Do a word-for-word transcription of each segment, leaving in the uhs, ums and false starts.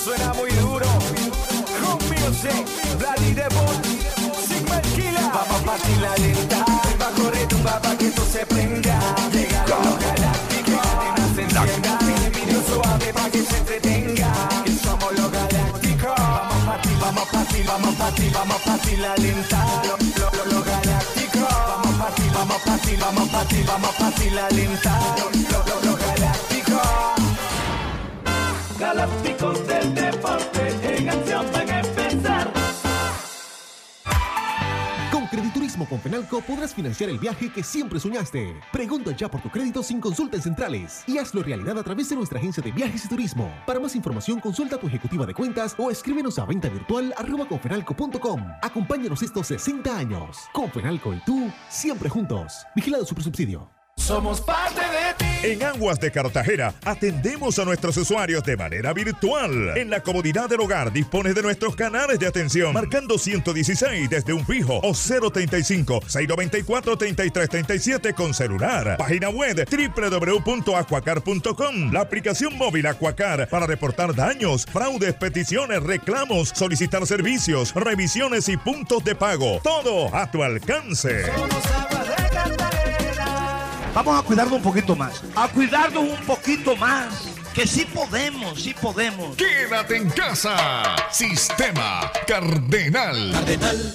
suena muy duro. Home Music, Bloody Devil, Sigma Killer. Vamos a partir la lenta, va a correr tu papá que esto se prenda. Llegaron los galácticos, se encienda. Video suave pa' que se entretenga. Que somos los galácticos. Vamos a partir, vamos a partir, vamos a partir, vamos a partir la lenta. Los, los, los, los galácticos. Vamos a partir, vamos a partir, vamos a partir, vamos a partir la lenta. Los, los, los, los galácticos. Galácticos del deporte en acción van a empezar. Con Crediturismo con Fenalco podrás financiar el viaje que siempre soñaste. Pregunta ya por tu crédito sin consulta en centrales y hazlo realidad a través de nuestra agencia de viajes y turismo. Para más información consulta a tu ejecutiva de cuentas o escríbenos a venta virtual arroba confenalco punto com. Acompáñanos estos sesenta años. Confenalco y tú, siempre juntos. Vigilado Supersubsidio. Somos parte de ti. En Aguas de Cartagena atendemos a nuestros usuarios de manera virtual. En la comodidad del hogar dispones de nuestros canales de atención marcando ciento dieciséis desde un fijo o cero treinta y cinco, seiscientos noventa y cuatro, treinta y tres treinta y siete con celular. Página web doble u doble u doble u punto aquacar punto com. La aplicación móvil Aquacar para reportar daños, fraudes, peticiones, reclamos, solicitar servicios, revisiones y puntos de pago. Todo a tu alcance. Somos Aguas de Cartagena. Vamos a cuidarnos un poquito más. A cuidarnos un poquito más. Que sí podemos, sí podemos. Quédate en casa. Sistema Cardenal. Cardenal.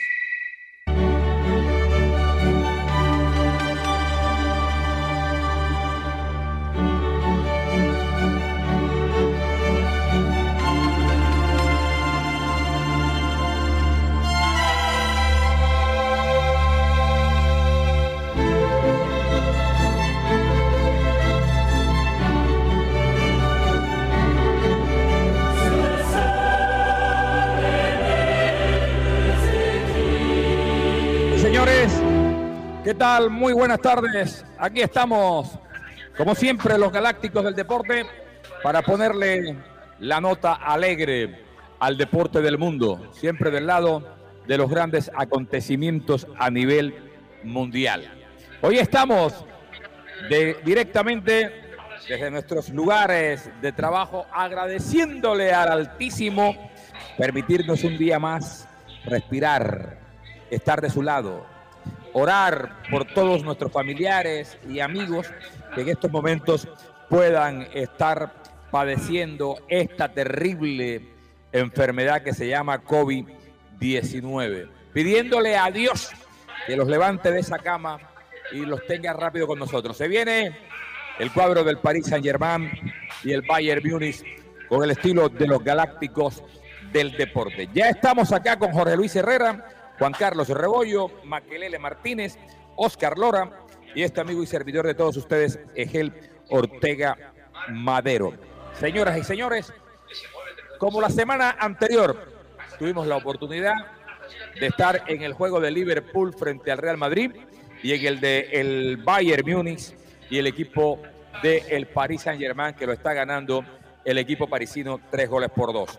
Señores, ¿qué tal? Muy buenas tardes. Aquí estamos, como siempre, los Galácticos del Deporte, para ponerle la nota alegre al deporte del mundo, siempre del lado de los grandes acontecimientos a nivel mundial. Hoy estamos de, directamente desde nuestros lugares de trabajo, agradeciéndole al Altísimo permitirnos un día más respirar, estar de su lado, orar por todos nuestros familiares y amigos que en estos momentos puedan estar padeciendo esta terrible enfermedad que se llama COVID diecinueve. Pidiéndole a Dios que los levante de esa cama y los tenga rápido con nosotros. Se viene el cuadro del Paris Saint-Germain y el Bayern Múnich con el estilo de los Galácticos del Deporte. Ya estamos acá con Jorge Luis Herrera, Juan Carlos Rebollo, Maquelele Martínez, Oscar Lora y este amigo y servidor de todos ustedes, Egel Ortega Madero. Señoras y señores, como la semana anterior tuvimos la oportunidad de estar en el juego de Liverpool frente al Real Madrid y en el de el Bayern Múnich y el equipo del Paris Saint-Germain, que lo está ganando el equipo parisino tres goles por dos.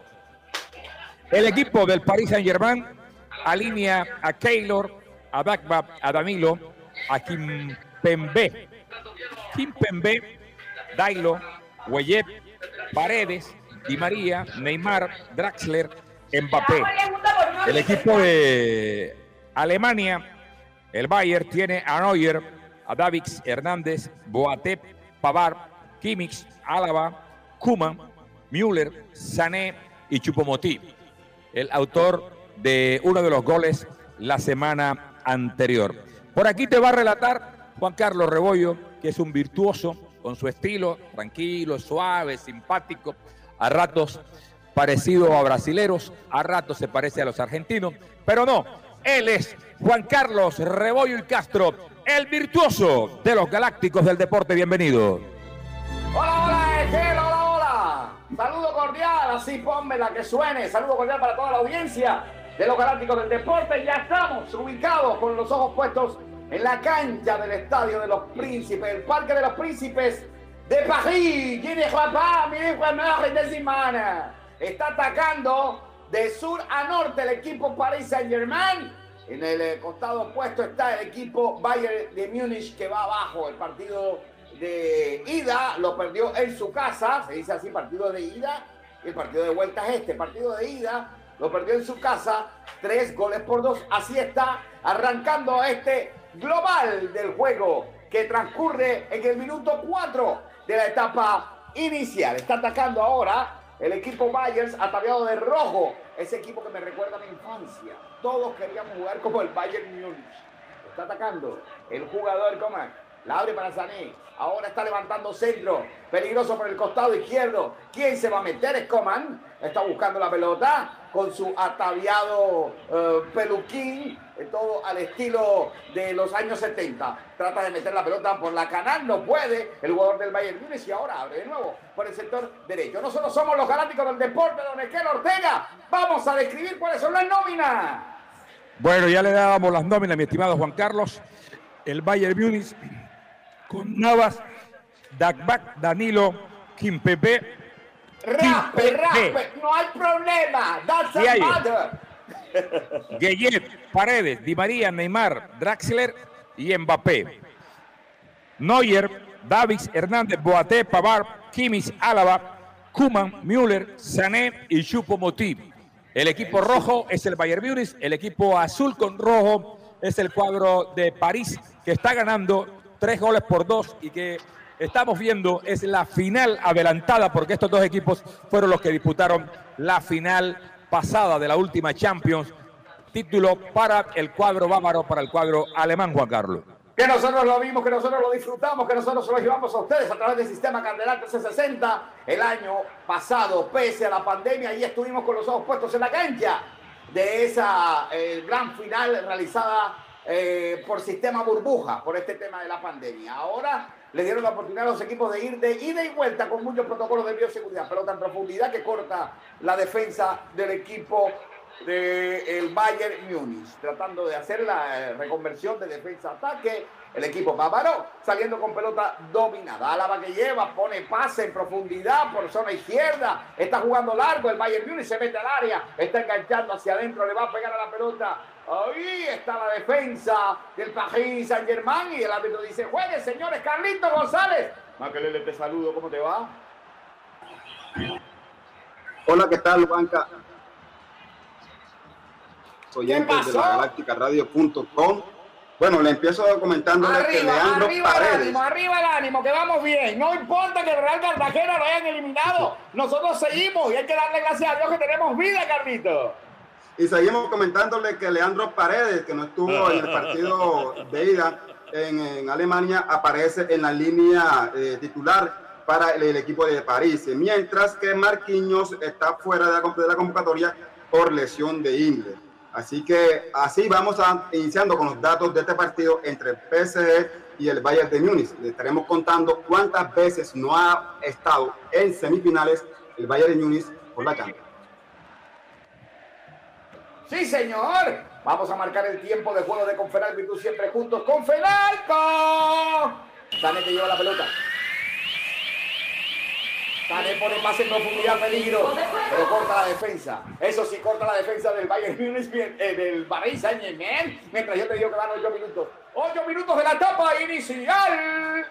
El equipo del Paris Saint-Germain alinea a Keylor, a Dagba, a Danilo, a Kimpembe, Kimpembe, Dailo, Weyep, Paredes, Di María, Neymar, Draxler, Mbappé. El equipo de Alemania, el Bayern, tiene a Neuer, a Davids, Hernández, Boateng, Pavard, Kimmich, Álava, Koeman, Müller, Sané y Choupo-Moting, el autor de uno de los goles la semana anterior. Por aquí te va a relatar Juan Carlos Rebollo, que es un virtuoso con su estilo, tranquilo, suave, simpático, a ratos parecido a brasileros, a ratos se parece a los argentinos, pero no, él es Juan Carlos Rebollo y Castro, el virtuoso de los Galácticos del Deporte. Bienvenido. Hola, hola, Egel, hola, hola. Saludo cordial, así ponme la que suene. Saludo cordial para toda la audiencia de los Galácticos del Deporte. Ya estamos ubicados con los ojos puestos en la cancha del Estadio de los Príncipes, el Parque de los Príncipes de París. ¿Quién es papá? Miren, Juan de semana. Está atacando de sur a norte el equipo Paris Saint-Germain. En el costado opuesto está el equipo Bayern de Múnich, que va abajo. El partido de ida lo perdió en su casa, se dice así, partido de ida, Y el partido de vuelta es este. Partido de ida lo perdió en su casa, tres goles por dos. Así está arrancando este global del juego que transcurre en el minuto cuatro de la etapa inicial. Está atacando ahora el equipo Bayern ataviado de rojo. Ese equipo que me recuerda a mi infancia. Todos queríamos jugar como el Bayern Múnich. Está atacando el jugador Coman. La abre para Sané. Ahora está levantando centro. Peligroso por el costado izquierdo. ¿Quién se va a meter? Es Coman. Está buscando la pelota con su ataviado uh, peluquín. Eh, todo al estilo de los años setenta. Trata de meter la pelota por la canal. No puede. El jugador del Bayern Múnich. Y ahora abre de nuevo por el sector derecho. Nosotros somos los galácticos del deporte. Don Ekel Ortega. Vamos a describir cuáles son las nóminas. Bueno, ya le dábamos las nóminas, mi estimado Juan Carlos. El Bayern Múnich con Navas, Dagbak, Danilo, Kimpembe. Raspe, raspe, no hay problema. That's a matter. Gueye, Paredes, Di María, Neymar, Draxler y Mbappé. Neuer, Davids, Hernández, Boateng, Pavard, Kimmich, Álava, Koeman, Müller, Sané y Choupo-Moting. El equipo rojo es el Bayern Múnich, el equipo azul con rojo es el cuadro de París, que está ganando tres goles por dos y que estamos viendo es la final adelantada porque estos dos equipos fueron los que disputaron la final pasada de la última Champions, título para el cuadro bávaro, para el cuadro alemán, Juan Carlos. Que nosotros lo vimos, que nosotros lo disfrutamos, que nosotros lo llevamos a ustedes a través del sistema Cardenal trescientos sesenta. El año pasado, pese a la pandemia, y estuvimos con los ojos puestos en la cancha de esa eh, gran final realizada eh, por sistema burbuja, por este tema de la pandemia. Ahora le dieron la oportunidad a los equipos de ir de ida y vuelta con muchos protocolos de bioseguridad, pelota en profundidad que corta la defensa del equipo del Bayern Múnich, tratando de hacer la reconversión de defensa-ataque. El equipo bávaro saliendo con pelota dominada. Álava que lleva, pone pase en profundidad por zona izquierda. Está jugando largo el Bayern Múnich, se mete al área, está enganchando hacia adentro, le va a pegar a la pelota. Ahí está la defensa del Paris Saint-Germain y el árbitro dice: juegue, señores. Carlito González. Maquelele, te saludo, ¿cómo te va? Hola, ¿qué tal, Banca? Oyentes de la galáctica radio punto com. Bueno, le empiezo comentándole arriba, que Leandro arriba Paredes. El ánimo, arriba el ánimo, que vamos bien. No importa que el Real Cartagena lo hayan eliminado. Nosotros seguimos y hay que darle gracias a Dios que tenemos vida, Carlito. Y seguimos comentándole que Leandro Paredes, que no estuvo en el partido de ida en, en Alemania, aparece en la línea eh, titular para el, el equipo de París. Mientras que Marquinhos está fuera de la, de la convocatoria por lesión de ingle. Así que así vamos a, iniciando con los datos de este partido entre el P S G y el Bayern de Múnich. Le estaremos contando cuántas veces no ha estado en semifinales el Bayern de Múnich por la Champions. Sí, señor. Vamos a marcar el tiempo de juego de Confenalco y tú siempre juntos. ¡Confenalco! Sané que lleva la pelota. Sané pone pase en profundidad, peligro, pero corta la defensa. Eso sí, corta la defensa del Bayern Múnich, eh, del Paris Saint-Germain. Mientras yo te digo que van ocho minutos. ocho minutos de la etapa inicial.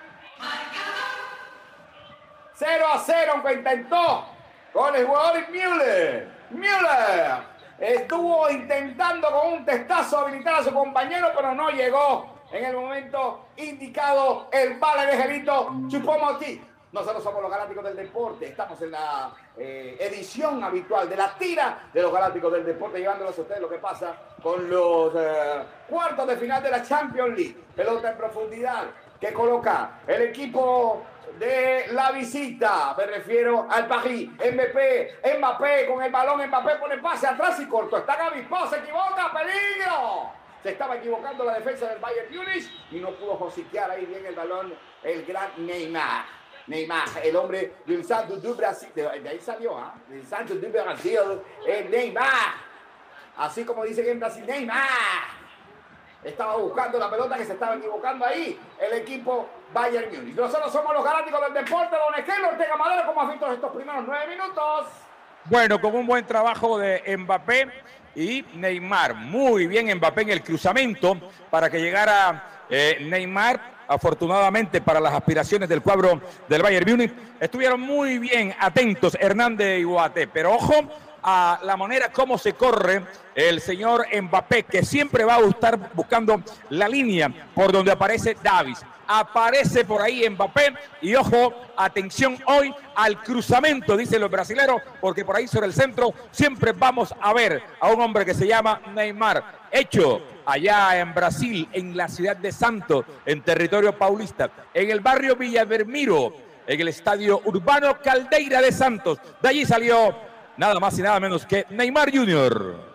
cero a cero, aunque intentó con el jugador Müller. Müller estuvo intentando con un testazo habilitar a su compañero, pero no llegó en el momento indicado el bala de Angelito Choupo-Moting. Nosotros somos los Galácticos del Deporte. Estamos en la eh, edición habitual de la tira de los Galácticos del Deporte, llevándolos a ustedes lo que pasa con los eh, cuartos de final de la Champions League. Pelota en profundidad que coloca el equipo de la visita. Me refiero al París. Mbappé, Mbappé con el balón. Mbappé pone pase atrás y corto. Está Gavi, se equivoca. ¡Peligro! Se estaba equivocando la defensa del Bayern Múnich y no pudo josiquear ahí bien el balón el gran Neymar. Neymar, el hombre del Santos de Brasil, de, de ahí salió, ¿ah? ¿eh? Del Santos de Brasil, el Neymar, así como dicen en Brasil, Neymar, estaba buscando la pelota que se estaba equivocando ahí, el equipo Bayern Múnich. Nosotros somos los Galácticos del Deporte, don Ekel Ortega Madero, ¿cómo has visto estos primeros nueve minutos? Bueno, con un buen trabajo de Mbappé y Neymar, muy bien Mbappé en el cruzamiento para que llegara eh, Neymar afortunadamente para las aspiraciones del cuadro del Bayern Múnich. Estuvieron muy bien atentos Hernández y Boateng, pero ojo a la manera como se corre el señor Mbappé, que siempre va a estar buscando la línea por donde aparece Davis. Aparece por ahí Mbappé y ojo, atención hoy al cruzamiento, dicen los brasileños, porque por ahí sobre el centro siempre vamos a ver a un hombre que se llama Neymar, hecho allá en Brasil, en la ciudad de Santos, en territorio paulista, en el barrio Villavermiro, en el estadio Urbano Caldeira de Santos. De allí salió nada más y nada menos que Neymar junior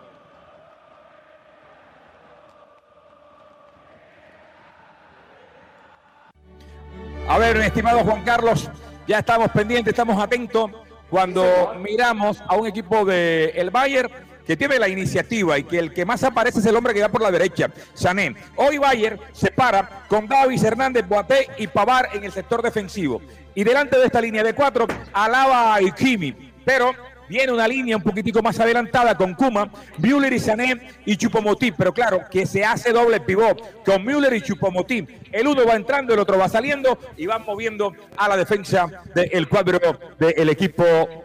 A ver, mi estimado Juan Carlos, ya estamos pendientes, estamos atentos cuando miramos a un equipo del el Bayern que tiene la iniciativa y que el que más aparece es el hombre que va por la derecha, Sané. Hoy Bayern se para con Davis, Hernández, Boateng y Pavard en el sector defensivo. Y delante de esta línea de cuatro, Alaba y Kimi. Pero viene una línea un poquitico más adelantada con Koeman, Müller y Sané y Choupo-Moting, pero claro, que se hace doble pivot con Müller y Choupo-Moting. El uno va entrando, el otro va saliendo y van moviendo a la defensa del cuadro del equipo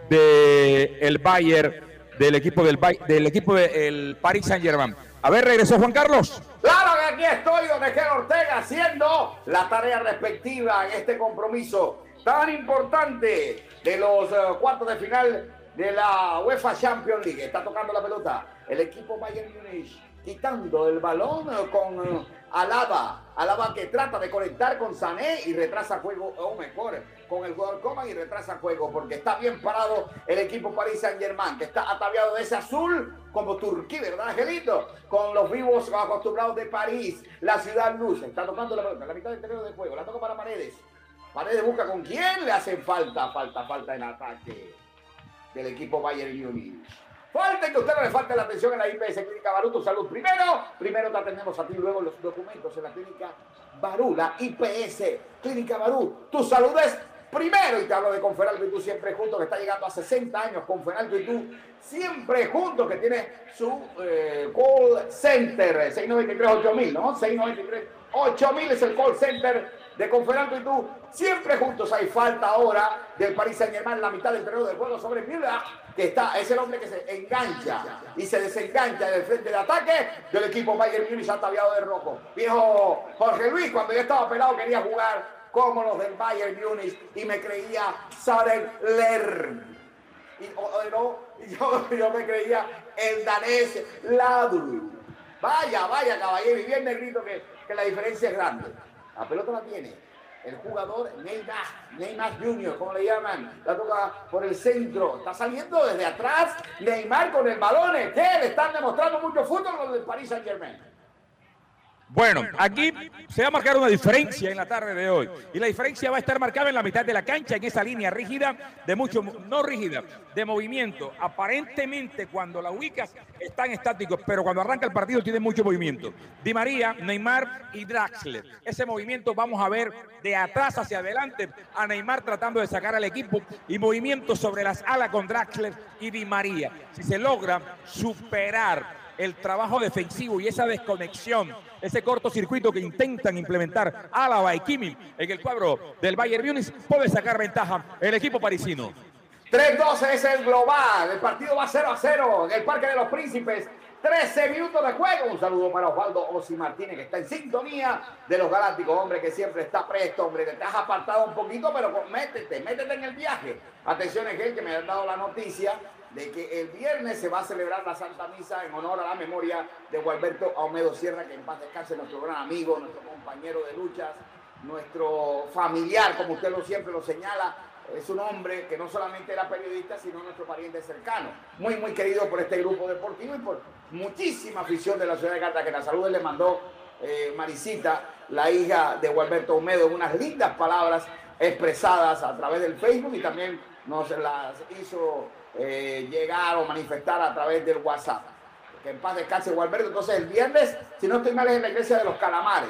del Bayern, del equipo del, del equipo del Paris Saint-Germain. A ver, regresó Juan Carlos. Claro que aquí estoy, Donegel Ortega, haciendo la tarea respectiva en este compromiso tan importante de los uh, cuartos de final de la UEFA Champions League. Está tocando la pelota el equipo Bayern Múnich, quitando el balón con uh, Alaba. Alaba que trata de conectar con Sané y retrasa juego, o mejor, con el jugador Coman y retrasa juego, porque está bien parado el equipo Paris Saint-Germain, que está ataviado de ese azul como Turquía, ¿verdad, Angelito? Con los vivos acostumbrados de París, la ciudad luz. Está tocando la pelota, la mitad del terreno de juego, la toca para Paredes. Paredes busca con quién le hacen falta, falta, falta en ataque del equipo Bayern Múnich. Falta que a usted no le falte la atención en la I P S Clínica Barú, tu salud primero. Primero te atendemos a ti, luego los documentos en la Clínica Barú, la I P S Clínica Barú. Tu salud es primero. Y te hablo de Conferalco y tú siempre juntos, que está llegando a sesenta años. Conferalco y tú siempre juntos, que tiene su eh, call center. seis nueve tres ocho mil, ¿no? seis nueve tres ocho mil es el call center de Conferalco y tú. Siempre juntos. Hay falta ahora del Paris Saint-Germain en la mitad del terreno del juego sobre Müller, que está, es el hombre que se engancha y se desengancha del frente de ataque del equipo Bayern Múnich ataviado de rojo. Viejo Jorge Luis, cuando yo estaba pelado quería jugar como los del Bayern Múnich y me creía Søren Lerm. Y o, o, no, yo, yo me creía el danés Ladru. Vaya, vaya, caballero, y bien negrito que, que la diferencia es grande. La pelota la tiene el jugador Neymar, Neymar junior, como le llaman. La toca por el centro. Está saliendo desde atrás Neymar con el balón. ¿Qué? Le están demostrando mucho fútbol con el Paris Saint-Germain. Bueno, aquí se va a marcar una diferencia en la tarde de hoy. Y la diferencia va a estar marcada en la mitad de la cancha, en esa línea rígida, de mucho, no rígida, de movimiento. Aparentemente, cuando la ubicas, están estáticos, pero cuando arranca el partido tiene mucho movimiento. Di María, Neymar y Draxler. Ese movimiento vamos a ver de atrás hacia adelante a Neymar tratando de sacar al equipo y movimiento sobre las alas con Draxler y Di María. Si se logra superar el trabajo defensivo y esa desconexión, ese cortocircuito que intentan implementar Alaba y Kimi en el cuadro del Bayern Múnich, puede sacar ventaja el equipo parisino. tres doce es el global, el partido va cero a cero en el Parque de los Príncipes. trece minutos de juego. Un saludo para Osvaldo Osi Martínez, que está en sintonía de los Galácticos, hombre, que siempre está presto, hombre, te has apartado un poquito, pero métete, métete en el viaje. Atención, Egel, que me han dado la noticia de que el viernes se va a celebrar la Santa Misa en honor a la memoria de Gualberto Olmedo Sierra, que en paz descanse, nuestro gran amigo, nuestro compañero de luchas, nuestro familiar, como usted lo siempre lo señala. Es un hombre que no solamente era periodista, sino nuestro pariente cercano. Muy, muy querido por este grupo deportivo y por muchísima afición de la ciudad de Cartagena. Saludos le mandó eh, Marisita, la hija de Gualberto Olmedo, unas lindas palabras expresadas a través del Facebook y también nos las hizo eh, llegar o manifestar a través del WhatsApp. Que en paz descanse Gualberto. Entonces el viernes, si no estoy mal, es en la iglesia de los Calamares.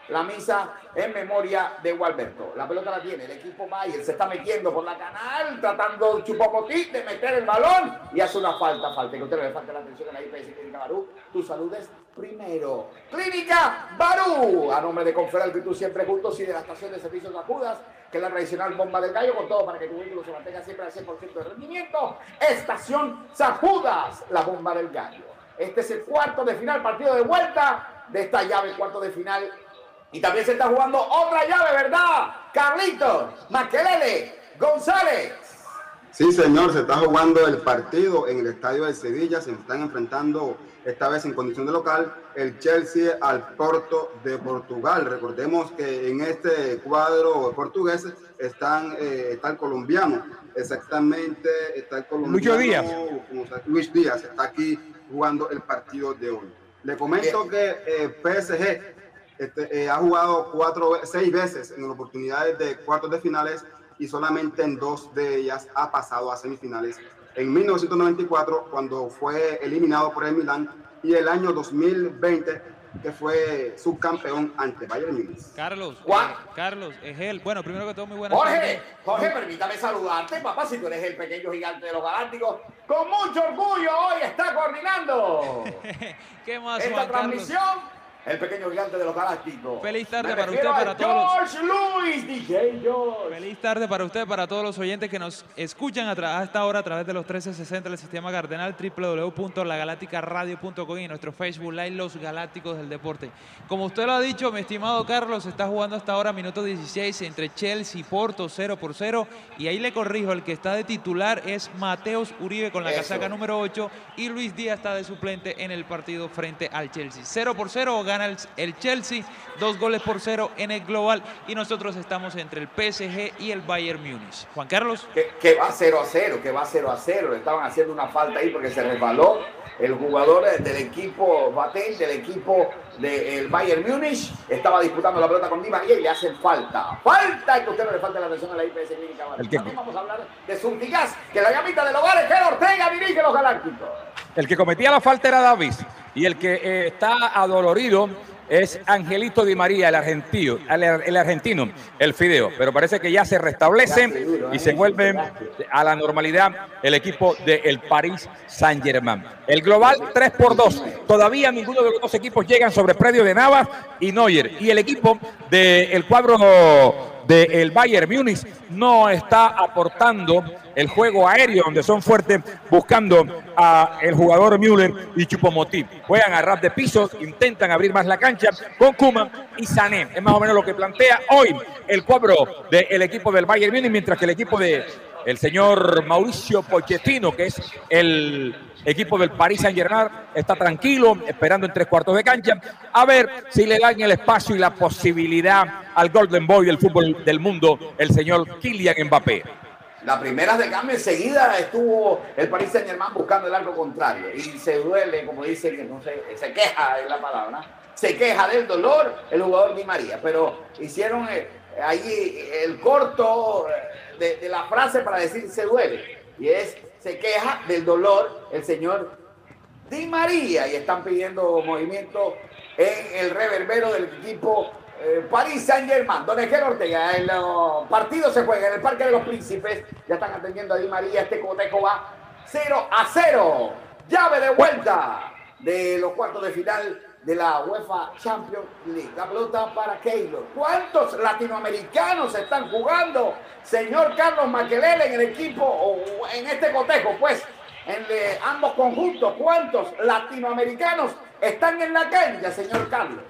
la misa en memoria de Gualberto. La pelota la tiene el equipo Bayer, se está metiendo por la canal, tratando Chupomotí de meter el balón y hace una falta, falta. Que usted no le falta la atención en la I P S Clínica Barú. Tu salud es primero. Clínica Barú, a nombre de Conferal, que tú siempre juntos y de la estación de servicios Acudas, que es la tradicional bomba del gallo, con todo para que tu vehículo se mantenga siempre al cien por ciento de rendimiento. Estación Sajudas, la bomba del gallo. Este es el cuarto de final, partido de vuelta de esta llave, cuarto de final. Y también se está jugando otra llave, ¿verdad? Carlitos, Makelele, González. Sí, señor, se está jugando el partido en el estadio de Sevilla. Se están enfrentando esta vez en condición de local el Chelsea al Porto de Portugal. Recordemos que en este cuadro portugués están, eh, está el colombiano, exactamente, está el colombiano. Luis Díaz. Luis Díaz está aquí jugando el partido de hoy. Le comento Bien. que eh, P S G este, eh, ha jugado cuatro, seis veces en oportunidades de cuartos de finales y solamente en dos de ellas ha pasado a semifinales. En mil novecientos noventa y cuatro, cuando fue eliminado por el Milán, y el año dos mil veinte, que fue subcampeón ante Bayern Múnich. Carlos, eh, Carlos, es él. Bueno, primero que todo, muy buenas Jorge, tardes. Jorge, permítame saludarte, papá, si tú eres el pequeño gigante de los Galácticos. Con mucho orgullo hoy está coordinando ¿Qué más, esta Juan transmisión. Carlos? El pequeño gigante de los Galácticos. Feliz tarde Me para usted, refiero para a todos. George Luis, D J George. Feliz tarde para usted, para todos los oyentes que nos escuchan a, a esta hora a través de los trece sesenta del Sistema Cardenal, doble u doble u doble u punto la galáctica radio punto com y nuestro Facebook Live, Los Galácticos del Deporte. Como usted lo ha dicho, mi estimado Carlos, está jugando hasta ahora minuto dieciséis entre Chelsea y Porto, cero por cero. Y ahí le corrijo, el que está de titular es Mateus Uribe con la Eso. casaca número ocho y Luis Díaz está de suplente en el partido frente al Chelsea. cero por cero gana el, el Chelsea. Chelsea, dos goles por cero en el global y nosotros estamos entre el P S G y el Bayern Múnich. Juan Carlos. Que, que va cero a cero, que va cero a cero. Le estaban haciendo una falta ahí porque se resbaló el jugador del equipo Baten, del equipo del Bayern Múnich. Estaba disputando la pelota con Di María y le hacen falta. Falta, que usted no le falte la atención a la I P S Clínica Barú. También vamos a hablar de Zuntigas, que la llamita del hogar es que Ortega dirige los Galácticos. El que cometía la falta era Davis y el que eh, está adolorido es Angelito Di María, el argentino, el, el argentino, el Fideo. Pero parece que ya se restablece y se vuelve a la normalidad el equipo del Paris Saint-Germain. El global tres por dos. Todavía ninguno de los dos equipos llegan sobre predio de Navas y Neuer. Y el equipo del cuadro del Bayern Múnich no está aportando el juego aéreo, donde son fuertes buscando a el jugador Müller y Choupo-Moting. Juegan a ras de pisos, intentan abrir más la cancha con Koeman y Sané. Es más o menos lo que plantea hoy el cuadro del equipo del Bayern Múnich, mientras que el equipo de el señor Mauricio Pochettino, que es el equipo del Paris Saint-Germain, está tranquilo, esperando en tres cuartos de cancha, a ver si le dan el espacio y la posibilidad al Golden Boy del fútbol del mundo, el señor Kylian Mbappé. Las primeras de cambio enseguida estuvo el Paris Saint-Germain buscando el arco contrario y se duele, como dicen, que no sé, se queja es la palabra, se queja del dolor el jugador Di María, pero hicieron eh, ahí el corto de, de la frase para decir se duele y es se queja del dolor el señor Di María y están pidiendo movimiento en el reverbero del equipo Eh, Paris Saint-Germain. Don Egel Ortega, el uh, partido se juega en el Parque de los Príncipes. Ya están atendiendo a Di María. Este cotejo va cero a cero. Llave de vuelta de los cuartos de final de la UEFA Champions League. La pelota para Keylor. ¿Cuántos latinoamericanos están jugando, señor Carlos Makelele, en el equipo o en este cotejo? Pues en de ambos conjuntos, ¿cuántos latinoamericanos están en la cancha, señor Carlos?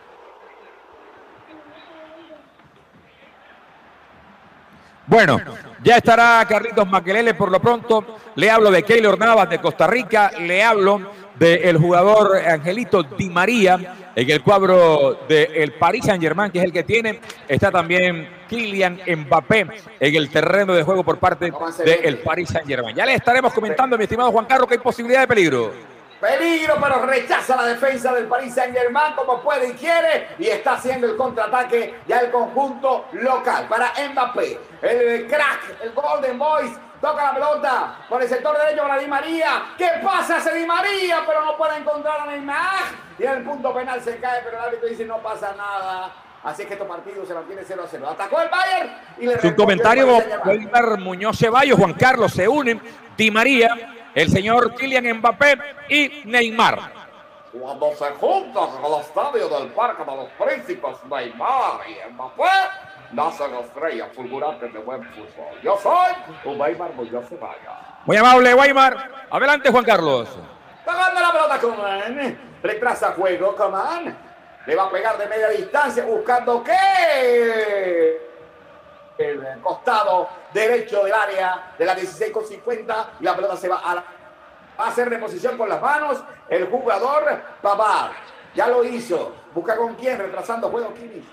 Bueno, ya estará Carlitos Makelele por lo pronto. Le hablo de Keylor Navas de Costa Rica, le hablo del jugador Angelito Di María en el cuadro del Paris Saint-Germain, que es el que tiene. Está también Kylian Mbappé en el terreno de juego por parte del Paris Saint-Germain. Ya le estaremos comentando, mi estimado Juan Carlos, que hay posibilidad de peligro. Peligro, pero rechaza la defensa del Paris Saint-Germain como puede y quiere. Y está haciendo el contraataque ya el conjunto local para Mbappé. El crack, el Golden Boys, toca la pelota por el sector derecho para Di María. ¿Qué pasa ese Di María? Pero no puede encontrar a Neymar. Y en el punto penal se cae, pero el árbitro dice no pasa nada. Así es que estos partidos se mantienen cero a cero. Atacó el Bayern y le Su comentario, Wilmar Muñoz Ceballos, Juan Carlos, se unen Di María, el señor Kylian Mbappé y Neymar. Cuando se juntan al estadio del Parque de los Príncipes, Neymar y Mbappé, nacen estrellas fulgurantes de buen fútbol. Yo soy un Weimar Muñoz Ceballos. Muy amable, Weimar. Adelante, Juan Carlos. Pagando la pelota, Coman. Retrasa juego, Coman. Le va a pegar de media distancia, buscando que el costado derecho del área de la dieciséis con cincuenta. Y la pelota se va a, la, va a hacer reposición con las manos. El jugador Pavard ya lo hizo. Busca con quién, retrasando juego Kimmich.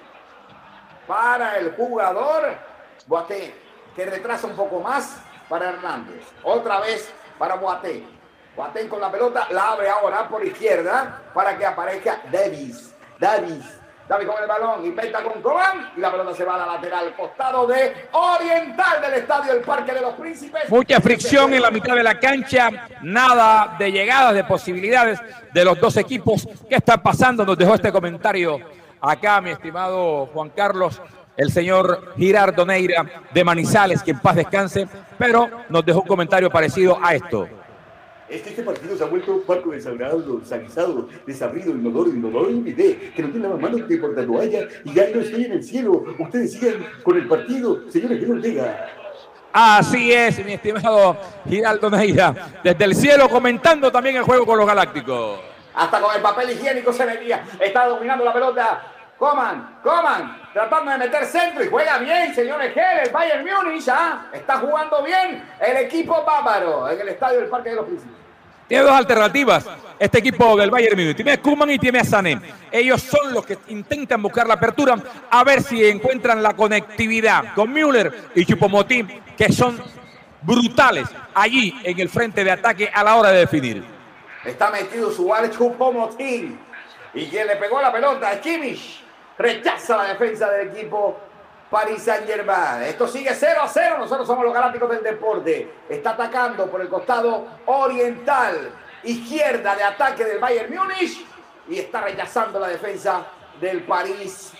Para el jugador Boateng, que retrasa un poco más para Hernández. Otra vez para Boateng. Boateng con la pelota, la abre ahora por izquierda para que aparezca Davis. Davis. Davis con el balón, inventa con Coman y la pelota se va a la lateral, costado de oriental del estadio del Parque de los Príncipes. Mucha fricción en la mitad de la cancha, nada de llegadas, de posibilidades de los dos equipos. ¿Qué está pasando? Nos dejó este comentario acá, mi estimado Juan Carlos, el señor Girardo Neira de Manizales, que en paz descanse, pero nos dejó un comentario parecido a esto. Es que este partido se ha vuelto un parco desagrado, sanizado, desabrido, inodoro, inodoro, invidé, que no tiene la mano de porta toalla y ya no estoy en el cielo. Ustedes sigan con el partido, señores, que no llega. Así es, mi estimado Giraldo Neira, desde el cielo comentando también el juego con los Galácticos. Hasta con el papel higiénico se veía, está dominando la pelota. Coman, Coman, tratando de meter centro y juega bien, señores. El Bayern Múnich, ¿ah? Está jugando bien el equipo bávaro en el estadio del Parque de los Príncipes. Tiene dos alternativas este equipo del Bayern Múnich. Tiene a Koeman y tiene a Sané. Ellos son los que intentan buscar la apertura, a ver si encuentran la conectividad con Müller y Choupo-Moting, que son brutales allí en el frente de ataque a la hora de definir. Está metido su Alex Choupo-Moting. Y quien le pegó la pelota es Kimmich. Rechaza la defensa del equipo Paris Saint-Germain. Esto sigue cero a cero. Nosotros somos los Galácticos del Deporte. Está atacando por el costado oriental, izquierda de ataque del Bayern Múnich. Y está rechazando la defensa del París.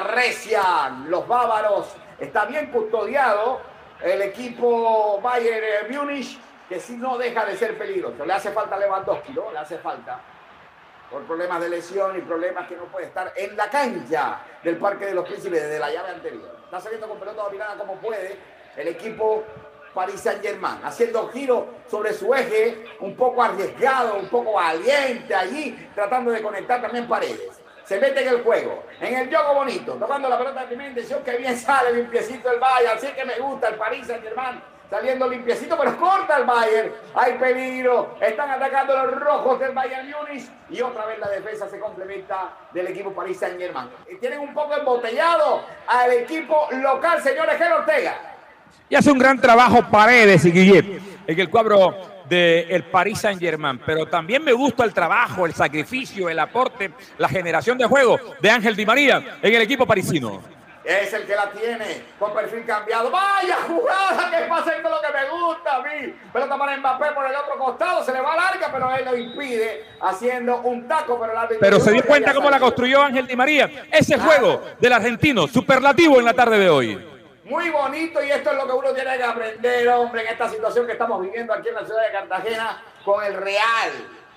Arrecian los bávaros. Está bien custodiado el equipo Bayern Múnich, que si no deja de ser peligroso. Le hace falta a Lewandowski, ¿no? Le hace falta. Por problemas de lesión y problemas que no puede estar en la cancha del Parque de los Príncipes desde la llave anterior. Está saliendo con pelota dominada como puede el equipo Paris Saint-Germain, haciendo giro sobre su eje, un poco arriesgado, un poco valiente allí, tratando de conectar también Paredes. Se mete en el juego, en el juego bonito, tocando la pelota de primera intención, que bien sale limpiecito el Bayern, así que me gusta el Paris Saint-Germain. Saliendo limpiecito, pero corta el Bayern. Hay peligro. Están atacando los rojos del Bayern Múnich. Y otra vez la defensa se complementa del equipo Paris Saint-Germain. Tienen un poco embotellado al equipo local, señores, Gel Ortega. Y hace un gran trabajo Paredes y Guillet en el cuadro del Paris Saint-Germain. Pero también me gusta el trabajo, el sacrificio, el aporte, la generación de juego de Ángel Di María en el equipo parisino. Es el que la tiene, con perfil cambiado. ¡Vaya jugada! Que pasa esto lo que me gusta a mí. Pelota para Mbappé por el otro costado. Se le va larga, pero él lo impide, haciendo un taco. Pero, el árbitro pero se dio cuenta cómo la construyó Ángel Di María. Ese ah. juego del argentino, superlativo en la tarde de hoy. Muy bonito, y esto es lo que uno tiene que aprender, hombre, en esta situación que estamos viviendo aquí en la ciudad de Cartagena con el Real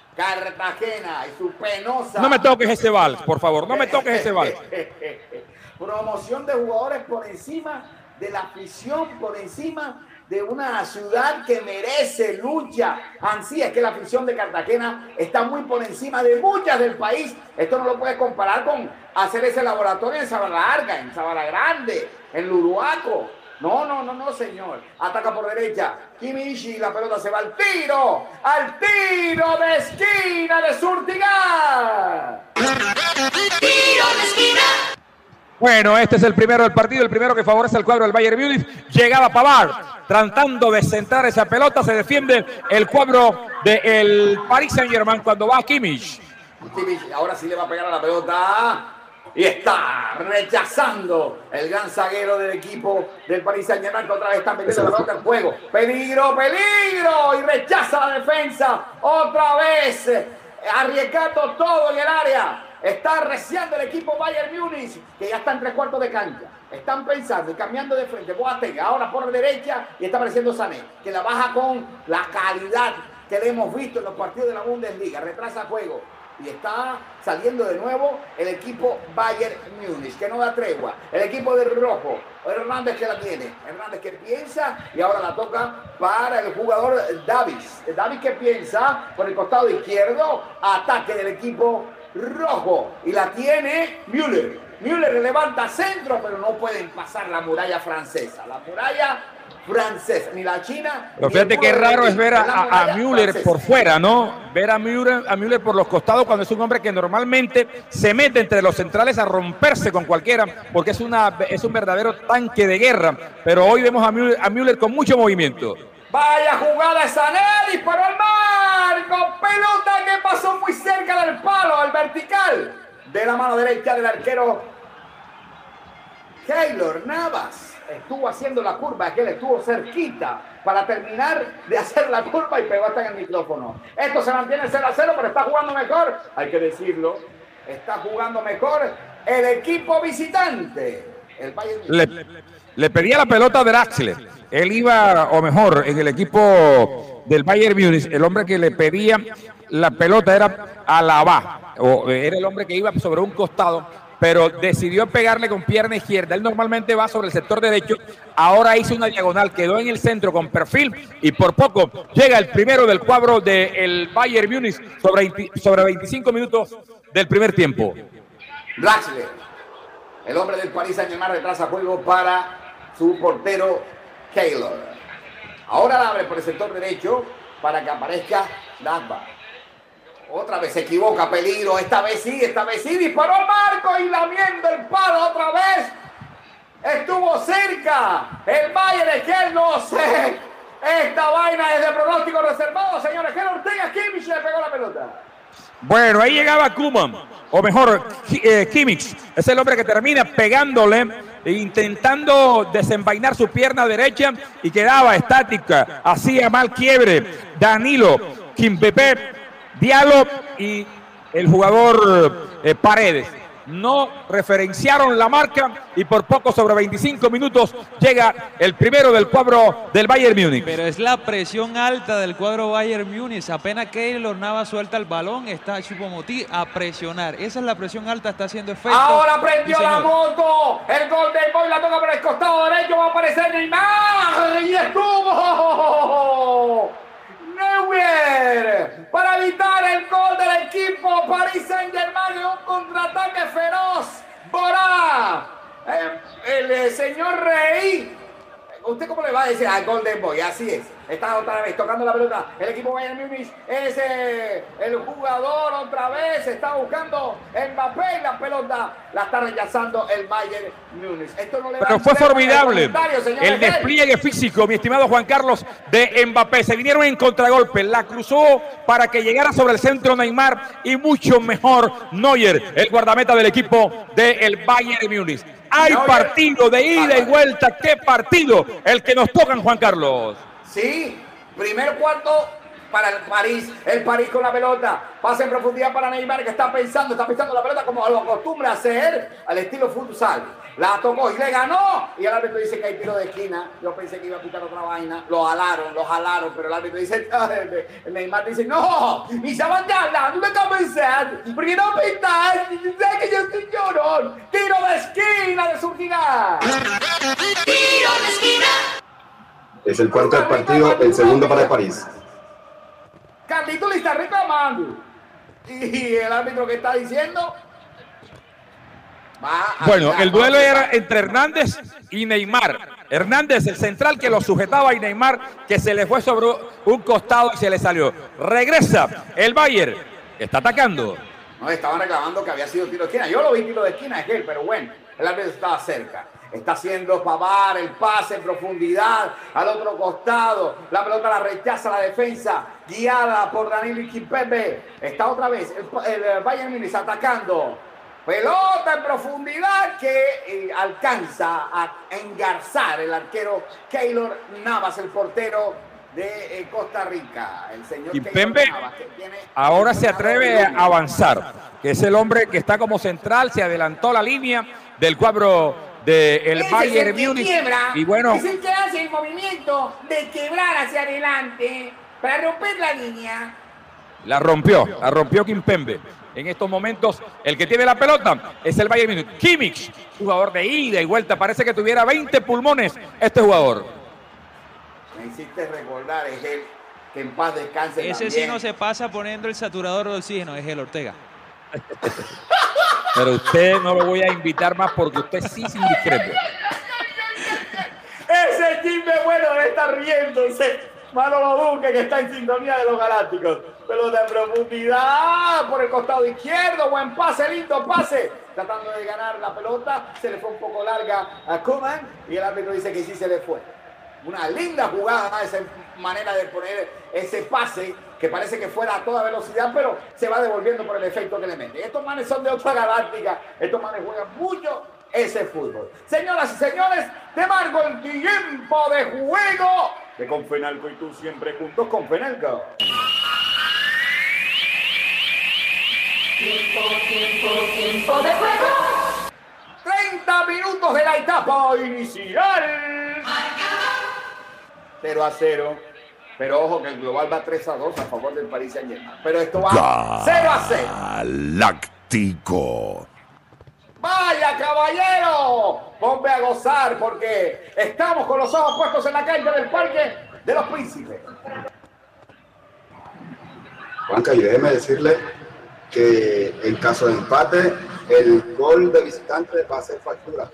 Cartagena y su penosa... No me toques ese vals, por favor, no me toques ese vals. Promoción de jugadores por encima de la afición, por encima de una ciudad que merece lucha. Así es que la afición de Cartagena está muy por encima de muchas del país. Esto no lo puedes comparar con hacer ese laboratorio en Sabana Larga, en Sabana Grande, en Luruaco. No, no, no, no, señor. Ataca por derecha. Kimmich y la pelota se va al tiro. Al tiro de esquina de Zúrtiga. Tiro de esquina. Bueno, este es el primero del partido, el primero que favorece al cuadro del Bayern Múnich. Llegaba Pavard, tratando de centrar esa pelota, se defiende el cuadro del Paris Saint-Germain cuando va a Kimmich. Kimmich ahora sí le va a pegar a la pelota y está rechazando el gran zaguero del equipo del Paris Saint-Germain, que otra vez está metiendo la pelota en juego. Peligro, peligro, y rechaza la defensa otra vez, arriesgando todo en el área. Está arreciando el equipo Bayern Múnich, que ya está en tres cuartos de cancha. Están pensando y cambiando de frente. Boateng ahora por derecha y está apareciendo Sané, que la baja con la calidad que le hemos visto en los partidos de la Bundesliga. Retrasa juego. Y está saliendo de nuevo el equipo Bayern Múnich, que no da tregua. El equipo del rojo, Hernández que la tiene. Hernández que piensa y ahora la toca para el jugador Davis. Davis que piensa por el costado izquierdo. Ataque del equipo rojo. Y la tiene Müller. Müller levanta centro, pero no pueden pasar la muralla francesa. La muralla francesa, ni la China. Pero fíjate qué raro es ver a, a, a Müller francesa por fuera, ¿no? Ver a Müller, a Müller por los costados cuando es un hombre que normalmente se mete entre los centrales a romperse con cualquiera, porque es, una, es un verdadero tanque de guerra. Pero hoy vemos a Müller, a Müller con mucho movimiento. Vaya jugada de Sané, disparó al marco, pelota que pasó muy cerca del palo, al vertical, de la mano derecha del arquero Keylor Navas. Estuvo haciendo la curva, que él estuvo cerquita para terminar de hacer la curva y pegó hasta en el micrófono. Esto se mantiene cero a cero, pero está jugando mejor, hay que decirlo, está jugando mejor el equipo visitante. El Bayern le, le pedía la pelota a Draxler. Él iba, o mejor, en el equipo del Bayern Múnich, el hombre que le pedía la pelota era Alaba, o era el hombre que iba sobre un costado, pero decidió pegarle con pierna izquierda. Él normalmente va sobre el sector derecho, ahora hizo una diagonal, quedó en el centro con perfil y por poco llega el primero del cuadro del Bayern Múnich sobre, sobre veinticinco minutos del primer tiempo. Draxler, el hombre del Paris Saint-Germain, retrasa juego para su portero Keylor. Ahora la abre por el sector derecho para que aparezca Dagba. Otra vez se equivoca, peligro, esta vez sí, esta vez sí, disparó al marco y lamiendo el palo otra vez. Estuvo cerca el Bayern, es que él no sé. Esta vaina es de pronóstico reservado, señores. Que Ortega Kimmich le pegó la pelota. Bueno, ahí llegaba Koeman, o mejor, eh, Kimmich. Es el hombre que termina pegándole, e intentando desenvainar su pierna derecha y quedaba estática. Hacía mal quiebre Danilo, Kimpembe, Diallo y el jugador eh, Paredes. No referenciaron la marca y por poco sobre veinticinco minutos llega el primero del cuadro del Bayern Múnich. Pero es la presión alta del cuadro Bayern Múnich. Apenas Keylor Navas suelta el balón, está Choupo-Moting a presionar. Esa es la presión alta, está haciendo efecto. Ahora prendió sí, la moto. El gol del Boy la toca por el costado derecho. Va a aparecer Neymar. Y estuvo Neuer para evitar el gol del equipo Paris Saint-Germain en un contraataque feroz. Borá, eh, el, el señor Rey. ¿Usted cómo le va a decir al Golden Boy? Así es. Está otra vez tocando la pelota. El equipo Bayern Múnich es eh, el jugador otra vez. Está buscando Mbappé y la pelota la está rechazando el Bayern Múnich. Esto no le Pero fue formidable el despliegue físico, mi estimado Juan Carlos, de Mbappé. Se vinieron en contragolpe. La cruzó para que llegara sobre el centro Neymar y mucho mejor Neuer, el guardameta del equipo del Bayern Múnich. Hay partido de ida y vuelta. ¡Qué partido el que nos tocan, Juan Carlos! Sí, primer cuarto para el París. El París con la pelota. Pase en profundidad para Neymar, que está pensando, está pensando la pelota como lo acostumbra hacer al estilo futsal. La tocó y le ganó. Y el árbitro dice que hay tiro de esquina. Yo pensé que iba a pitar otra vaina. Lo jalaron, lo jalaron. Pero el árbitro dice, el Neymar dice, no, mi estaban hablando de comenzar. Porque no pintas, sé que yo estoy llorón. Tiro de esquina de Zurquina. Tiro de esquina. Es el cuarto del partido, el segundo para el París. Carlito le está reclamando. Y el árbitro que está diciendo. Bueno, el duelo era entre Hernández y Neymar. Hernández, el central que lo sujetaba, y Neymar que se le fue sobre un costado y se le salió. Regresa el Bayern, está atacando. No, estaban reclamando que había sido tiro de esquina. Yo lo vi tiro de esquina, es él, pero bueno, el árbitro estaba cerca. Está haciendo Pavard el pase en profundidad al otro costado. La pelota la rechaza la defensa, guiada por Danilo y Kimpembe. Está otra vez el, el Bayern Múnich atacando. Pelota en profundidad que eh, alcanza a engarzar el arquero Keylor Navas, el portero de eh, Costa Rica. El señor Kimpembe que tiene ahora se atreve a avanzar, que es el hombre que está como central, se adelantó la línea del cuadro del Bayern Múnich. Y bueno, es el que hace el movimiento de quebrar hacia adelante para romper la línea. La rompió, la rompió Kimpembe. En estos momentos, el que tiene la pelota es el Bayern Múnich. Kimmich, jugador de ida y vuelta. Parece que tuviera veinte pulmones este jugador. Me hiciste recordar, es él, que en paz descanse. Ese también. sí no se pasa poniendo el saturador de oxígeno, es el Ortega. Pero usted no lo voy a invitar más porque usted sí es indiscreto. Ese chisme bueno de estar riéndose. Manolo Duque, que está en sintonía de los Galácticos. Pelota en profundidad por el costado izquierdo. Buen pase, lindo pase. Tratando de ganar la pelota. Se le fue un poco larga a Koeman. Y el árbitro dice que sí se le fue. Una linda jugada, esa manera de poner ese pase que parece que fuera a toda velocidad, pero se va devolviendo por el efecto que le mete. Estos manes son de otra galáctica. Estos manes juegan mucho ese fútbol. Señoras y señores, te marco el tiempo de juego de Confenalco y tú siempre juntos con Confenalco. Tiempo, tiempo, tiempo de juego. treinta minutos de la etapa inicial. cero a cero. Pero ojo que el global va tres a dos a favor del Paris Saint-Germain. Pero esto va cero a cero. Galáctico. Vaya caballero, ponme a gozar porque estamos con los ojos puestos en la cancha del Parque de los Príncipes. Juanca, y déjeme decirle que en caso de empate, el gol de visitante va a ser factura.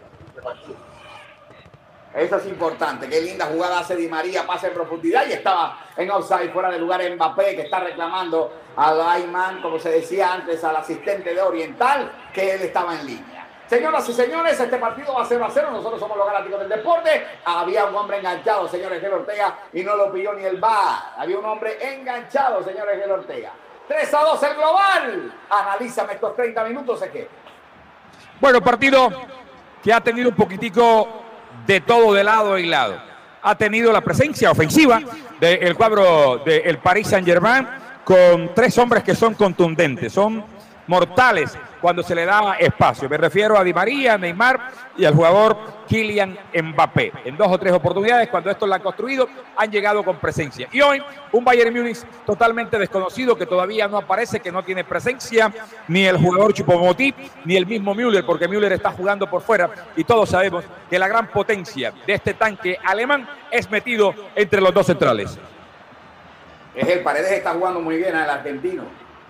Eso es importante. Qué linda jugada hace Di María, pasa en profundidad y estaba en offside, fuera de lugar Mbappé, que está reclamando a Daiman, como se decía antes, al asistente de Oriental, que él estaba en línea. Señoras y señores, este partido va cero a cero. Nosotros somos los Galácticos del Deporte. Había un hombre enganchado, señores, Gel Ortega, y no lo pilló ni el V A R. Había un hombre enganchado, señores, Gel Ortega. tres a dos el global. Analízame estos treinta minutos, ¿es qué? Bueno, partido que ha tenido un poquitico de todo de lado y lado. Ha tenido la presencia ofensiva del cuadro del Paris Saint-Germain con tres hombres que son contundentes, son mortales cuando se le da espacio. Me refiero a Di María, Neymar y al jugador Kylian Mbappé. En dos o tres oportunidades, cuando estos la han construido, han llegado con presencia. Y hoy, un Bayern Múnich totalmente desconocido que todavía no aparece, que no tiene presencia, ni el jugador Choupo-Moting, ni el mismo Müller, porque Müller está jugando por fuera. Y todos sabemos que la gran potencia de este tanque alemán es metido entre los dos centrales. Es el Paredes, está jugando muy bien al argentino.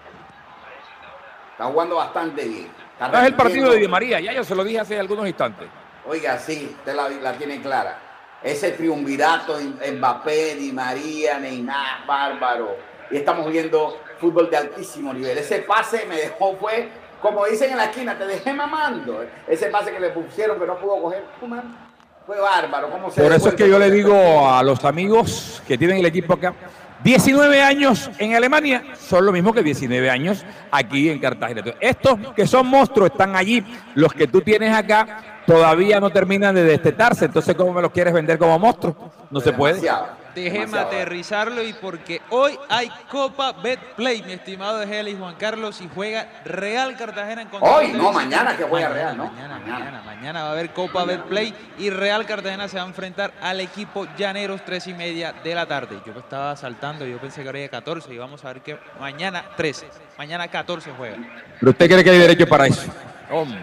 Está jugando bastante bien. Está no es el partido de Di María, ya yo se lo dije hace algunos instantes. Oiga, sí, usted la, la tiene clara. Ese triunvirato, Mbappé, Di María, Neymar, bárbaro. Y estamos viendo fútbol de altísimo nivel. Ese pase me dejó, fue, como dicen en la esquina, te dejé mamando. Ese pase que le pusieron que no pudo coger, fue bárbaro. ¿Cómo se Por eso es que yo le digo a los amigos que tienen el equipo acá, diecinueve años en Alemania son lo mismo que diecinueve años aquí en Cartagena. Estos que son monstruos están allí, los que tú tienes acá todavía no terminan de destetarse. Entonces, ¿cómo me los quieres vender como monstruos? No se puede. Déjeme aterrizarlo y porque hoy hay Copa Betplay, mi estimado Egel y Juan Carlos, y juega Real Cartagena en contra. Hoy, no, mañana que juega Real, ¿no? Mañana, mañana, mañana, mañana va a haber Copa Betplay y Real Cartagena se va a enfrentar al equipo Llaneros, tres y media de la tarde. Yo estaba saltando, yo pensé que era catorce y vamos a ver que mañana trece, mañana catorce juega. Pero usted cree que hay derecho para eso. Hombre.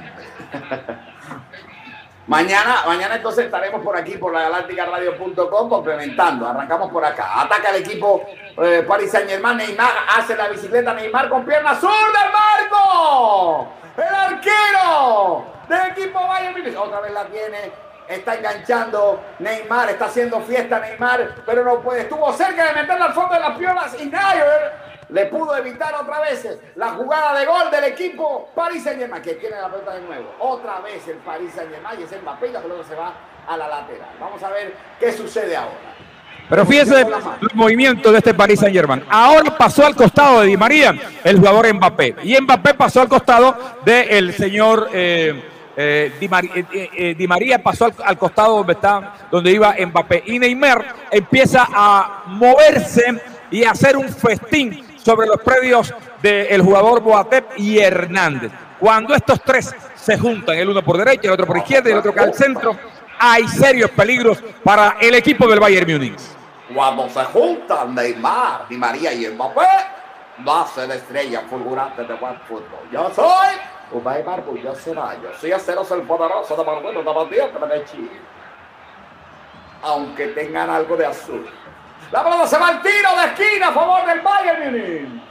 Mañana, mañana entonces estaremos por aquí, por la galáctica radio punto com, complementando. Arrancamos por acá. Ataca el equipo eh, Paris Saint-Germain. Neymar hace la bicicleta. Neymar con pierna zurda. ¡El marco! ¡El arquero del equipo Bayern Múnich! Otra vez la tiene. Está enganchando Neymar. Está haciendo fiesta Neymar, pero no puede. Estuvo cerca de meterla al fondo de las piernas y Neuer le pudo evitar otra vez la jugada de gol del equipo Paris Saint-Germain, que tiene la pelota de nuevo. Otra vez el Paris Saint-Germain y es Mbappé y la pelota se va a la lateral. Vamos a ver qué sucede ahora. Pero fíjese los movimientos de este Paris Saint-Germain. Ahora pasó al costado de Di María el jugador Mbappé. Y Mbappé pasó al costado del señor eh, Eh, Di, Mar eh, eh, Di María pasó al, al costado donde, está, donde iba Mbappé. Y Neymar empieza a moverse y a hacer un festín sobre los predios del jugador Boateng y Hernández. Cuando estos tres se juntan, el uno por derecha, el otro por izquierda y el otro que al centro, hay serios peligros para el equipo del Bayern Múnich. Cuando se juntan Neymar, Di María y Mbappé, nace la estrella fulgurante de buen fútbol. Yo soy un Neymar muy será. Yo soy aceros el poderoso de Manuel de Matías de Chile. Aunque tengan algo de azul. La pelota se va al tiro de esquina a favor del Bayern Múnich.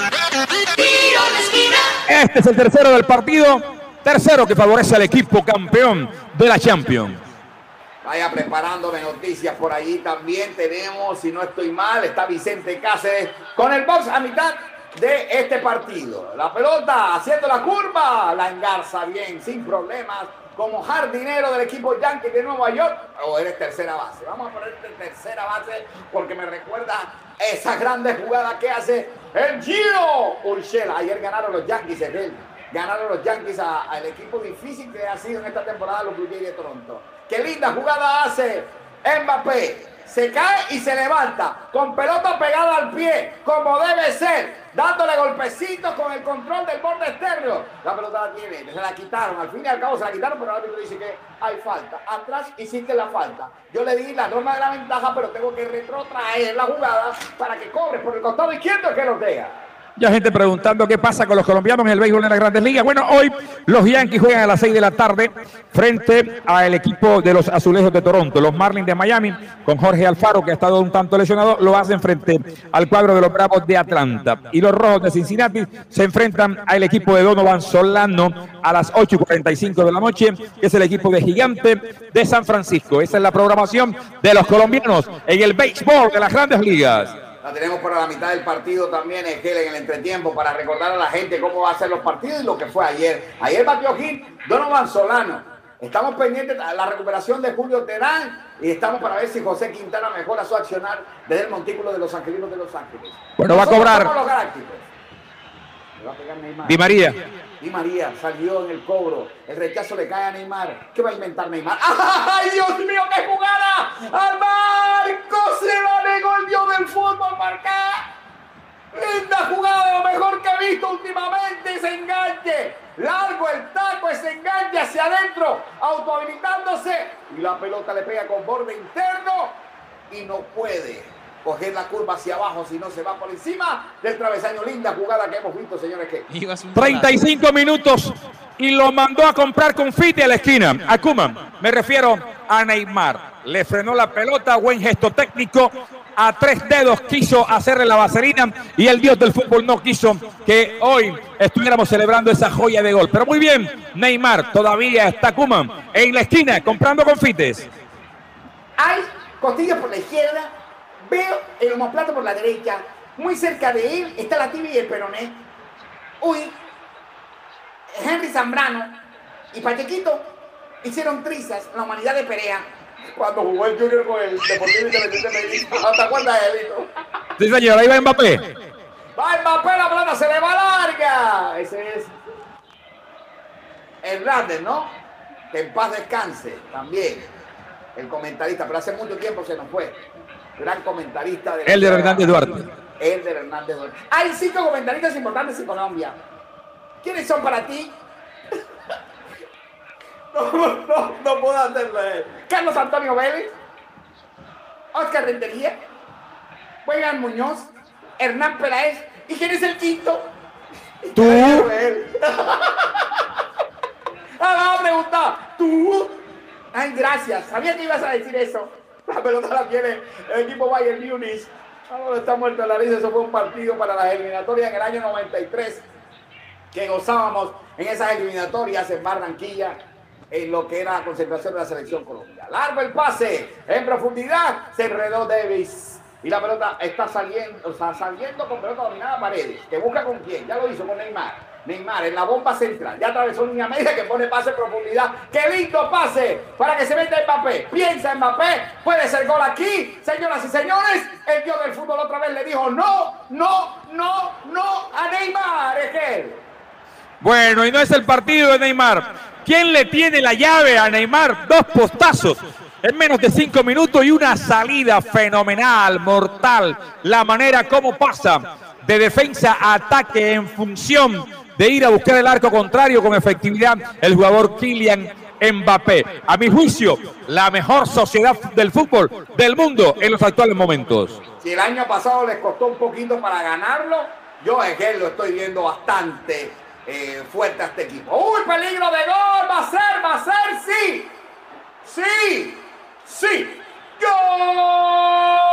Tiro de esquina. Este es el tercero del partido. Tercero que favorece al equipo campeón de la Champions. Vaya preparándome noticias por ahí. También tenemos, si no estoy mal, está Vicente Cáceres con el box a mitad de este partido. La pelota haciendo la curva, la engarza bien, sin problemas, como jardinero del equipo Yankee de Nueva York. O eres tercera base. Vamos a ponerte tercera base porque me recuerda esa grande jugada que hace el Gio Urshela. Ayer ganaron los Yankees en él. Ganaron los Yankees al equipo difícil que ha sido en esta temporada los Blue Jays de Toronto. Qué linda jugada hace Mbappé. Se cae y se levanta con pelota pegada al pie, como debe ser, dándole golpecitos con el control del borde externo. La pelota la tiene, se la quitaron, al fin y al cabo se la quitaron, pero el árbitro dice que hay falta. Atrás hiciste la falta. Yo le di la norma de la ventaja, pero tengo que retrotraer la jugada para que corre por el costado izquierdo y que lo tenga. Ya gente preguntando qué pasa con los colombianos en el béisbol de las Grandes Ligas. Bueno, hoy los Yankees juegan a las seis de la tarde frente al equipo de los Azulejos de Toronto. Los Marlins de Miami, con Jorge Alfaro, que ha estado un tanto lesionado, lo hacen frente al cuadro de los Bravos de Atlanta. Y los Rojos de Cincinnati se enfrentan al equipo de Donovan Solano a las ocho y cuarenta y cinco de la noche, que es el equipo de Gigante de San Francisco. Esa es la programación de los colombianos en el béisbol de las Grandes Ligas. La tenemos para la mitad del partido también, Egel, en el entretiempo, para recordar a la gente cómo va a ser los partidos y lo que fue ayer. Ayer batió hit Donovan Solano. Estamos pendientes de la recuperación de Julio Terán y estamos para ver si José Quintana mejora su accionar desde el montículo de los Angelinos de Los Ángeles. Bueno, va a cobrar los Galácticos. Le va a pegar Neymar. Di María. Di María salió en el cobro. El rechazo le cae a Neymar. ¿Qué va a inventar Neymar? ¡Ay, Dios mío, qué jugada! ¡Al marco! Se lo negó el dios del fútbol, marca. Linda jugada, lo mejor que he visto últimamente. Ese enganche. Largo el taco, ese enganche hacia adentro. Autohabilitándose. Y la pelota le pega con borde interno. Y no puede coger la curva hacia abajo, si no se va por encima del travesaño. Linda jugada que hemos visto, señores. Que treinta y cinco minutos y lo mandó a comprar confite a la esquina. A Koeman, me refiero a Neymar. Le frenó la pelota, buen gesto técnico. A tres dedos quiso hacerle la vaselina y el dios del fútbol no quiso que hoy estuviéramos celebrando esa joya de gol. Pero muy bien, Neymar, todavía está Koeman en la esquina comprando confites. Hay costillas por la izquierda. Veo el omoplato por la derecha. Muy cerca de él está la tibia y el peroné. Uy, Henry Zambrano y Pachequito hicieron trizas en la humanidad de Perea cuando jugó el Junior con el Deportivo Independiente de Medellín. ¿Te acuerdas de él? Sí, señor, ahí va Mbappé. Va Mbappé, la pelota se le va larga. Ese es Hernández, ¿no? Que en paz descanse también. El comentarista, pero hace mucho tiempo se nos fue. Gran comentarista. De Elder Hernández Duarte. Elder Hernández Duarte. Hay cinco comentaristas importantes en Colombia. ¿Quiénes son para ti? no, no, no puedo hacerlo. Carlos Antonio Vélez. Oscar Rentería. William Muñoz. Hernán Peláez. ¿Y quién es el quinto? Tú. Ah, me preguntaba. ¿Tú? Ay, gracias. Sabía que ibas a decir eso. La pelota la tiene el equipo Bayern Múnich. Ahora está muerto la risa. Eso fue un partido para las eliminatorias en el año noventa y tres que gozábamos en esas eliminatorias en Barranquilla, en lo que era la concentración de la selección Colombia. Largo el pase, en profundidad se enredó Davis y la pelota está saliendo, o sea, saliendo con pelota dominada Paredes, que busca con quién, ya lo hizo con Neymar. Neymar en la bomba central, ya atravesó línea media, que pone pase en profundidad. ¡Qué lindo pase! Para que se meta Mbappé. Piensa Mbappé, puede ser gol aquí. Señoras y señores, el dios del fútbol otra vez le dijo no, no, no, no a Neymar. Es que Bueno, y no es el partido de Neymar. ¿Quién le tiene la llave a Neymar? Dos postazos en menos de cinco minutos y una salida fenomenal, mortal. La manera como pasa de defensa a ataque en función de ir a buscar el arco contrario con efectividad el jugador Kylian Mbappé. A mi juicio, la mejor sociedad del fútbol del mundo en los actuales momentos. Si el año pasado les costó un poquito para ganarlo, yo es que lo estoy viendo bastante eh, fuerte a este equipo. ¡Uy, peligro de gol! ¡Va a ser, va a ser! ¡Sí! ¡Sí! ¡Sí! ¡Gol!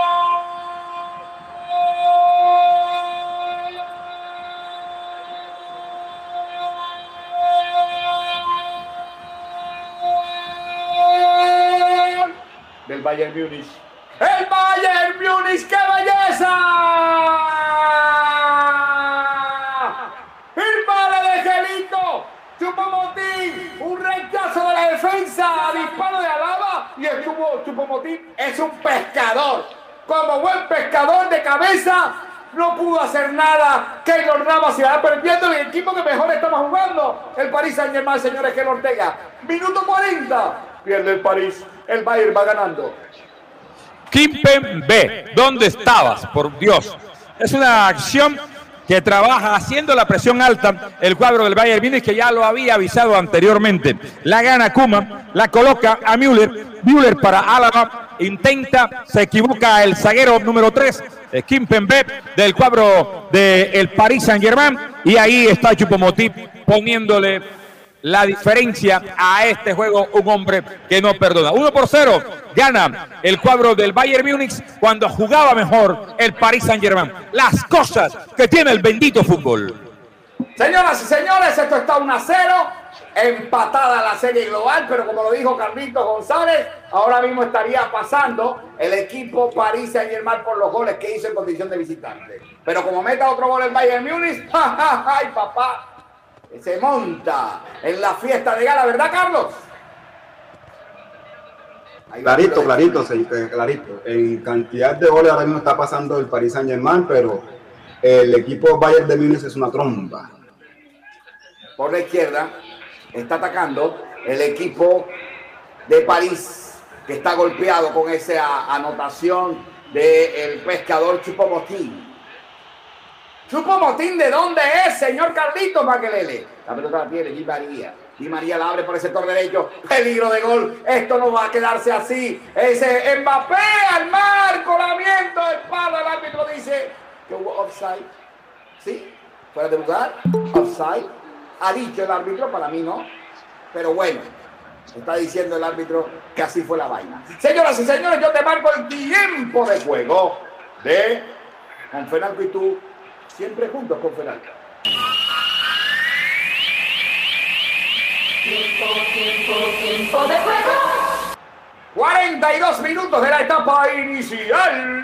Del Bayern Múnich. ¡El Bayern Múnich! ¡Qué belleza! ¡El vale de Gelito! Choupo-Moting, un rechazo de la defensa, disparo de Alaba y el Choupo-Moting es un pescador. Como buen pescador de cabeza, no pudo hacer nada. Keylor Navas se va perdiendo el equipo que mejor estamos jugando. El Paris Saint-Germain, señores, Keylor Ortega. Minuto cuarenta. Pierde el París. El Bayern va ganando. Kimpembe, ¿dónde estabas? Por Dios. Es una acción que trabaja haciendo la presión alta el cuadro del Bayern Múnich, que ya lo había avisado anteriormente. La gana Koeman, la coloca a Müller. Müller para Álava, intenta, se equivoca el zaguero número tres, Kimpembe, del cuadro del Paris Saint-Germain, y ahí está Choupo-Moting poniéndole la diferencia a este juego, un hombre que no perdona. uno por cero gana el cuadro del Bayern Múnich cuando jugaba mejor el Paris Saint-Germain. Las cosas que tiene el bendito fútbol. Señoras y señores, esto está uno a cero, empatada la serie global, pero como lo dijo Carlitos González, ahora mismo estaría pasando el equipo Paris Saint-Germain por los goles que hizo en condición de visitante. Pero como meta otro gol el Bayern Múnich, ¡ja, ja, ja! ¡Ay, papá! Se monta en la fiesta de gala, ¿verdad, Carlos? Clarito, clarito, clarito. En cantidad de goles ahora mismo está pasando el Paris Saint-Germain, pero el equipo Bayern de Múnich es una tromba. Por la izquierda está atacando el equipo de París, que está golpeado con esa anotación del pescador Choupo-Moting. Choupo-Moting, ¿de dónde es, señor Carlitos Makelele? La pelota la tiene Di María. Di María la abre por el sector derecho. Peligro de gol. Esto no va a quedarse así. Ese Mbappé al mar. Colamiento del palo. El árbitro dice que hubo offside. ¿Sí? Fuera de lugar. Offside. Ha dicho el árbitro, para mí no. Pero bueno, está diciendo el árbitro que así fue la vaina. Señoras y señores, yo te marco el tiempo de juego de Confenalco y tú. Siempre juntos con Fernando. Tiempo, tiempo, tiempo de juego. cuarenta y dos minutos de la etapa inicial.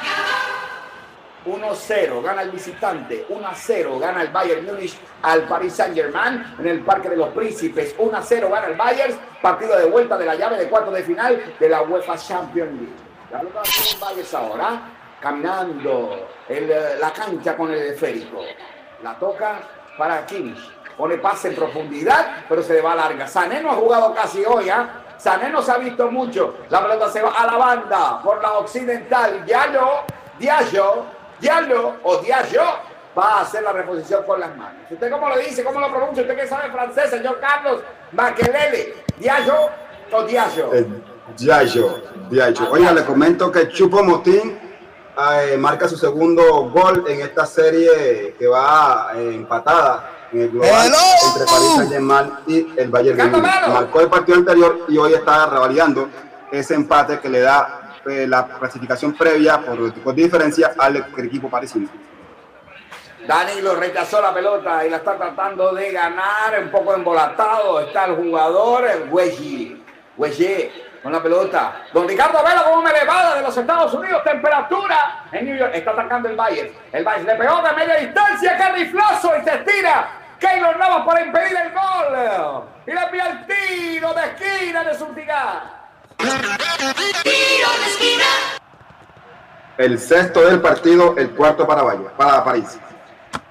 uno cero gana el visitante. uno a cero gana el Bayern Múnich al Paris Saint-Germain en el Parque de los Príncipes. uno a cero gana el Bayern. Partido de vuelta de la llave de cuartos de final de la UEFA Champions League. La pelota tiene el Bayern ahora. Caminando en la cancha con el esférico. La toca para Kimmich. Pone pase en profundidad, pero se le va larga. Sané no ha jugado casi hoy, ¿eh? Sané no se ha visto mucho. La pelota se va a la banda por la occidental. Diallo, Diallo, Diallo o Diallo va a hacer la reposición con las manos. ¿Usted cómo lo dice? ¿Cómo lo pronuncia? ¿Usted que sabe francés, señor Carlos Makelele? ¿Diallo o Diallo? Eh, Diallo, Diallo. Oiga, le comento que Choupo-Moting Eh, marca su segundo gol en esta serie que va eh, empatada en el global ¡Hello! entre Paris Saint-Germain y el Bayern Múnich. Marcó el partido anterior y hoy está revalidando ese empate que le da eh, la clasificación previa por, por diferencia al equipo parisino. Danilo rechazó la pelota y la está tratando de ganar, un poco embolatado está el jugador, el Güey, Güey. Con la pelota. Don Ricardo Vela con una elevada de los Estados Unidos. Temperatura en New York. Está atacando el Bayern. El Bayern le pegó de media distancia. ¡Qué riflazo! Y se estira. Keylor Navas para impedir el gol. Y le envía el tiro de esquina de Zúñiga. Tiro de esquina. El sexto del partido, el cuarto para, Bayern, para París.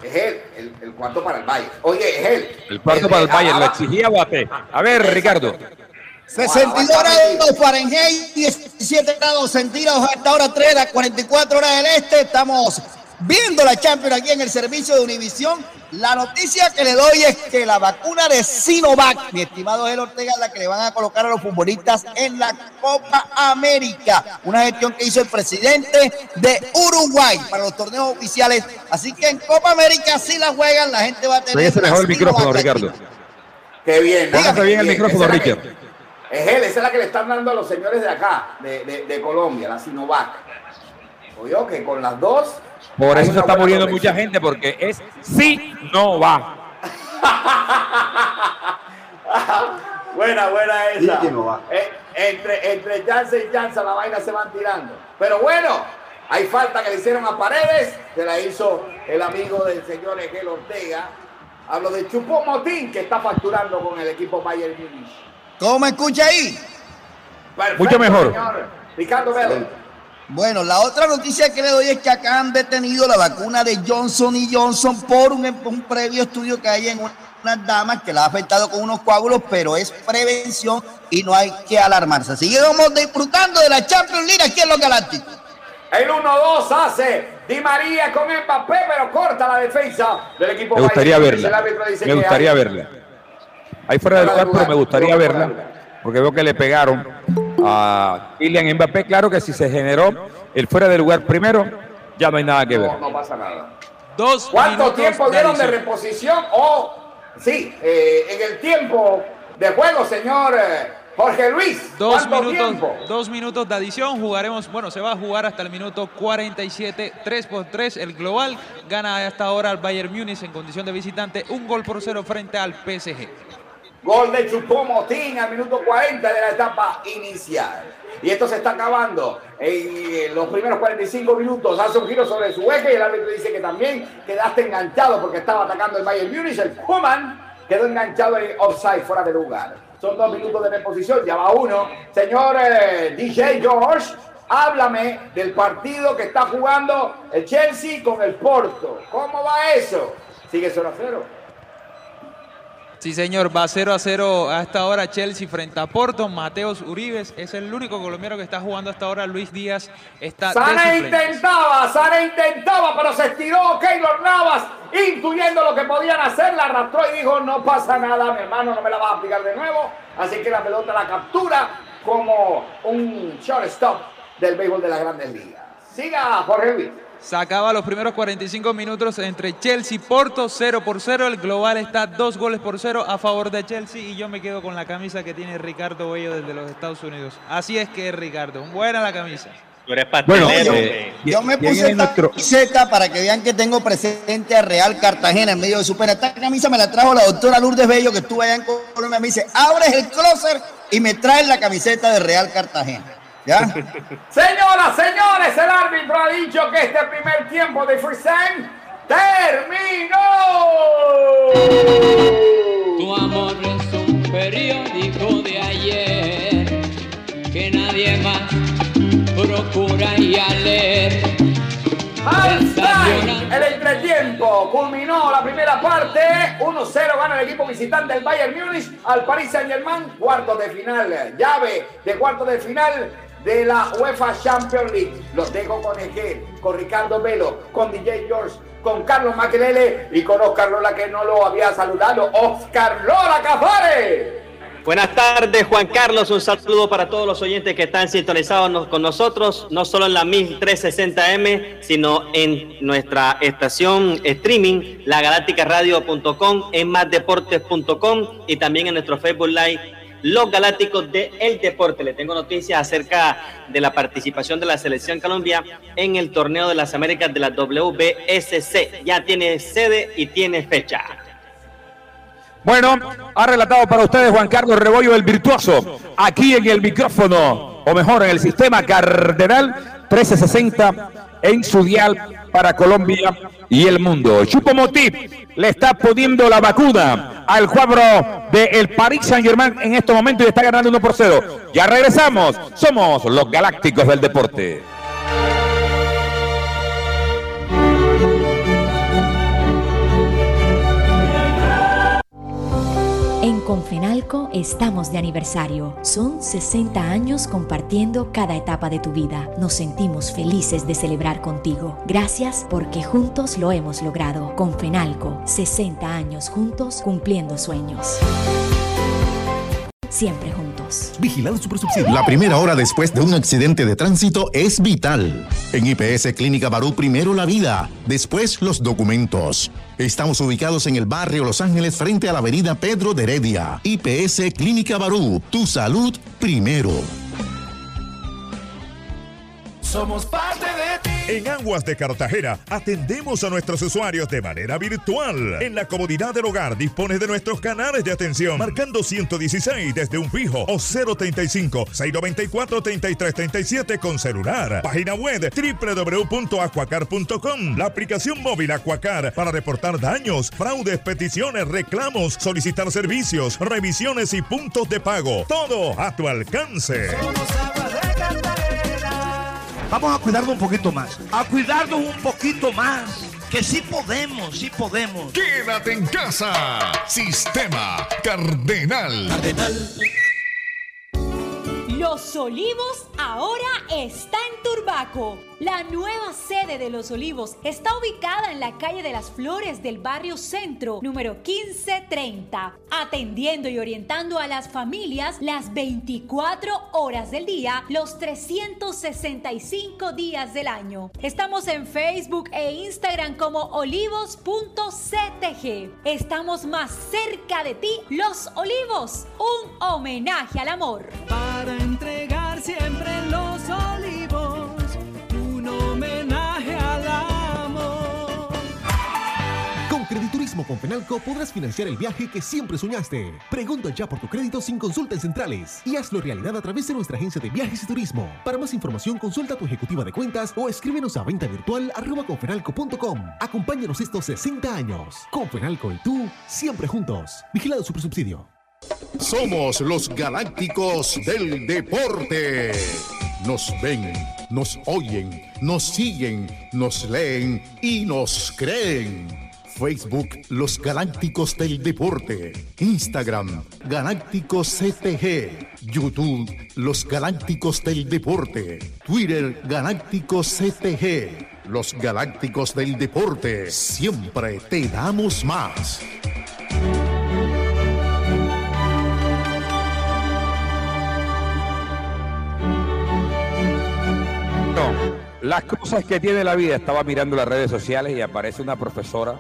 Es él, el, el cuarto para el Bayern. Oye, es él. El cuarto el, para el Bayern, ah, lo exigía Boate. A ver, Ricardo. sesenta y dos grados Fahrenheit, diecisiete grados centígrados a esta hora, tres, las cuarenta y cuatro horas del este. Estamos viendo la Champions aquí en el servicio de Univisión. La noticia que le doy es que la vacuna de Sinovac, mi estimado Gel Ortega, es la que le van a colocar a los futbolistas en la Copa América. Una gestión que hizo el presidente de Uruguay para los torneos oficiales. Así que en Copa América sí la juegan, la gente va a tener... Se mejor el micrófono, Ricardo. Qué bien. Póngase bien el micrófono, Richard. Es él, esa es la que le están dando a los señores de acá, de, de, de Colombia, la Sinovac. Oye, que con las dos... Por eso se está muriendo mucha gente, porque es sí, no va. Buena, buena esa. Sí, no va. Eh, entre, entre Janssen y Janssen la vaina se van tirando. Pero bueno, hay falta que le hicieron a Paredes, se la hizo el amigo del señor Gel Ortega. Hablo de Choupo-Moting, que está facturando con el equipo Bayern Múnich. ¿Cómo me escucha ahí? Perfecto, mucho mejor. Señor Ricardo Vélez. Bueno, la otra noticia que le doy es que acá han detenido la vacuna de Johnson y Johnson por un, un previo estudio que hay en unas damas que la ha afectado con unos coágulos, pero es prevención y no hay que alarmarse. Seguimos disfrutando de la Champions League aquí en Los Galácticos. El uno dos hace Di María con Mbappé, pero corta la defensa del equipo. Me gustaría Bayern. verla. Me gustaría hay... verla. Ahí fuera del lugar, pero me gustaría verla, porque veo que le pegaron a Kylian Mbappé. Claro que si se generó el fuera de lugar primero, ya no hay nada que ver. No, no pasa nada. Dos ¿Cuánto tiempo dieron de adición. reposición? Oh, sí, eh, en el tiempo de juego, señor eh, Jorge Luis. Dos ¿Cuánto minutos, tiempo? dos minutos de adición. Jugaremos, bueno, se va a jugar hasta el minuto cuarenta y siete, tres por tres. El global gana hasta ahora al Bayern Múnich en condición de visitante, un gol por cero frente al P S G. Gol de Choupo-Moting al minuto cuarenta de la etapa inicial. Y esto se está acabando en los primeros cuarenta y cinco minutos. Hace un giro sobre su eje y el árbitro dice que también quedaste enganchado porque estaba atacando el Bayern Múnich. El Koeman quedó enganchado en offside, fuera de lugar. Son dos minutos de reposición, ya va uno. Señor eh, D J George, háblame del partido que está jugando el Chelsea con el Porto. ¿Cómo va eso? Sigue cero a cero. Sí, señor, va cero a cero hasta ahora Chelsea frente a Porto. Mateos Uribes es el único colombiano que está jugando hasta ahora. Luis Díaz está Sana de suplente. intentaba, Sana intentaba, pero se estiró Keylor Navas, intuyendo lo que podían hacer, la arrastró y dijo, no pasa nada, mi hermano, no me la vas a aplicar de nuevo. Así que la pelota la captura como un shortstop del béisbol de las Grandes Ligas. Siga, Jorge Luis. Se acaba los primeros cuarenta y cinco minutos entre Chelsea y Porto, cero por cero. El global está dos goles por cero a favor de Chelsea y yo me quedo con la camisa que tiene Ricardo Bello desde los Estados Unidos. Así es que es Ricardo. Buena la camisa. Bueno, yo, yo me puse esta camiseta para que vean que tengo presente a Real Cartagena en medio de su pena. Esta camisa me la trajo la doctora Lourdes Bello, que estuvo allá en Colombia. Me dice, abres el closet y me traes la camiseta de Real Cartagena. ¿Ya? Señoras, señores, el árbitro ha dicho que este primer tiempo de Freestyle terminó. Tu amor es un periódico de ayer que nadie más procura y a leer. Halftime, el entretiempo culminó la primera parte, uno cero gana el equipo visitante del Bayern Múnich al Paris Saint-Germain, cuarto de final, llave de cuarto de final de la UEFA Champions League. Los dejo con Egel, con Ricardo Velo, con D J George, con Carlos Maquelele y con Oscar Lola, que no lo había saludado, Oscar Lola Cafare. Buenas tardes, Juan Carlos. Un saludo para todos los oyentes que están sintonizados con nosotros, no solo en la mil trescientos sesenta eme, sino en nuestra estación streaming, la galáctica radio punto com, en más deportes punto com y también en nuestro Facebook Live, Los Galácticos de El Deporte. Le tengo noticias acerca de la participación de la Selección Colombia en el Torneo de las Américas de la W B S C. Ya tiene sede y tiene fecha. Bueno, ha relatado para ustedes Juan Carlos Rebollo, el virtuoso, aquí en el micrófono, o mejor, en el sistema Cardenal trescientos sesenta en su dial para Colombia y el mundo. Choupo-Moting le está poniendo la vacuna al cuadro del Paris Saint-Germain en estos momentos y está ganando uno por cero. Ya regresamos, somos los Galácticos del Deporte. Fenalco estamos de aniversario. Son sesenta años compartiendo cada etapa de tu vida. Nos sentimos felices de celebrar contigo. Gracias porque juntos lo hemos logrado. Con Fenalco, sesenta años juntos cumpliendo sueños. Siempre juntos. Vigilado Supersubsidio. La primera hora después de un accidente de tránsito es vital. En I P S Clínica Barú, primero la vida, después los documentos. Estamos ubicados en el barrio Los Ángeles frente a la avenida Pedro de Heredia. I P S Clínica Barú, tu salud primero. Somos parte de ti. En Aguas de Cartagena atendemos a nuestros usuarios de manera virtual. En la comodidad del hogar dispones de nuestros canales de atención marcando ciento dieciséis desde un fijo o cero treinta y cinco, seiscientos noventa y cuatro, treinta y tres treinta y siete con celular. Página web doble u doble u doble u punto aquacar punto com. La aplicación móvil Aquacar para reportar daños, fraudes, peticiones, reclamos, solicitar servicios, revisiones y puntos de pago. Todo a tu alcance. Somos Aguas de Cartagena. Vamos a cuidarnos un poquito más. A cuidarnos un poquito más. Que sí podemos, sí podemos. Quédate en casa. Sistema Cardenal. Cardenal. Los Olivos ahora está en Turbaco. La nueva sede de Los Olivos está ubicada en la calle de las Flores del barrio Centro, número quince treinta, atendiendo y orientando a las familias las veinticuatro horas del día, los trescientos sesenta y cinco días del año. Estamos en Facebook e Instagram como olivos punto c t g. Estamos más cerca de ti, Los Olivos, un homenaje al amor. Para entregar siempre Los Olivos, un homenaje al amor. Con Crediturismo con Fenalco podrás financiar el viaje que siempre soñaste. Pregunta ya por tu crédito sin consulta en centrales y hazlo realidad a través de nuestra agencia de viajes y turismo. Para más información consulta a tu ejecutiva de cuentas o escríbenos a venta virtual arroba confenalco punto com. Acompáñanos estos sesenta años. Con Fenalco y tú, siempre juntos. Vigilado Supersubsidio. Somos los Galácticos del Deporte. Nos ven, nos oyen, nos siguen, nos leen y nos creen. Facebook Los Galácticos del Deporte. Instagram Galácticos C T G. YouTube Los Galácticos del Deporte. Twitter Galácticos C T G. Los Galácticos del Deporte. Siempre te damos más. Las cosas que tiene la vida. Estaba mirando las redes sociales y aparece una profesora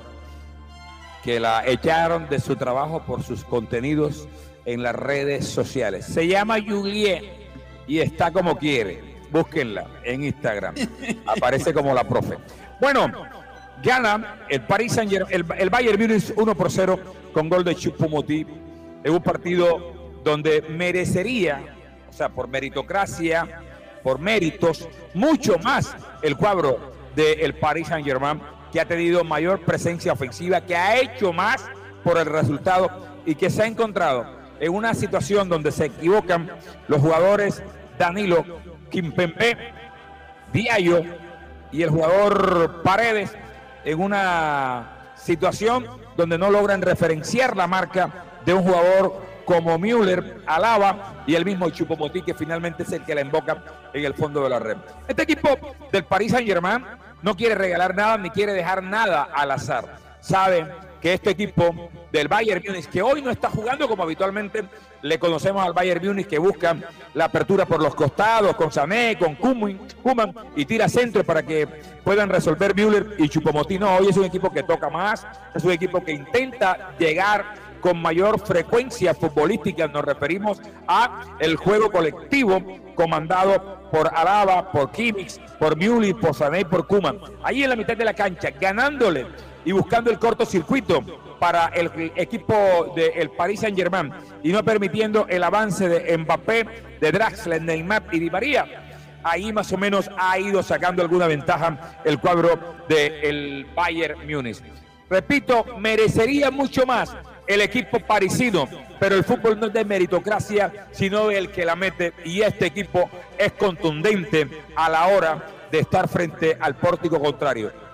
que la echaron de su trabajo por sus contenidos en las redes sociales. Se llama Juliet y está como quiere. Búsquenla en Instagram. Aparece como la profe. Bueno, gana el Paris Saint-Germain, el, el Bayern Múnich uno por cero con gol de Choupo-Moting en un partido donde merecería, o sea, por meritocracia, por méritos, mucho más el cuadro del Paris Saint-Germain, que ha tenido mayor presencia ofensiva, que ha hecho más por el resultado y que se ha encontrado en una situación donde se equivocan los jugadores Danilo, Kimpembe, Diallo y el jugador Paredes en una situación donde no logran referenciar la marca de un jugador como Müller, Alaba y el mismo Choupo-Moting, que finalmente es el que la invoca en el fondo de la red. Este equipo del Paris Saint-Germain no quiere regalar nada ni quiere dejar nada al azar. Sabe que este equipo del Bayern Múnich, que hoy no está jugando como habitualmente le conocemos al Bayern Múnich, que busca la apertura por los costados con Sané, con Koeman y tira centro para que puedan resolver Müller y Choupo-Moting. No, hoy es un equipo que toca más, es un equipo que intenta llegar con mayor frecuencia futbolística. Nos referimos a el juego colectivo comandado por Alaba, por Kimmich, por Müller, por Sané y por Koeman. Ahí en la mitad de la cancha, ganándole y buscando el cortocircuito para el equipo del Paris Saint-Germain y no permitiendo el avance de Mbappé, de Draxler, Neymar y Di María. Ahí más o menos ha ido sacando alguna ventaja el cuadro del Bayern Múnich. Repito, merecería mucho más el equipo parisino, pero el fútbol no es de meritocracia, sino el que la mete, y este equipo es contundente a la hora de estar frente al pórtico contrario.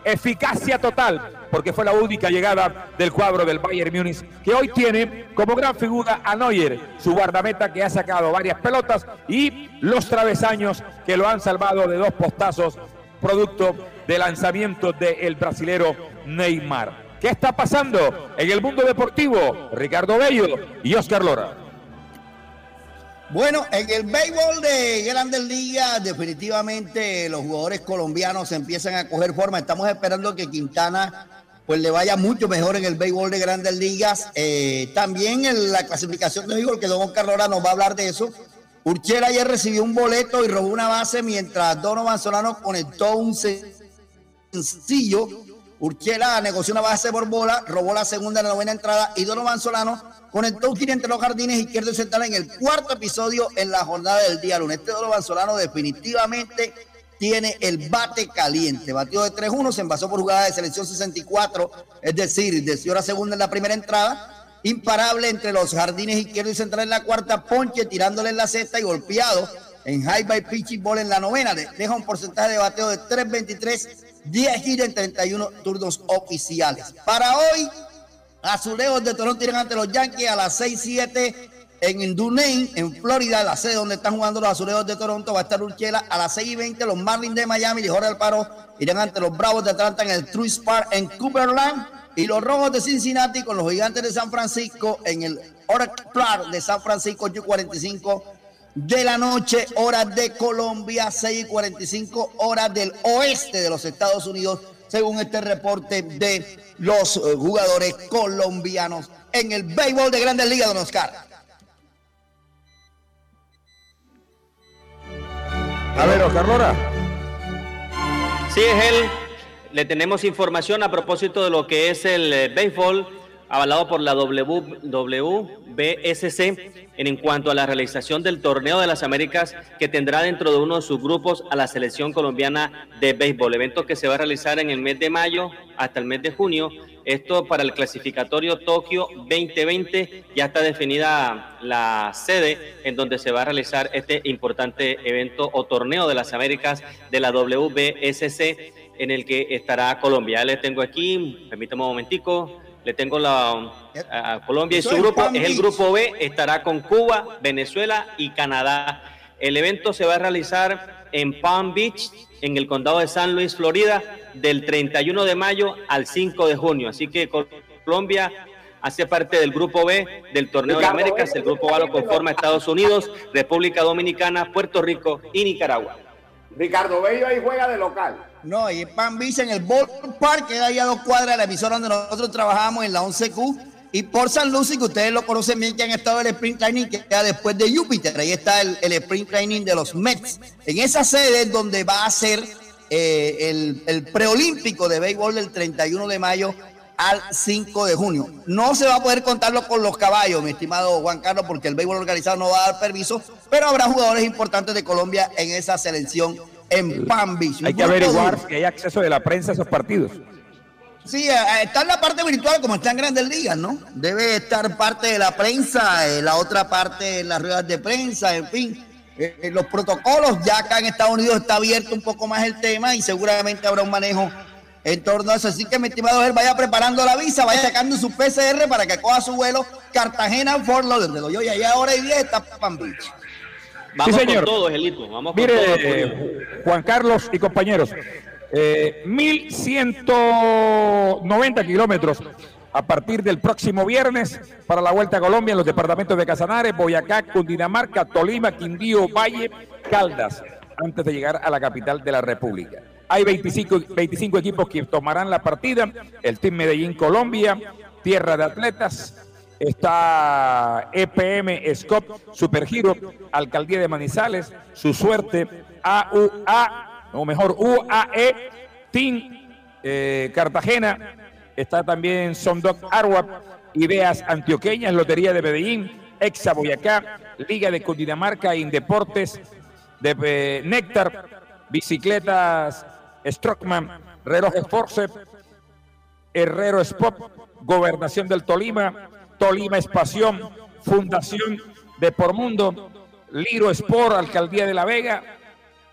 eficacia total, porque fue la única llegada del cuadro del Bayern Múnich, que hoy tiene como gran figura a Neuer, su guardameta que ha sacado varias pelotas, y los travesaños que lo han salvado de dos postazos, producto del lanzamiento del brasilero Neymar. ¿Qué está pasando en el mundo deportivo? Ricardo Bello y Oscar Lora. Bueno, en el béisbol de Grandes Ligas, definitivamente los jugadores colombianos empiezan a coger forma. Estamos esperando que Quintana pues le vaya mucho mejor en el béisbol de Grandes Ligas. Eh, también en la clasificación de béisbol, que don Oscar Lora nos va a hablar de eso. Urchela ayer recibió un boleto y robó una base, mientras Donovan Solano conectó un sencillo. Urchela negoció una base por bola, robó la segunda en la novena entrada, y Donovan Solano conectó un hit entre los jardines izquierdo y central en el cuarto episodio en la jornada del día lunes. Este Donovan Solano definitivamente tiene el bate caliente. Batió de tres uno, se envasó por jugada de selección sesenta y cuatro, es decir, desvió la segunda en la primera entrada. Imparable entre los jardines izquierdo y central en la cuarta, ponche tirándole en la sexta y golpeado en high by pitching ball en la novena. Deja un porcentaje de bateo de tres veintitrés, diez hits en treinta y uno turnos oficiales. Para hoy, Azulejos de Toronto irán ante los Yankees a las seis siete en Dunedin, en Florida, la sede donde están jugando los Azulejos de Toronto. Va a estar Urchela a las seis y veinte. Los Marlins de Miami y Jorge Alfaro irán ante los Bravos de Atlanta en el Truist Park en Cooperland. Y los Rojos de Cincinnati con los Gigantes de San Francisco en el Oracle Park de San Francisco, ocho y cuarenta y cinco de la noche, horas de Colombia, seis y cuarenta y cinco horas del oeste de los Estados Unidos, según este reporte de los uh, jugadores colombianos en el béisbol de Grandes Ligas, don Oscar. A ver, Oscar Lora. Sí, es él. Le tenemos información a propósito de lo que es el eh, béisbol avalado por la W B S C en cuanto a la realización del Torneo de las Américas, que tendrá dentro de uno de sus grupos a la selección colombiana de béisbol, evento que se va a realizar en el mes de mayo hasta el mes de junio. Esto para el clasificatorio Tokio veinte veinte. Ya está definida la sede en donde se va a realizar este importante evento o Torneo de las Américas de la W B S C, en el que estará Colombia. Ya le tengo aquí, permítame un momentico, le tengo la a, a Colombia y su grupo, es el grupo B, estará con Cuba, Venezuela y Canadá. El evento se va a realizar en Palm Beach, en el condado de San Luis, Florida, del treinta y uno de mayo al cinco de junio. Así que Colombia hace parte del grupo B del Torneo de Américas. El grupo A lo conforma Estados Unidos, República Dominicana, Puerto Rico y Nicaragua. Ricardo Bello ahí juega de local. No, y Pan Beach en el Ballpark, que ahí a dos cuadras de la emisora donde nosotros trabajamos en la once Q, y por San Luis, que ustedes lo conocen bien, que han estado en el Spring Training, que queda después de Júpiter. Ahí está el, el Spring Training de los Mets. En esa sede es donde va a ser eh, el, el preolímpico de béisbol del treinta y uno de mayo al cinco de junio. No se va a poder contarlo con los caballos, mi estimado Juan Carlos, porque el béisbol organizado no va a dar permiso, pero habrá jugadores importantes de Colombia en esa selección en Palm Beach. Hay que averiguar si hay acceso de la prensa a esos partidos. Sí, está en la parte virtual como está en Grandes Ligas, ¿no? Debe estar parte de la prensa, eh, la otra parte en las ruedas de prensa, en fin. Eh, eh, los protocolos, ya acá en Estados Unidos está abierto un poco más el tema y seguramente habrá un manejo en torno a eso. Así que, mi estimado, él vaya preparando la visa, vaya sacando su P C R para que coja su vuelo Cartagena-Fort Lauderdale. Yo ya, ya hora y diez está Palm Beach. Vamos sí, señor. con todo, Angelito. Vamos Mire, con todo. Eh, Juan Carlos y compañeros, eh, mil ciento noventa kilómetros a partir del próximo viernes para la Vuelta a Colombia en los departamentos de Casanare, Boyacá, Cundinamarca, Tolima, Quindío, Valle, Caldas, antes de llegar a la capital de la República. Hay veinticinco, veinticinco equipos que tomarán la partida. El Team Medellín Colombia, Tierra de Atletas, está E P M Scott Supergiro, Alcaldía de Manizales, Su Suerte, A U A, o mejor U A E, Team eh, Cartagena, está también Sondoc Arwap, Ideas Antioqueñas, Lotería de Medellín, Exa Boyacá, Liga de Cundinamarca, Indeportes de eh, Néctar, Bicicletas Strockman, Relojes Force, Herrero Spot, Gobernación del Tolima, Tolima Espación, Fundación de Por Mundo, Liro Sport, Alcaldía de La Vega,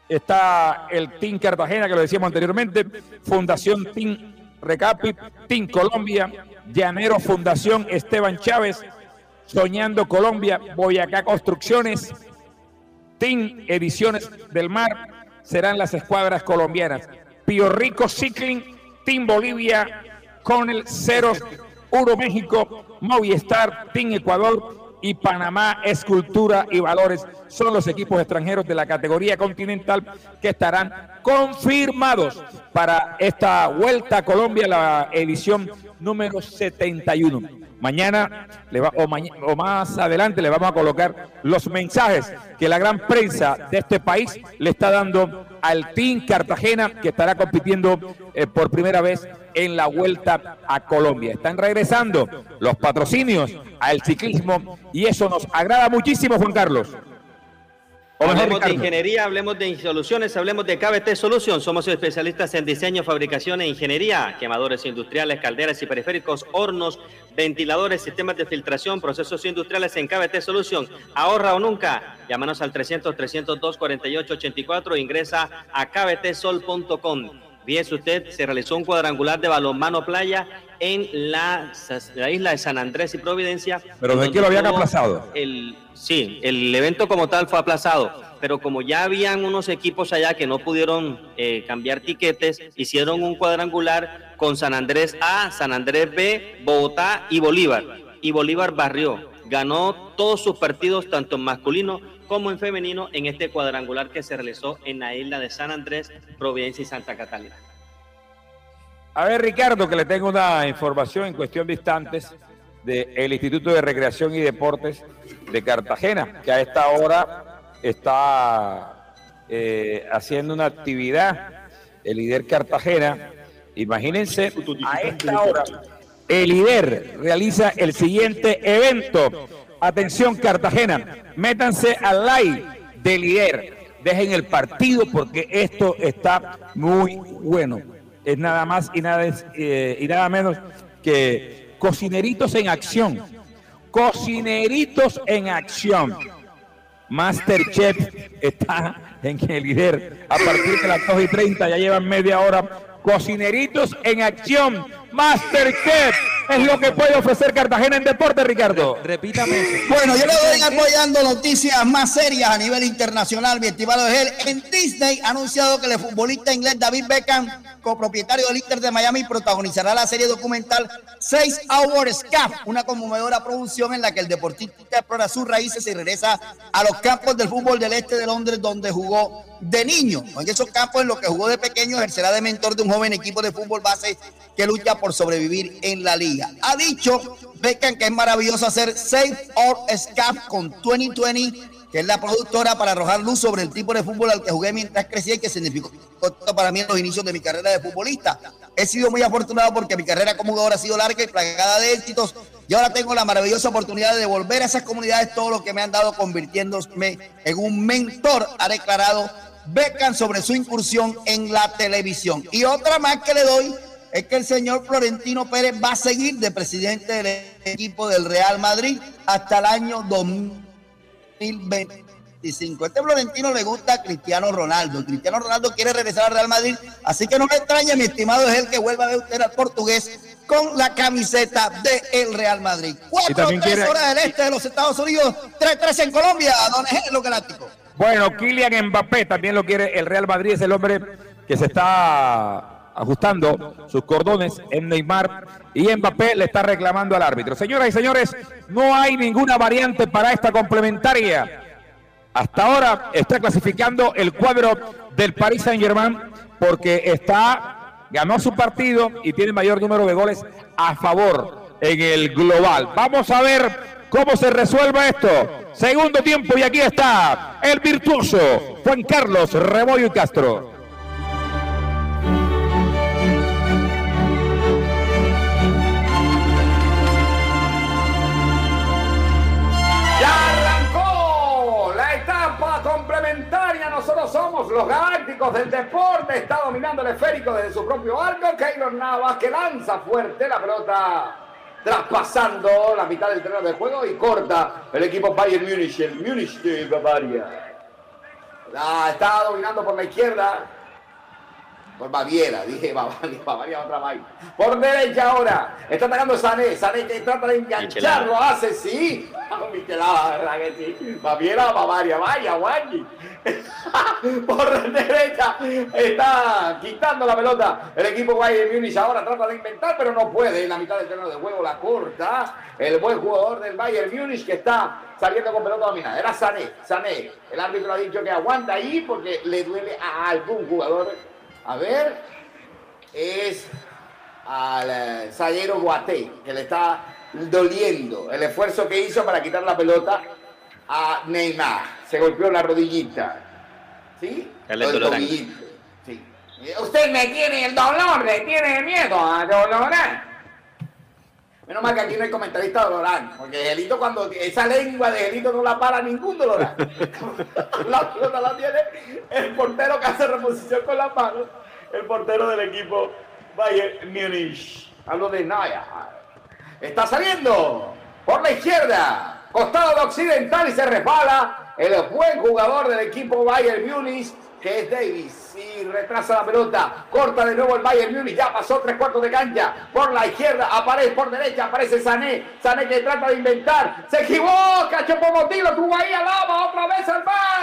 está el Team Cartagena, que lo decíamos anteriormente, Fundación Team Recapi, Team Colombia, Llanero Fundación Esteban Chávez, Soñando Colombia, Boyacá Construcciones, Team Ediciones del Mar, serán las escuadras colombianas. Pío Rico Cycling, Team Bolivia, Conel cero uno México, Movistar, Team Ecuador y Panamá Escultura y Valores son los equipos extranjeros de la categoría continental que estarán confirmados para esta Vuelta a Colombia, la edición número setenta y uno. Mañana le va, o, mañana, o más adelante le vamos a colocar los mensajes que la gran prensa de este país le está dando al Team Cartagena, que estará compitiendo eh, por primera vez en la Vuelta a Colombia. Están regresando los patrocinios al ciclismo y eso nos agrada muchísimo, Juan Carlos. Hablemos de ingeniería, hablemos de soluciones, hablemos de K B T Solutions. Somos especialistas en diseño, fabricación e ingeniería, quemadores industriales, calderas y periféricos, hornos, ventiladores, sistemas de filtración, procesos industriales en K B T Solutions. Ahorra o nunca. Llámanos al trescientos, trescientos dos, cuarenta y ocho ochenta y cuatro e ingresa a k b t sol punto com. Fíjese usted, se realizó un cuadrangular de balonmano playa en la, la isla de San Andrés y Providencia. ¿Pero de qué lo habían aplazado? El, sí, el evento como tal fue aplazado, pero como ya habían unos equipos allá que no pudieron eh, cambiar tiquetes, hicieron un cuadrangular con San Andrés A, San Andrés B, Bogotá y Bolívar. Y Bolívar barrió, ganó todos sus partidos, tanto en masculino como en femenino, en este cuadrangular que se realizó en la isla de San Andrés, Providencia y Santa Catalina. A ver, Ricardo, que le tengo una información en cuestión de instantes del Instituto de Recreación y Deportes de Cartagena, que a esta hora está eh, haciendo una actividad, el I D E R Cartagena. Imagínense, a esta hora, el I D E R realiza el siguiente evento. Atención, Cartagena, métanse al live del I D E R, dejen el partido porque esto está muy bueno. Es nada más y nada, eh, y nada menos que Cocineritos en Acción. Cocineritos en Acción. Masterchef está en el I D E R a partir de las dos y treinta, ya llevan media hora. Cocineritos en Acción. Masterchef es lo que puede ofrecer Cartagena en deporte, Ricardo. Repítame eso. Bueno, yo le voy apoyando noticias más serias a nivel internacional, mi estimado Egel. En Disney ha anunciado que el futbolista inglés David Beckham, copropietario del Inter de Miami, protagonizará la serie documental Six Hours Camp, una conmovedora producción en la que el deportista explora sus raíces y regresa a los campos del fútbol del este de Londres, donde jugó de niño. En esos campos en los que jugó de pequeño, ejercerá de mentor de un joven equipo de fútbol base que lucha por sobrevivir en la liga. Ha dicho Beckham que es maravilloso hacer Save or Escape con veinte veinte, que es la productora, para arrojar luz sobre el tipo de fútbol al que jugué mientras crecía y que significó para mí en los inicios de mi carrera de futbolista. He sido muy afortunado porque mi carrera como jugador ha sido larga y plagada de éxitos, y ahora tengo la maravillosa oportunidad de devolver a esas comunidades todo lo que me han dado, convirtiéndome en un mentor, ha declarado Beckham sobre su incursión en la televisión. Y otra más que le doy es que el señor Florentino Pérez va a seguir de presidente del equipo del Real Madrid hasta el año dos mil veinticinco. Este Florentino le gusta a Cristiano Ronaldo. Cristiano Ronaldo quiere regresar al Real Madrid, así que no me extraña, mi estimado, es el que vuelva a ver usted al portugués con la camiseta del Real Madrid. Cuatro, tres quiere... horas del este de los Estados Unidos, tres, tres en Colombia, don Egel, los Galácticos. Bueno, Kylian Mbappé también lo quiere el Real Madrid, es el hombre que se está ajustando sus cordones en Neymar, y Mbappé le está reclamando al árbitro. Señoras y señores, no hay ninguna variante para esta complementaria. Hasta ahora está clasificando el cuadro del Paris Saint-Germain porque está, ganó su partido y tiene mayor número de goles a favor en el global. Vamos a ver cómo se resuelve esto. Segundo tiempo y aquí está el virtuoso Juan Carlos Rebollo y Castro. Complementaria, nosotros somos los Galácticos del Deporte. Está dominando el esférico desde su propio arco Keylor Navas, que lanza fuerte la pelota, traspasando la mitad del terreno de juego y corta el equipo Bayern Múnich, el Múnich de Bavaria. La está dominando por la izquierda. Por Baviera, dije Bavaria, Bavaria otra vaina. Por derecha ahora. Está atacando Sané. Sané que trata de enganchar, lo hace, sí. Michelada, verdad que sí. Baviera, Bavaria, vaya, Wagi. Por derecha está quitando la pelota. El equipo Bayern Múnich ahora trata de inventar, pero no puede. En la mitad del terreno de juego la corta. El buen jugador del Bayern Múnich que está saliendo con pelota dominada. Era Sané. Sané. El árbitro ha dicho que aguanta ahí porque le duele a algún jugador. A ver, es al eh, zaguero Boateng, que le está doliendo el esfuerzo que hizo para quitar la pelota a Neymar. Se golpeó la rodillita. ¿Sí? El el tobillito. Sí. Usted me tiene el dolor, le tiene miedo a dolorar. Menos mal que aquí no hay comentarista dolorán, porque Gelito, cuando esa lengua de Gelito no la para ningún dolorán. La pelota la tiene el portero que hace reposición con las manos, el portero del equipo Bayern Múnich. Hablo de Neuer. Está saliendo por la izquierda, costado de occidental, y se resbala el buen jugador del equipo Bayern Múnich, que es Davis, y retrasa la pelota, corta de nuevo el Bayern Múnich, ya pasó tres cuartos de cancha, por la izquierda, aparece por derecha, aparece Sané, Sané que trata de inventar, se equivoca, Choupo-Moting, tuvo ahí Alaba, otra vez al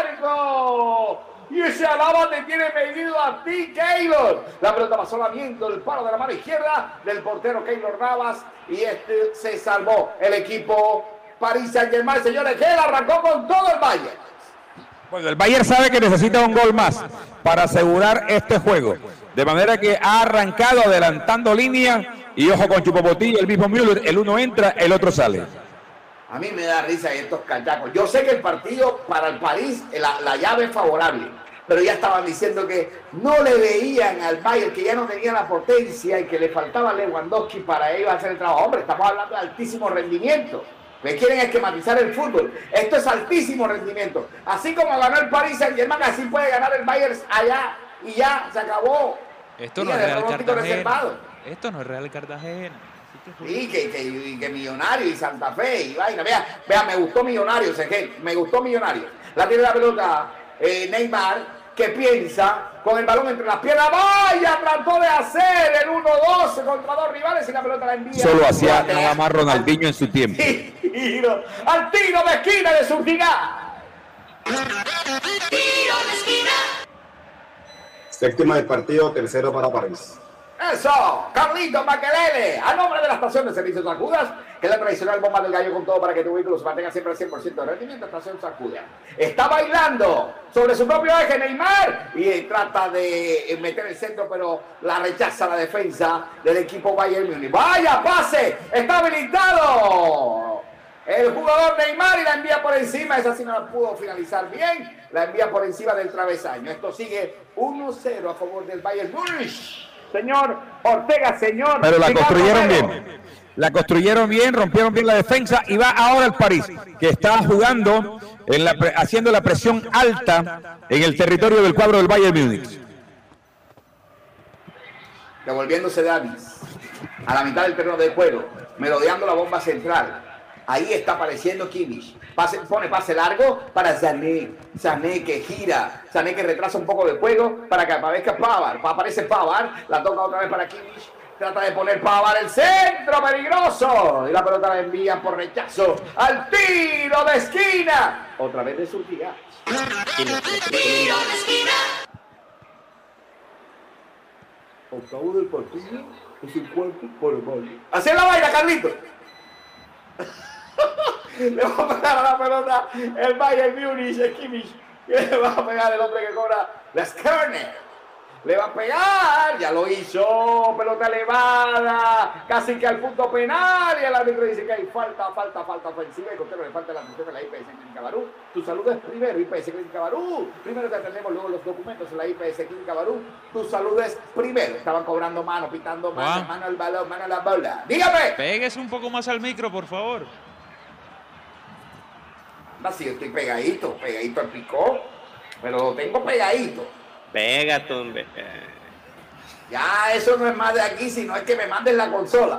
barco, y ese Alaba te tiene medido a ti, Keylor. La pelota pasó lamiendo el palo de la mano izquierda del portero Keylor Navas, y este se salvó el equipo Paris Saint-Germain, señores, que él arrancó con todo el Bayern. Bueno, el Bayern sabe que necesita un gol más para asegurar este juego. De manera que ha arrancado adelantando línea y ojo con Choupo-Moting, el mismo Müller, el uno entra, el otro sale. A mí me da risa estos cachacos. Yo sé que el partido para el París, la, la llave es favorable, pero ya estaban diciendo que no le veían al Bayern, que ya no tenía la potencia y que le faltaba Lewandowski para ellos hacer el trabajo. Hombre, estamos hablando de altísimo rendimiento. Me quieren esquematizar el fútbol. Esto es altísimo rendimiento. Así como ganó el Paris Saint-Germain, así puede ganar el Bayern allá y ya se acabó. Esto no es Real Cartagena. Esto no es Real Cartagena. Sí, que, que, que, que Millonario y Santa Fe y vaina. Vea, vea, me gustó Millonario, Segel, me gustó Millonario. La tiene la pelota eh, Neymar, que piensa con el balón entre las piernas. ¡Vaya! Trató de hacer el uno dos contra dos rivales y la pelota la envía. Solo hacía nada más Ronaldinho en su tiempo. Tiro, al tiro de esquina de Zúñiga. Tiro de esquina. Séptima del partido, tercero para París. Eso, Carlito Makelele, a nombre de la estación de servicios Sacudas, que es la tradicional bomba del gallo con todo para que tu vehículo se mantenga siempre al cien por ciento de rendimiento. Estación Sacuda. Está bailando sobre su propio eje Neymar y trata de meter el centro, pero la rechaza la defensa del equipo Bayern Múnich. ¡Vaya pase! ¡Está habilitado! El jugador Neymar y la envía por encima. Esa sí no la pudo finalizar bien. La envía por encima del travesaño. Esto sigue uno cero a favor del Bayern Múnich. Señor Ortega, señor. Pero la Ricardo construyeron Romero. bien. La construyeron bien, rompieron bien la defensa y va ahora el París, que está jugando, en la pre- haciendo la presión alta en el territorio del cuadro del Bayern Múnich. Devolviéndose Davis a la mitad del terreno de juego, merodeando la bomba central. Ahí está apareciendo Kimmich. Pase, pone pase largo para Sané. Sané que gira. Sané que retrasa un poco de juego para que aparezca Pavard. Aparece Pavard. La toca otra vez para Kimmich. Trata de poner Pavard el centro peligroso. Y la pelota la envía por rechazo al tiro de esquina. Otra vez de Zúñiga. Tiro de esquina. Octavo del partido es el cuarto para Mali. Así es la vaina, Carlito. Le va a pegar a la pelota el Bayern Múnich, el Kimmich. Le va a pegar el hombre que cobra la Skerner. Le va a pegar, ya lo hizo, pelota elevada, casi que al punto penal. Y el árbitro dice que hay falta, falta, falta ofensiva. Y Contero le falta la atención de la I P S Clínica Barú. Tu salud es primero, I P S Clínica Barú. Primero te atendemos, luego los documentos en la I P S Clínica Barú. Tu salud es primero. Estaban cobrando mano, pitando mano, Juan. mano al balón, mano a la bola. Dígame. Péguese un poco más al micro, por favor. Así estoy pegadito, pegadito al picó, pero lo tengo pegadito. Pégate, hombre. Ya eso no es más de aquí, sino es que me manden la consola.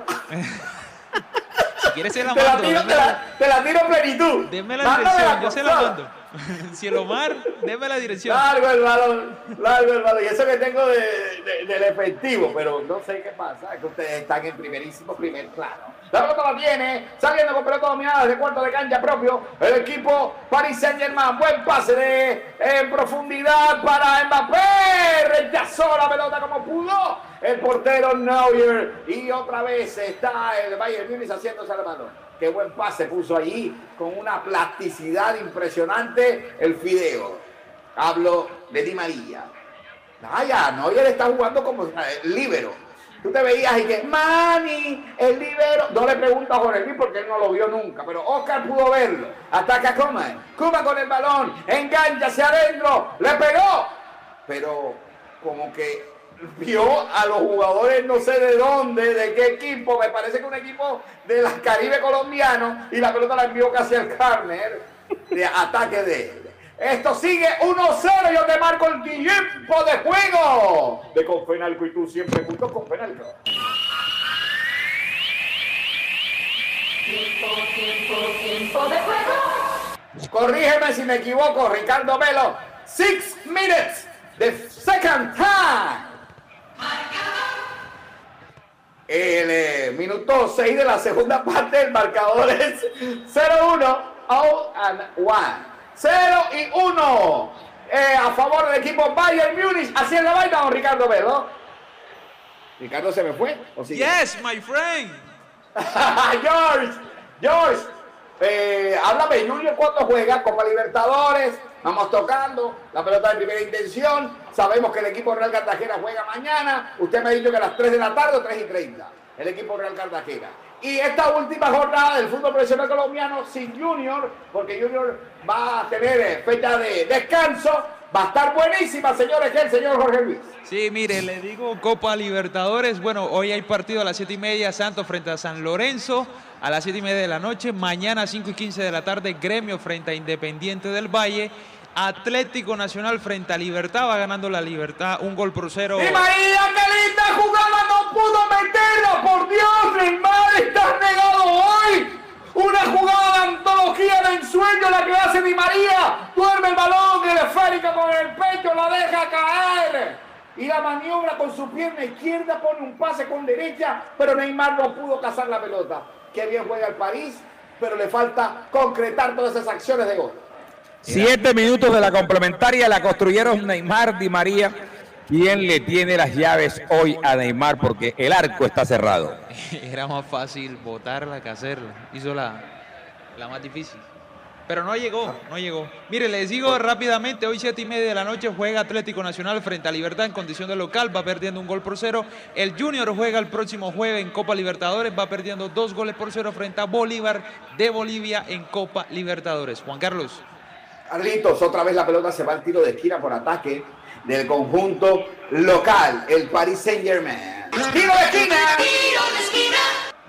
Si quieres se la te, la mando. tiro, Deme te, la, te la tiro en plenitud. deme la Mándame dirección, yo se la consola. mando. Cielo Mar, déme la dirección. Largo el balón, largo el balón. Y eso que tengo de, de, del efectivo, pero no sé qué pasa, es que ustedes están en primerísimo primer plano. La pelota la tiene, saliendo con pelota dominada desde cuarto de cancha propio, el equipo Paris Saint-Germain. Buen pase de en profundidad para Mbappé. Rechazó la pelota como pudo el portero Neuer. Y otra vez está el Bayern Múnich haciéndose la mano. Qué buen pase puso allí con una plasticidad impresionante el Fideo. Hablo de Di María. Vaya, Neuer está jugando como líbero. Tú te veías y que, Mani, el líbero. No le pregunto a Jorge Luis porque él no lo vio nunca, pero Oscar pudo verlo. Ataca a Koeman. Koeman con el balón, engancha hacia adentro, le pegó. Pero como que vio a los jugadores no sé de dónde, de qué equipo, me parece que un equipo de las Caribe colombianos, y la pelota la envió casi al cárner de ataque de él. Esto sigue uno cero, yo te marco el tiempo de juego de Confenalco y tú siempre juntos con Confenalco. Tiempo, tiempo, tiempo de juego. Corrígeme si me equivoco, Ricardo Velo. Six minutes, the second time. El eh, minuto seis de la segunda parte, el marcador es cero uno, oh and one. cero y uno eh, a favor del equipo Bayern Múnich. Así es la vaina, don Ricardo Velo. ¿Ricardo se me fue? ¿O sigue? Yes, my friend. George, George, eh, háblame, Junior, ¿cuándo juega? Copa Libertadores, vamos tocando la pelota de primera intención. Sabemos que el equipo Real Cartagena juega mañana. Usted me ha dicho que a las tres de la tarde o tres y treinta. El equipo Real Cartagena. Y esta última jornada del fútbol profesional colombiano sin Junior, porque Junior va a tener fecha de descanso. Va a estar buenísima, señores, que el señor Jorge Luis. Sí, mire, le digo Copa Libertadores. Bueno, hoy hay partido a las siete y media, Santos frente a San Lorenzo. A las siete y media de la noche. Mañana a cinco y quince de la tarde, Gremio frente a Independiente del Valle. Atlético Nacional frente a Libertad, va ganando la Libertad un gol por cero. ¡Y María, qué linda jugada! ¡No pudo meterla! ¡Por Dios, Neymar, estás negado hoy! Una jugada de antología de ensueño la que hace Di María. Duerme el balón, el esférico con el pecho, la deja caer. Y la maniobra con su pierna izquierda, pone un pase con derecha, pero Neymar no pudo cazar la pelota. Qué bien juega el París, pero le falta concretar todas esas acciones de gol. Siete minutos de la complementaria la construyeron Neymar, Di María. ¿Quién le tiene las llaves hoy a Neymar? Porque el arco está cerrado. Era más fácil botarla que hacerla. Hizo la, la más difícil. Pero no llegó, no llegó. Mire, les digo rápidamente, hoy siete y media de la noche juega Atlético Nacional frente a Libertad en condición de local, va perdiendo un gol por cero. El Junior juega el próximo jueves en Copa Libertadores, va perdiendo dos goles por cero frente a Bolívar de Bolivia en Copa Libertadores. Juan Carlos. Carlitos, otra vez la pelota se va al tiro de esquina por ataque del conjunto local, el Paris Saint-Germain. ¡Tiro de esquina! ¡Tiro de esquina!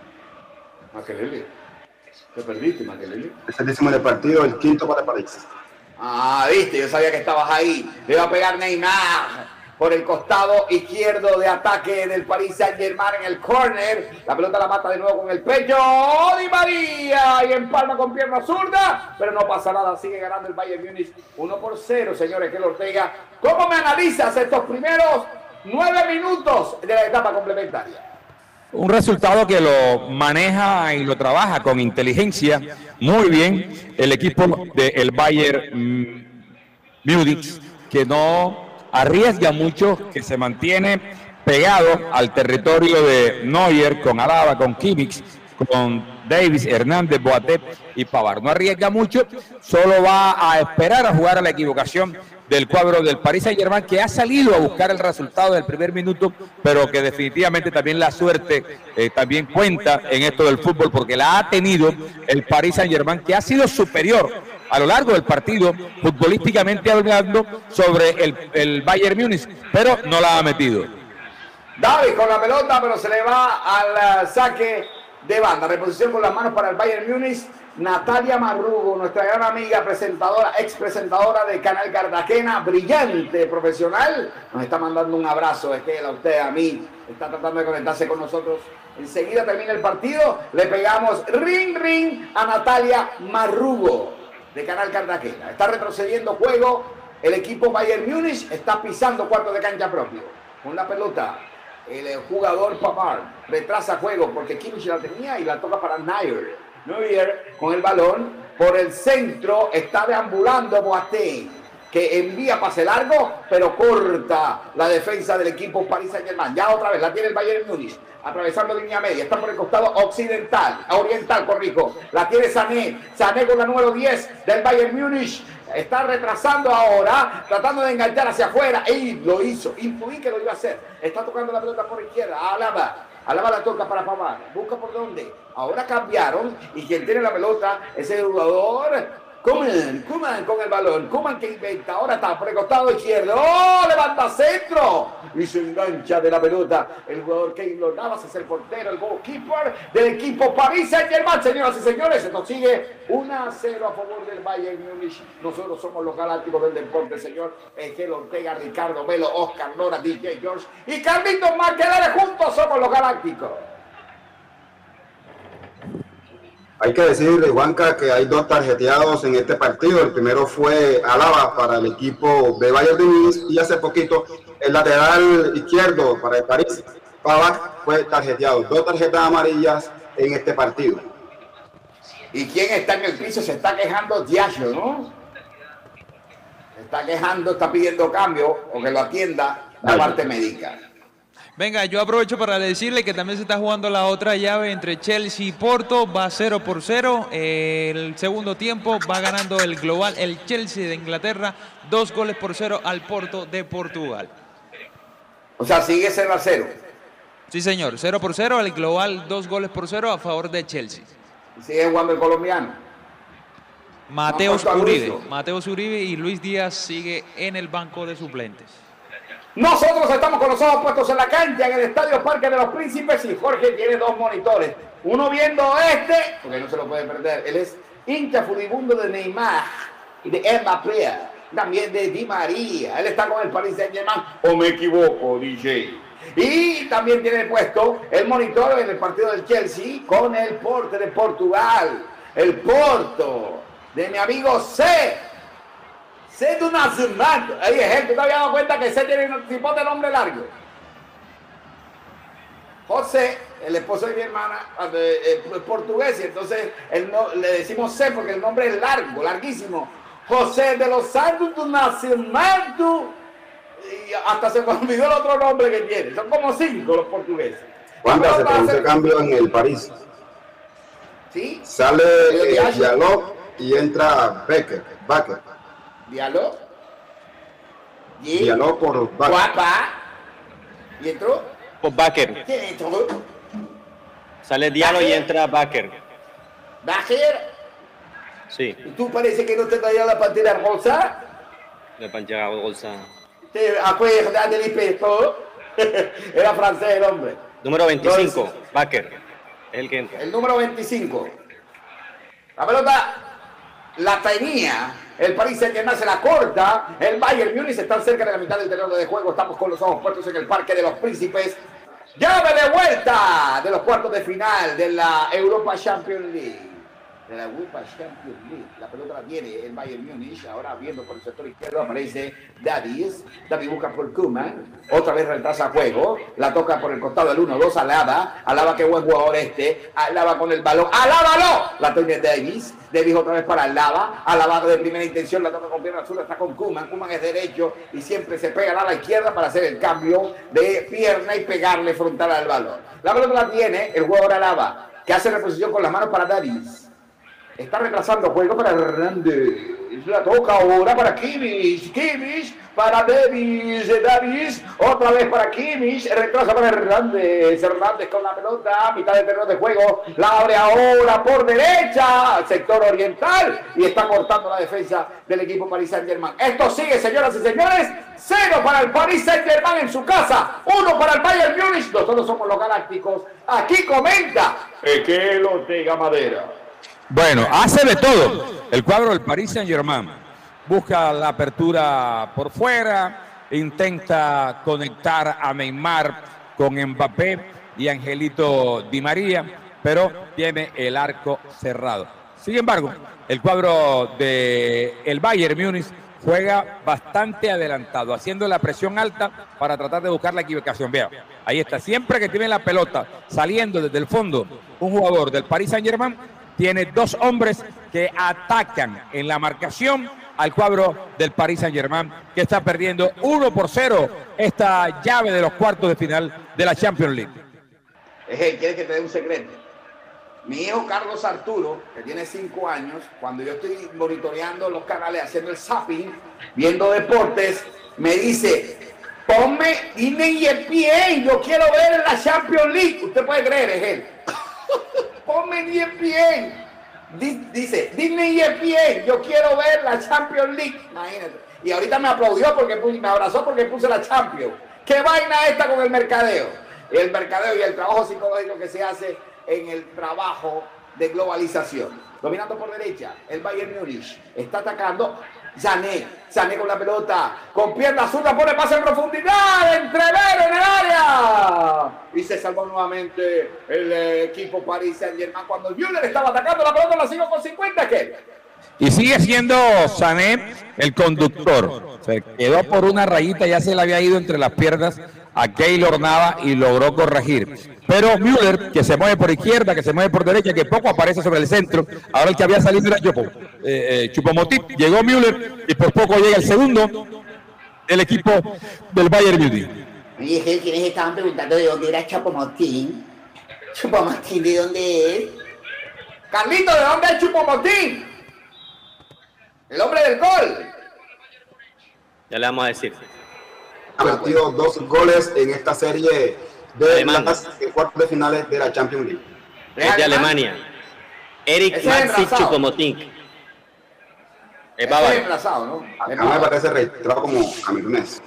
Makelele, te perdiste, Makelele. Es el décimo del partido, el quinto para París. Ah, viste, yo sabía que estabas ahí. Le va a pegar Neymar por el costado izquierdo de ataque del Paris Saint-Germain en el córner. La pelota la mata de nuevo con el pecho. ¡Oh, Di María! Y empalma con pierna zurda, pero no pasa nada. Sigue ganando el Bayern Múnich uno por cero, señores. Kel Ortega, ¿cómo me analizas estos primeros nueve minutos de la etapa complementaria? Un resultado que lo maneja y lo trabaja con inteligencia muy bien el equipo del Bayern Múnich, que no arriesga mucho, que se mantiene pegado al territorio de Neuer, con Alaba, con Kimmich, con Davis, Hernández, Boateng y Pavard. No arriesga mucho, solo va a esperar a jugar a la equivocación del cuadro del Paris Saint-Germain, que ha salido a buscar el resultado del primer minuto, pero que definitivamente también la suerte eh, también cuenta en esto del fútbol, porque la ha tenido el Paris Saint-Germain, que ha sido superior a lo largo del partido, futbolísticamente hablando, sobre el, el Bayern Múnich, pero no la ha metido. David con la pelota, pero se le va al uh, saque de banda. Reposición con las manos para el Bayern Múnich. Natalia Marrugo, nuestra gran amiga, presentadora, ex presentadora de Canal Cartagena, brillante profesional, nos está mandando un abrazo, es que a usted, a mí, está tratando de conectarse con nosotros. Enseguida termina el partido, le pegamos ring ring a Natalia Marrugo. de Canal Cartagena. Está retrocediendo juego el equipo Bayern Múnich, está pisando cuarto de cancha propio. Con la pelota, el jugador Pavard retrasa juego porque Kimmich la tenía y la toca para Neuer. Neuer con el balón por el centro, está deambulando Boateng, que envía pase largo, pero corta la defensa del equipo Paris Saint-Germain. Ya otra vez la tiene el Bayern Múnich, atravesando línea media, está por el costado occidental, oriental, corrijo. La tiene Sané, Sané con la número diez del Bayern Múnich. Está retrasando ahora, tratando de enganchar hacia afuera. Y lo hizo, intuí que lo iba a hacer. Está tocando la pelota por izquierda, Alaba. Alaba la toca para Pavard. Busca por dónde. Ahora cambiaron y quien tiene la pelota es el jugador Koeman, Koeman con el balón, Koeman que inventa, ahora está por el costado izquierdo, ¡oh! Levanta centro y se engancha de la pelota el jugador Keylor Navas, es el portero, el goalkeeper del equipo Paris Saint-Germain. Señoras y señores, esto sigue uno a cero a favor del Bayern Múnich. Nosotros somos los galácticos del deporte, señor Egel Ortega, Ricardo Velo, Oscar Nora, D J George y Carlitos Marquedales. Juntos somos los galácticos. Hay que decirle, Juanca, que hay dos tarjeteados en este partido. El primero fue Alaba para el equipo de Bayern de Múnich y hace poquito el lateral izquierdo para el París, Pavard, fue tarjeteado. Dos tarjetas amarillas en este partido. ¿Y quién está en el piso? Se está quejando Diallo, ¿no? Se está quejando, está pidiendo cambio o que lo atienda la parte médica. Venga, yo aprovecho para decirle que también se está jugando la otra llave entre Chelsea y Porto, va cero por cero, eh, el segundo tiempo va ganando el global, el Chelsea de Inglaterra, dos goles por cero al Porto de Portugal. O sea, sigue cero a cero. Sí, señor, cero por cero, el global, dos goles por cero a favor de Chelsea. Sigue jugando el colombiano. Mateus Uribe, Mateus Uribe y Luis Díaz sigue en el banco de suplentes. Nosotros estamos con los ojos puestos en la cancha en el Estadio Parque de los Príncipes y Jorge tiene dos monitores. Uno viendo este, porque no se lo puede perder. Él es hincha furibundo de Neymar y de Mbappé, también de Di María. Él está con el Paris Saint-Germain, o me equivoco, D J. Y también tiene puesto el monitor en el partido del Chelsea con el Porto de Portugal. El Porto de mi amigo C. C de Nascimento. Ahí es él, ¿tú te habías dado cuenta que C tiene un tipo de nombre largo? José, el esposo de mi hermana, eh, eh, portugués, y entonces él no, le decimos C porque el nombre es largo, larguísimo. José de los Santos do Nascimento. Y hasta se me olvidó el otro nombre que tiene. Son como cinco los portugueses. ¿Cuándo se produce cambio en el París? ¿Sí? Sale eh, Diallo y entra Becker. Becker. Diallo. Y Diallo por Becker. Guapa. ¿Y entró? Por Becker. ¿Quién entró? Sale Diallo y entra Becker. ¿Becker? Sí. ¿Y tú parece que no te traía la pantera rosa? La pantera rosa. ¿Te acuerdas del espejo? Era francés el hombre. Número veinticinco, Entonces, Becker. Es el que entra. El número veinticinco. La pelota la tenía el Paris Saint-Germain, se la corta. El Bayern Múnich está cerca de la mitad del terreno de juego. Estamos con los ojos puestos en el Parque de los Príncipes. Llave de vuelta de los cuartos de final de la Europa Champions League. De la UEFA Champions League. La pelota la tiene el Bayern Múnich. Ahora viendo por el sector izquierdo aparece Davies. Davies busca por Koeman. Otra vez retrasa juego. La toca por el costado del uno dos. Alaba. Alaba, qué buen jugador este. Alaba con el balón. ¡Alaba no! La tiene Davies. Davies otra vez para Alaba. Alaba de primera intención. La toca con pierna azul. Está con Koeman. Koeman es derecho y siempre se pega a la izquierda para hacer el cambio de pierna y pegarle frontal al balón. La pelota la tiene el jugador Alaba, que hace reposición con las manos para Davies. Está retrasando juego para Hernández. La toca ahora para Kimmich. Kimmich para Davies. Davies otra vez para Kimmich. Retrasa para Hernández. Hernández con la pelota. Mitad del terreno de juego. La abre ahora por derecha. Sector oriental. Y está cortando la defensa del equipo Paris Saint-Germain. Esto sigue, señoras y señores. Cero para el Paris Saint-Germain en su casa. Uno para el Bayern Múnich. Nosotros somos los galácticos. Aquí comenta Egel Ortega Madera. Bueno, hace de todo el cuadro del Paris Saint-Germain. Busca la apertura por fuera, intenta conectar a Neymar con Mbappé y Angelito Di María, pero tiene el arco cerrado. Sin embargo, el cuadro de el Bayern Múnich juega bastante adelantado, haciendo la presión alta para tratar de buscar la equivocación. Vea, ahí está. Siempre que tiene la pelota saliendo desde el fondo, un jugador del Paris Saint-Germain tiene dos hombres que atacan en la marcación al cuadro del Paris Saint-Germain, que está perdiendo uno por cero esta llave de los cuartos de final de la Champions League. Hey, ¿quieres que te dé un secreto? Mi hijo Carlos Arturo, que tiene cinco años, cuando yo estoy monitoreando los canales, haciendo el zapping, viendo deportes, me dice, ponme Disney E S P N, yo quiero ver la Champions League. Usted puede creer, es él. Ponme E S P N. Dice, Disney E S P N, yo quiero ver la Champions League. Imagínate. Y ahorita me aplaudió porque puse, me abrazó porque puse la Champions. ¿Qué vaina esta con el mercadeo? El mercadeo y el trabajo psicológico que se hace en el trabajo de globalización. Dominando por derecha, el Bayern Múnich está atacando. Sané, Sané con la pelota, con pierna zurda, pone pase en profundidad, entrever en el área. Y se salvó nuevamente el eh, equipo Paris Saint-Germain cuando Müller estaba atacando la pelota, la sigo con cincuenta, ¿qué? Y sigue siendo Sané el conductor. Se quedó por una rayita, ya se le había ido entre las piernas a Keylor Nava y logró corregir. Pero Müller, que se mueve por izquierda, que se mueve por derecha, que poco aparece sobre el centro. Ahora el que había salido era Chopo, eh, eh, Choupo-Moting. Llegó Müller y por poco llega el segundo del equipo del Bayern Múnich. Oye, ¿quiénes estaban preguntando de dónde era Choupo-Moting? ¿Choupo-Moting de dónde es? Carlito, ¿de dónde es Choupo-Moting? El hombre del gol. Ya le vamos a decir. Ha metido dos goles en esta serie de Alemania, las cuartos de finales de la Champions League. Es de Alemania. Eric Maxi Choupo-Moting. Es reemplazado, ¿no? Acá me parece registrado como camerunés.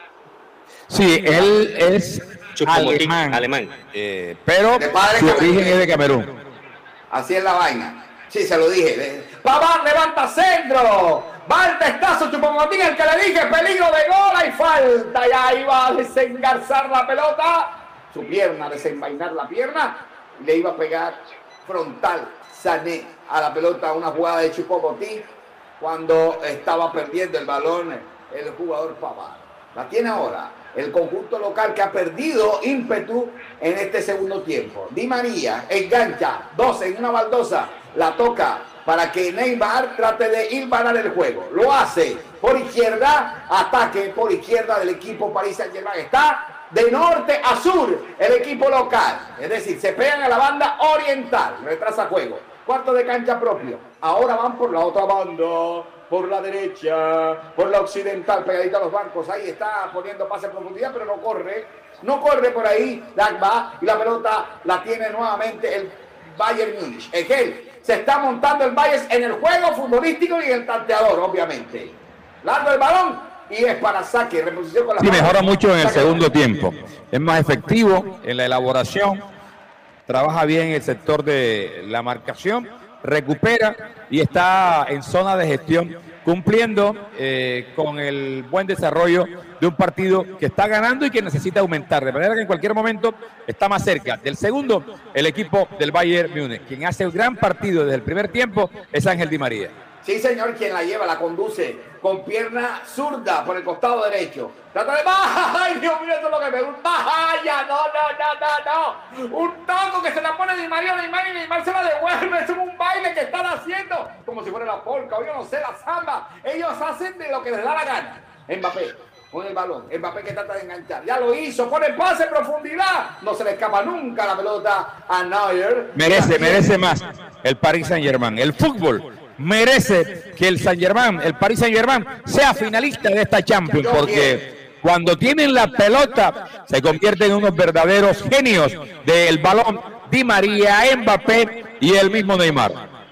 Sí, él es alemán, alemán. Eh, pero su origen es de Camerún. Así es la vaina. Sí, se lo dije. Pavard levanta centro. Va el testazo, Choupo-Moting, el que le dije, peligro de gol, hay falta. Y ahí va a desengarzar la pelota. Su pierna, desenvainar la pierna. Y le iba a pegar frontal Sané a la pelota, una jugada de Choupo-Moting cuando estaba perdiendo el balón el jugador Pavard. La tiene ahora el conjunto local, que ha perdido ímpetu en este segundo tiempo. Di María engancha, dos en una baldosa, la toca para que Neymar trate de hilvanar el juego. Lo hace por izquierda, ataque por izquierda del equipo Paris Saint-Germain. Está de norte a sur el equipo local, es decir, se pegan a la banda oriental, retrasa juego. Cuarto de cancha propio, ahora van por la otra banda, por la derecha, por la occidental, pegadita a los bancos. Ahí está poniendo pase en profundidad, pero no corre. No corre por ahí. Dagba, y la pelota la tiene nuevamente el Bayern Múnich. Egel, se está montando el Bayern en el juego futbolístico y en el tanteador, obviamente. Largo el balón y es para saque. Reposición con la sí, mejora mucho en el segundo tiempo. Es más efectivo en la elaboración. Trabaja bien en el sector de la marcación. Recupera y está en zona de gestión, cumpliendo eh, con el buen desarrollo de un partido que está ganando y que necesita aumentar, de manera que en cualquier momento está más cerca del segundo el equipo del Bayern Múnich. Quien hace un gran partido desde el primer tiempo es Ángel Di María. Sí, señor, quien la lleva, la conduce con pierna zurda por el costado derecho. Trata de baja, ay Dios mío, eso es lo que me gusta. Baja ya, no, no, no, no, no. Un taco que se la pone Di María, Di María y Di María se la devuelve. Es un baile que están haciendo, como si fuera la polka, o yo no sé, la samba. Ellos hacen de lo que les da la gana. Mbappé con el balón, Mbappé que trata de enganchar. Ya lo hizo, pone pase en profundidad. No se le escapa nunca la pelota a Neuer. Merece, merece más el Paris Saint-Germain. El fútbol merece que el Saint-Germain, el Paris Saint-Germain, sea finalista de esta Champions, porque cuando tienen la pelota se convierten en unos verdaderos genios del balón. Di María, Mbappé y el mismo Neymar.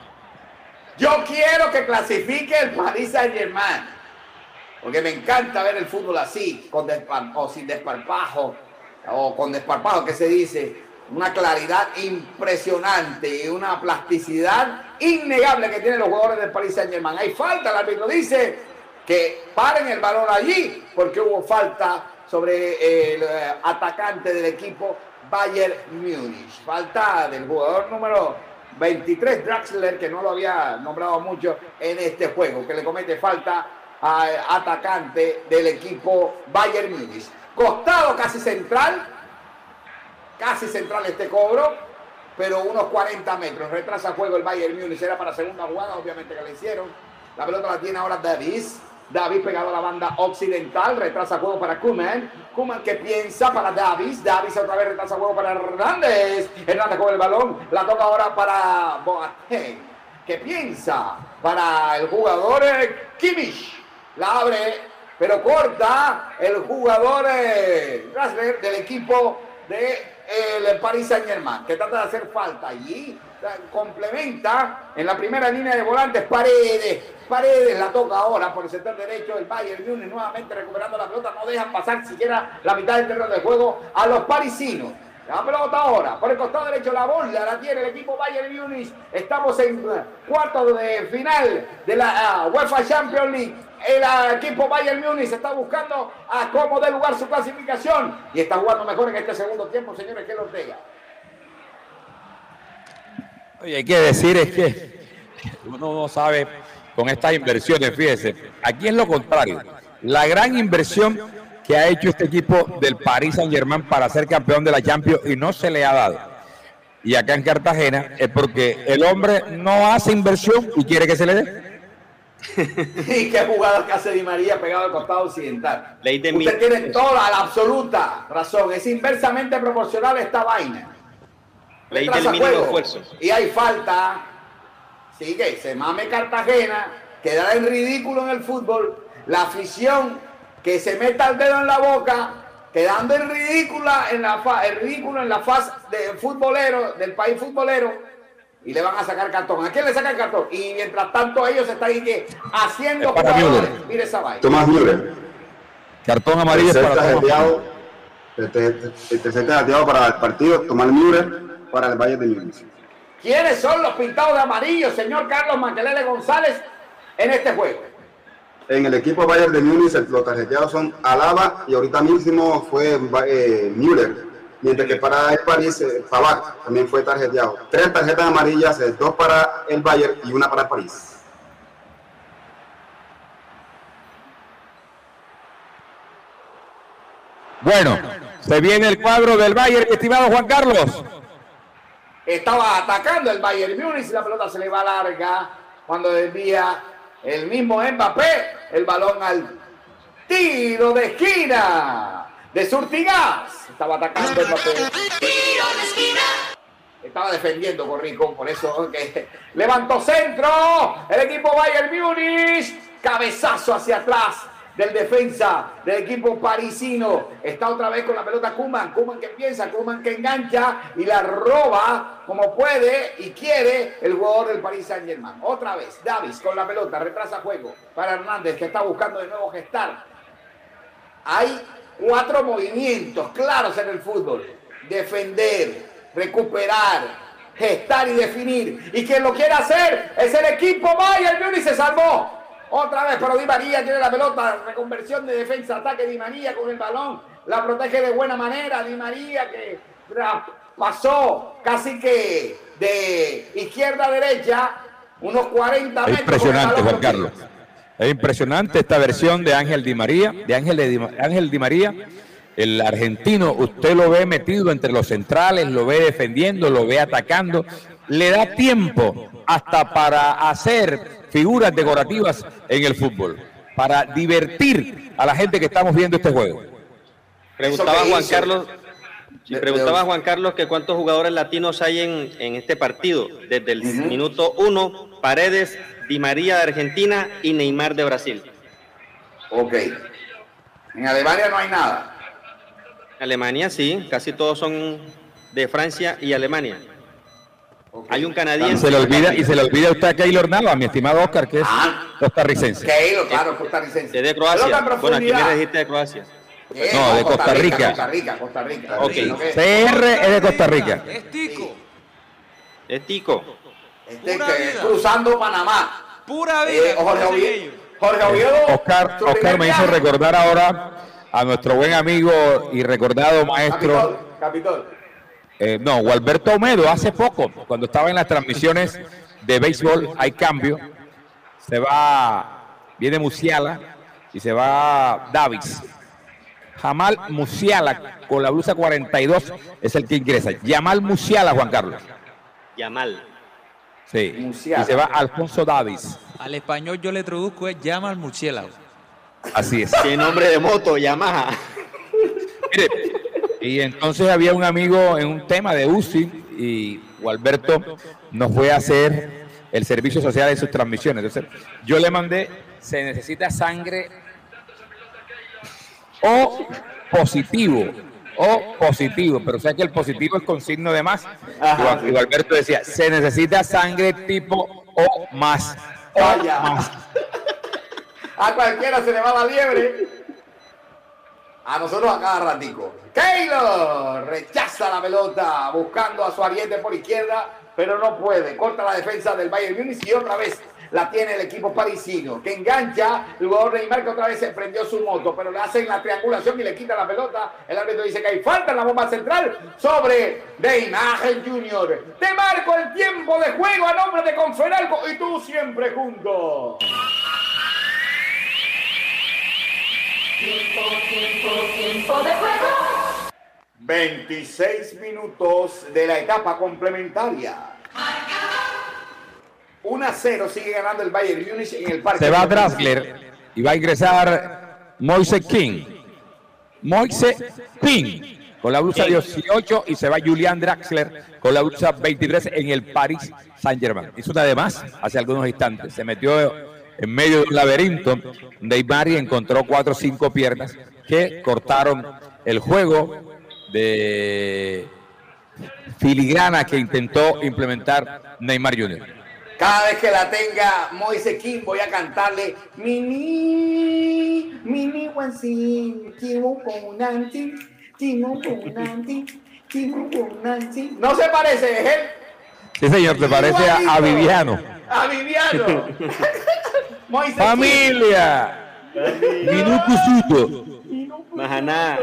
Yo quiero que clasifique el Paris Saint-Germain, porque me encanta ver el fútbol así, con o sin desparpajo, o con desparpajo, que se dice, una claridad impresionante y una plasticidad innegable que tienen los jugadores del Paris Saint-Germain. Hay falta, el árbitro dice que paren el balón allí porque hubo falta sobre el eh, atacante del equipo Bayern Múnich. Falta del jugador número veintitrés Draxler, que no lo había nombrado mucho en este juego, que le comete falta al atacante del equipo Bayern Múnich. Costado casi central, casi central este cobro, pero unos cuarenta metros. Retrasa juego el Bayern Múnich, era para segunda jugada, obviamente que le hicieron. La pelota la tiene ahora Davis. Davis pegado a la banda occidental, retrasa juego para Koeman. Koeman que piensa para Davis. Davis otra vez retrasa juego para Hernández. Hernández con el balón, la toca ahora para Boateng, que piensa para el jugador eh, Kimmich. La abre, pero corta el jugador eh, Draxler del equipo de eh, el Paris Saint-Germain, que trata de hacer falta allí. Complementa en la primera línea de volantes Paredes. Paredes la toca ahora por el sector derecho. El Bayern Múnich nuevamente recuperando la pelota. No dejan pasar siquiera la mitad del terreno de juego a los parisinos. La pelota ahora por el costado derecho, la bola la tiene el equipo Bayern Múnich. Estamos en cuarto de final de la uh, UEFA Champions League. El uh, equipo Bayern Múnich está buscando a cómo dé lugar su clasificación y está jugando mejor en este segundo tiempo, señores, que el Ortega. Oye, hay que decir es que uno no sabe con estas inversiones, fíjese, aquí es lo contrario. La gran inversión que ha hecho este equipo del Paris Saint-Germain para ser campeón de la Champions y no se le ha dado. Y acá en Cartagena es porque el hombre no hace inversión y quiere que se le dé. Y qué jugada que hace Di María pegado al costado occidental. Ley de Usted tiene toda la absoluta razón. Es inversamente proporcional esta vaina. Ley del mínimo esfuerzo. Y hay falta. Sigue, se mame Cartagena. Queda en ridículo en el fútbol. La afición que se meta el dedo en la boca, quedando en ridícula en la fa, el ridículo en la faz del futbolero, del país futbolero, y le van a sacar cartón. ¿A quién le sacan cartón? Y mientras tanto ellos están ahí que haciendo jugadores. Mire esa vaina. Tomás Müller. Cartón amarillo para Tomás. El tercer tarjeteado para el partido, Tomás Müller para el Bayern de Múnich. ¿Quiénes son los pintados de amarillo, señor Carlos Makelele González, en este juego? En el equipo Bayern de Múnich los tarjeteados son Alaba y ahorita mismo fue eh, Müller, mientras que para el París eh, Pavard también fue tarjeteado. Tres tarjetas amarillas, eh, dos para el Bayern y una para el París. Bueno, se viene el cuadro del Bayern, estimado Juan Carlos. Estaba atacando el Bayern Múnich y la pelota se le va larga cuando desvía el mismo Mbappé el balón al tiro de esquina de Surtigas. Estaba atacando Mbappé. Tiro de esquina. Estaba defendiendo Corrico, por eso que levantó centro. El equipo Bayern Múnich. Cabezazo hacia atrás del defensa del equipo parisino. Está otra vez con la pelota Koeman. Koeman que piensa, Koeman que engancha y la roba como puede y quiere el jugador del Paris Saint-Germain. Otra vez, Davis con la pelota, retrasa juego para Hernández que está buscando de nuevo gestar. Hay cuatro movimientos claros en el fútbol. Defender, recuperar, gestar y definir. Y quien lo quiere hacer es el equipo Bayern Múnich. Se salvó. Otra vez, pero Di María tiene la pelota, reconversión de defensa, ataque Di María con el balón, la protege de buena manera, Di María que pasó casi que de izquierda a derecha, unos cuarenta metros. Es impresionante, Juan Carlos. Es impresionante esta versión de Ángel Di María, de Ángel, de Di, Ángel Di María, el argentino. Usted lo ve metido entre los centrales, lo ve defendiendo, lo ve atacando, le da tiempo hasta para hacer figuras decorativas en el fútbol, para divertir a la gente que estamos viendo este juego. Preguntaba Juan Carlos, sí, preguntaba Juan Carlos que cuántos jugadores latinos hay en, en este partido. Desde el uh-huh. minuto uno, Paredes, Di María de Argentina y Neymar de Brasil. Ok. En Alemania no hay nada. Alemania sí, casi todos son de Francia y Alemania. Okay. Hay un canadiense. Se le olvida, y se le olvida a usted a Keylor Nava, mi estimado Oscar, que es ah, costarricense. Keylor, claro, costarricense. De Croacia. Bueno, aquí me dijiste de Croacia. Eh, no, de Costa Rica. Costa Rica, Costa Rica. Okay. C R es de Costa Rica. Es Tico. Es Tico. Este que es cruzando Panamá. Pura vida. Eh, Jorge Oviedo. Jorge Oviedo. Oscar, Oscar me hizo recordar ahora a nuestro buen amigo y recordado maestro. Capitol. Capitol. Eh, no, Gualberto Olmedo hace poco, cuando estaba en las transmisiones de béisbol, hay cambio. Se va, viene Musiala y se va Davis. Jamal Musiala con la blusa cuarenta y dos es el que ingresa. Yamal Musiala, Juan Carlos. Yamal. Sí. Musiala. Y se va Alfonso Davis. Al español yo le traduzco es llama al murciélago. Así es. Qué nombre de moto, Yamaha. Mire, y entonces había un amigo en un tema de U C I y Gualberto nos fue a hacer el servicio social de sus transmisiones. Entonces yo le mandé, se necesita sangre o positivo, o positivo, pero o sea que el positivo es con signo de más. Ajá, y Gualberto decía, se necesita sangre tipo O más. O Vaya. más. A cualquiera se le va la liebre. A nosotros a cada ratico. Keylor rechaza la pelota buscando a su ariete por izquierda, pero no puede. Corta la defensa del Bayern Múnich y otra vez la tiene el equipo parisino, que engancha el jugador Neymar, que otra vez se prendió su moto, pero le hacen la triangulación y le quita la pelota. El árbitro dice que hay falta en la bomba central sobre Neymar Junior. Te marco el tiempo de juego a nombre de Conferalco y tú siempre juntos. Tiempo, tiempo, tiempo de juego. veintiséis minutos de la etapa complementaria. uno a cero sigue ganando el Bayern Múnich en el parque. Se va Draxler y va a ingresar Moise King. Moise King con la blusa dieciocho y se va Julian Draxler con la blusa veintitrés en el Paris Saint-Germain. Hizo una de más hace algunos instantes. Se metió en medio de un laberinto. Neymar y encontró cuatro o cinco piernas que cortaron el juego de filigrana que intentó implementar Neymar junior Cada vez que la tenga Moise King voy a cantarle Mini, Mini Wansin, Timo Bonanti, Timo Bonanti, Timo Bonanti. No se parece, ¿es él? Sí, señor, te parece a, a Viviano. A Viviano. Moise Familia. Minucusuto. Majaná.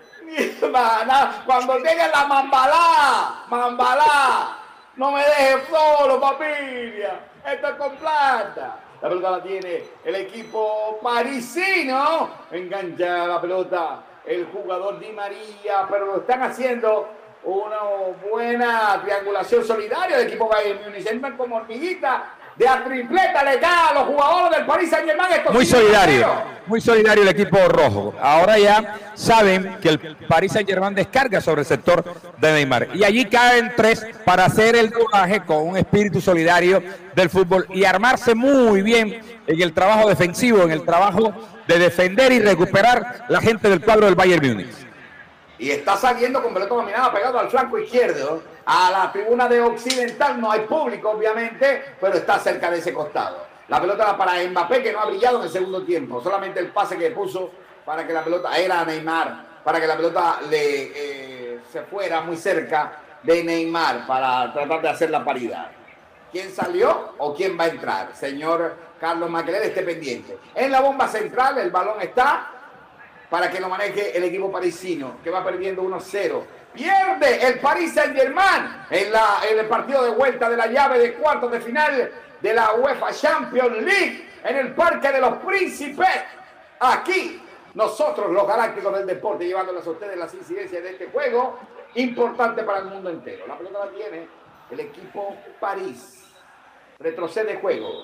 Majaná. Cuando tenga la mambalá, mambalá. No me dejes solo, familia. Esto es con plata. La pelota la tiene el equipo parisino. Engancha la pelota el jugador Di María, pero lo están haciendo una buena triangulación solidaria del equipo Bayern Múnich. Entran como hormiguita de a tripleta, le da a los jugadores del Paris Saint-Germain. Muy solidario, muy solidario el equipo rojo. Ahora ya saben que el Paris Saint-Germain descarga sobre el sector de Neymar. Y allí caen tres para hacer el rodaje con un espíritu solidario del fútbol y armarse muy bien en el trabajo defensivo, en el trabajo de defender y recuperar la gente del cuadro del Bayern Múnich. Y está saliendo con pelota dominada pegado al flanco izquierdo, a la tribuna de Occidental. No hay público, obviamente, pero está cerca de ese costado. La pelota era para Mbappé, que no ha brillado en el segundo tiempo. Solamente el pase que puso para que la pelota, era a Neymar, para que la pelota le eh, se fuera muy cerca de Neymar para tratar de hacer la paridad. ¿Quién salió o quién va a entrar? Señor Carlos Maqueler, esté pendiente. En la bomba central el balón está para que lo maneje el equipo parisino, que va perdiendo uno cero. Pierde el Paris Saint-Germain en, la, en el partido de vuelta de la llave de cuartos de final de la UEFA Champions League en el Parque de los Príncipes. Aquí, nosotros, los Galácticos del Deporte, llevándoles a ustedes las incidencias de este juego importante para el mundo entero. La pelota la tiene el equipo París. Retrocede juego.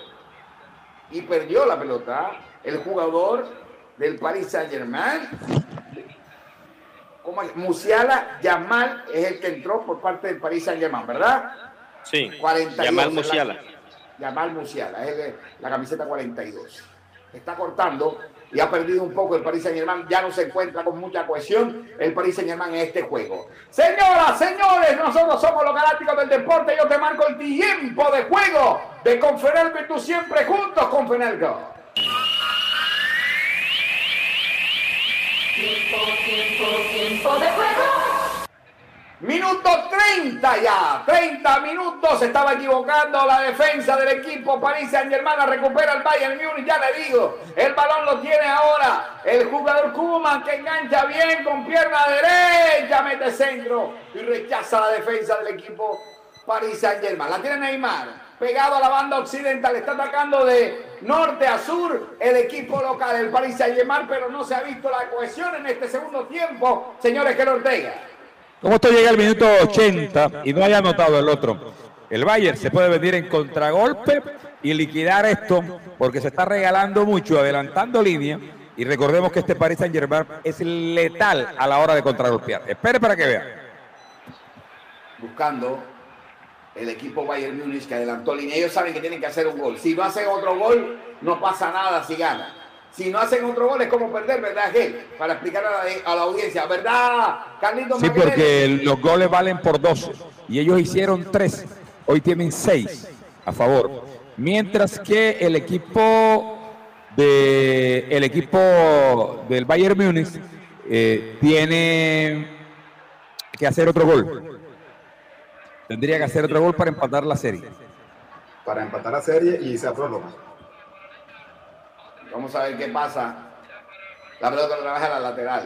Y perdió la pelota el jugador del Paris Saint-Germain. Como Musiala, Yamal es el que entró por parte del Paris Saint-Germain, ¿verdad? Sí, cuarenta y dos, Yamal Musiala. Yamal Musiala, es el, la camiseta cuarenta y dos. Está cortando y ha perdido un poco el Paris Saint-Germain. Ya no se encuentra con mucha cohesión el Paris Saint-Germain en este juego. Señoras, señores, nosotros somos los Galácticos del Deporte. Yo te marco el tiempo de juego de Confenalco y tú siempre juntos, Confenalco. Tiempo, tiempo, tiempo de juego. Minuto treinta ya, treinta minutos, se estaba equivocando la defensa del equipo Paris Saint-Germain, la recupera el Bayern Múnich, ya le digo, el balón lo tiene ahora el jugador Koeman, que engancha bien con pierna derecha, mete centro y rechaza la defensa del equipo Paris Saint-Germain. La tiene Neymar, pegado a la banda occidental, está atacando de norte a sur el equipo local, el Paris Saint-Germain, pero no se ha visto la cohesión en este segundo tiempo, señores Kel Ortega. Como esto llega al minuto ochenta y no haya anotado el otro, el Bayern se puede venir en contragolpe y liquidar esto porque se está regalando mucho, adelantando línea. Y recordemos que este Paris Saint-Germain es letal a la hora de contragolpear. Espere para que vea. Buscando el equipo Bayern Múnich, que adelantó línea. Ellos saben que tienen que hacer un gol. Si no hacen otro gol, no pasa nada si ganan. Si no hacen otro gol es como perder, ¿verdad, Gel? Para explicar a la, a la audiencia, ¿verdad, Carlitos? Sí, Maquelele? porque los goles valen por doce y ellos hicieron tres. Hoy tienen seis a favor. Mientras que el equipo de el equipo del Bayern Múnich eh, tiene que hacer otro gol. Tendría que hacer otro gol para empatar la serie. Para empatar la serie y se prórroga. Vamos a ver qué pasa. La pelota lo trabaja a la lateral.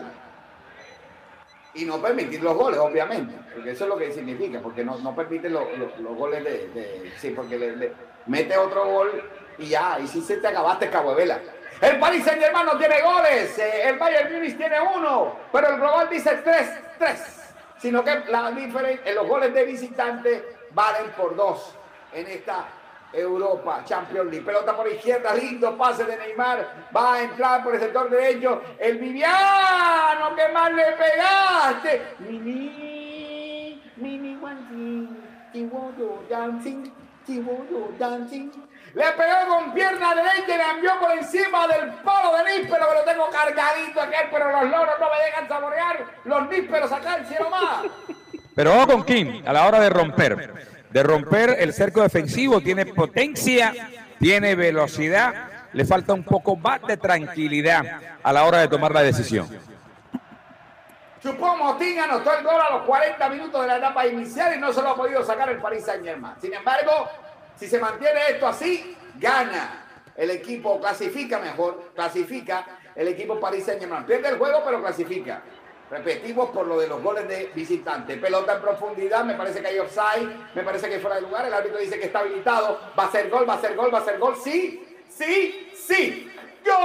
Y no permitir los goles, obviamente. Porque eso es lo que significa. Porque no, no permite los, los, los goles de, de... Sí, porque le, le mete otro gol y ya. Y si se te acabaste, Cabo de Vela. El Paris Saint-Germain no tiene goles. Eh, el Bayern Múnich tiene uno. Pero el global dice tres tres. Sino que la diferencia, los goles de visitante valen por dos en esta Europa Champions League. Pelota por izquierda, lindo pase de Neymar, va a entrar por el sector derecho, el Viviano, que más le pegaste. Mini, mini guantín, chihuahua dancing, chihuahua dancing. Le pegó con pierna derecha y le envió por encima del palo de níspero, que lo tengo cargadito aquel, pero los loros no me dejan saborear los nísperos acá el cielo más. Pero ojo con Kim, a la hora de romper. De romper el cerco defensivo, tiene potencia, tiene velocidad, le falta un poco más de tranquilidad a la hora de tomar la decisión. Choupo-Moting anotó el gol a los cuarenta minutos de la etapa inicial y no se lo ha podido sacar el Paris Saint-Germain. Sin embargo, si se mantiene esto así, gana el equipo, clasifica mejor, clasifica el equipo Paris Saint-Germain. Pierde el juego, pero clasifica. Repetimos por lo de los goles de visitante. Pelota en profundidad, me parece que hay offside, me parece que fuera de lugar. El árbitro dice que está habilitado. Va a ser gol, va a ser gol, va a ser gol. Sí, sí, sí. ¡Gol!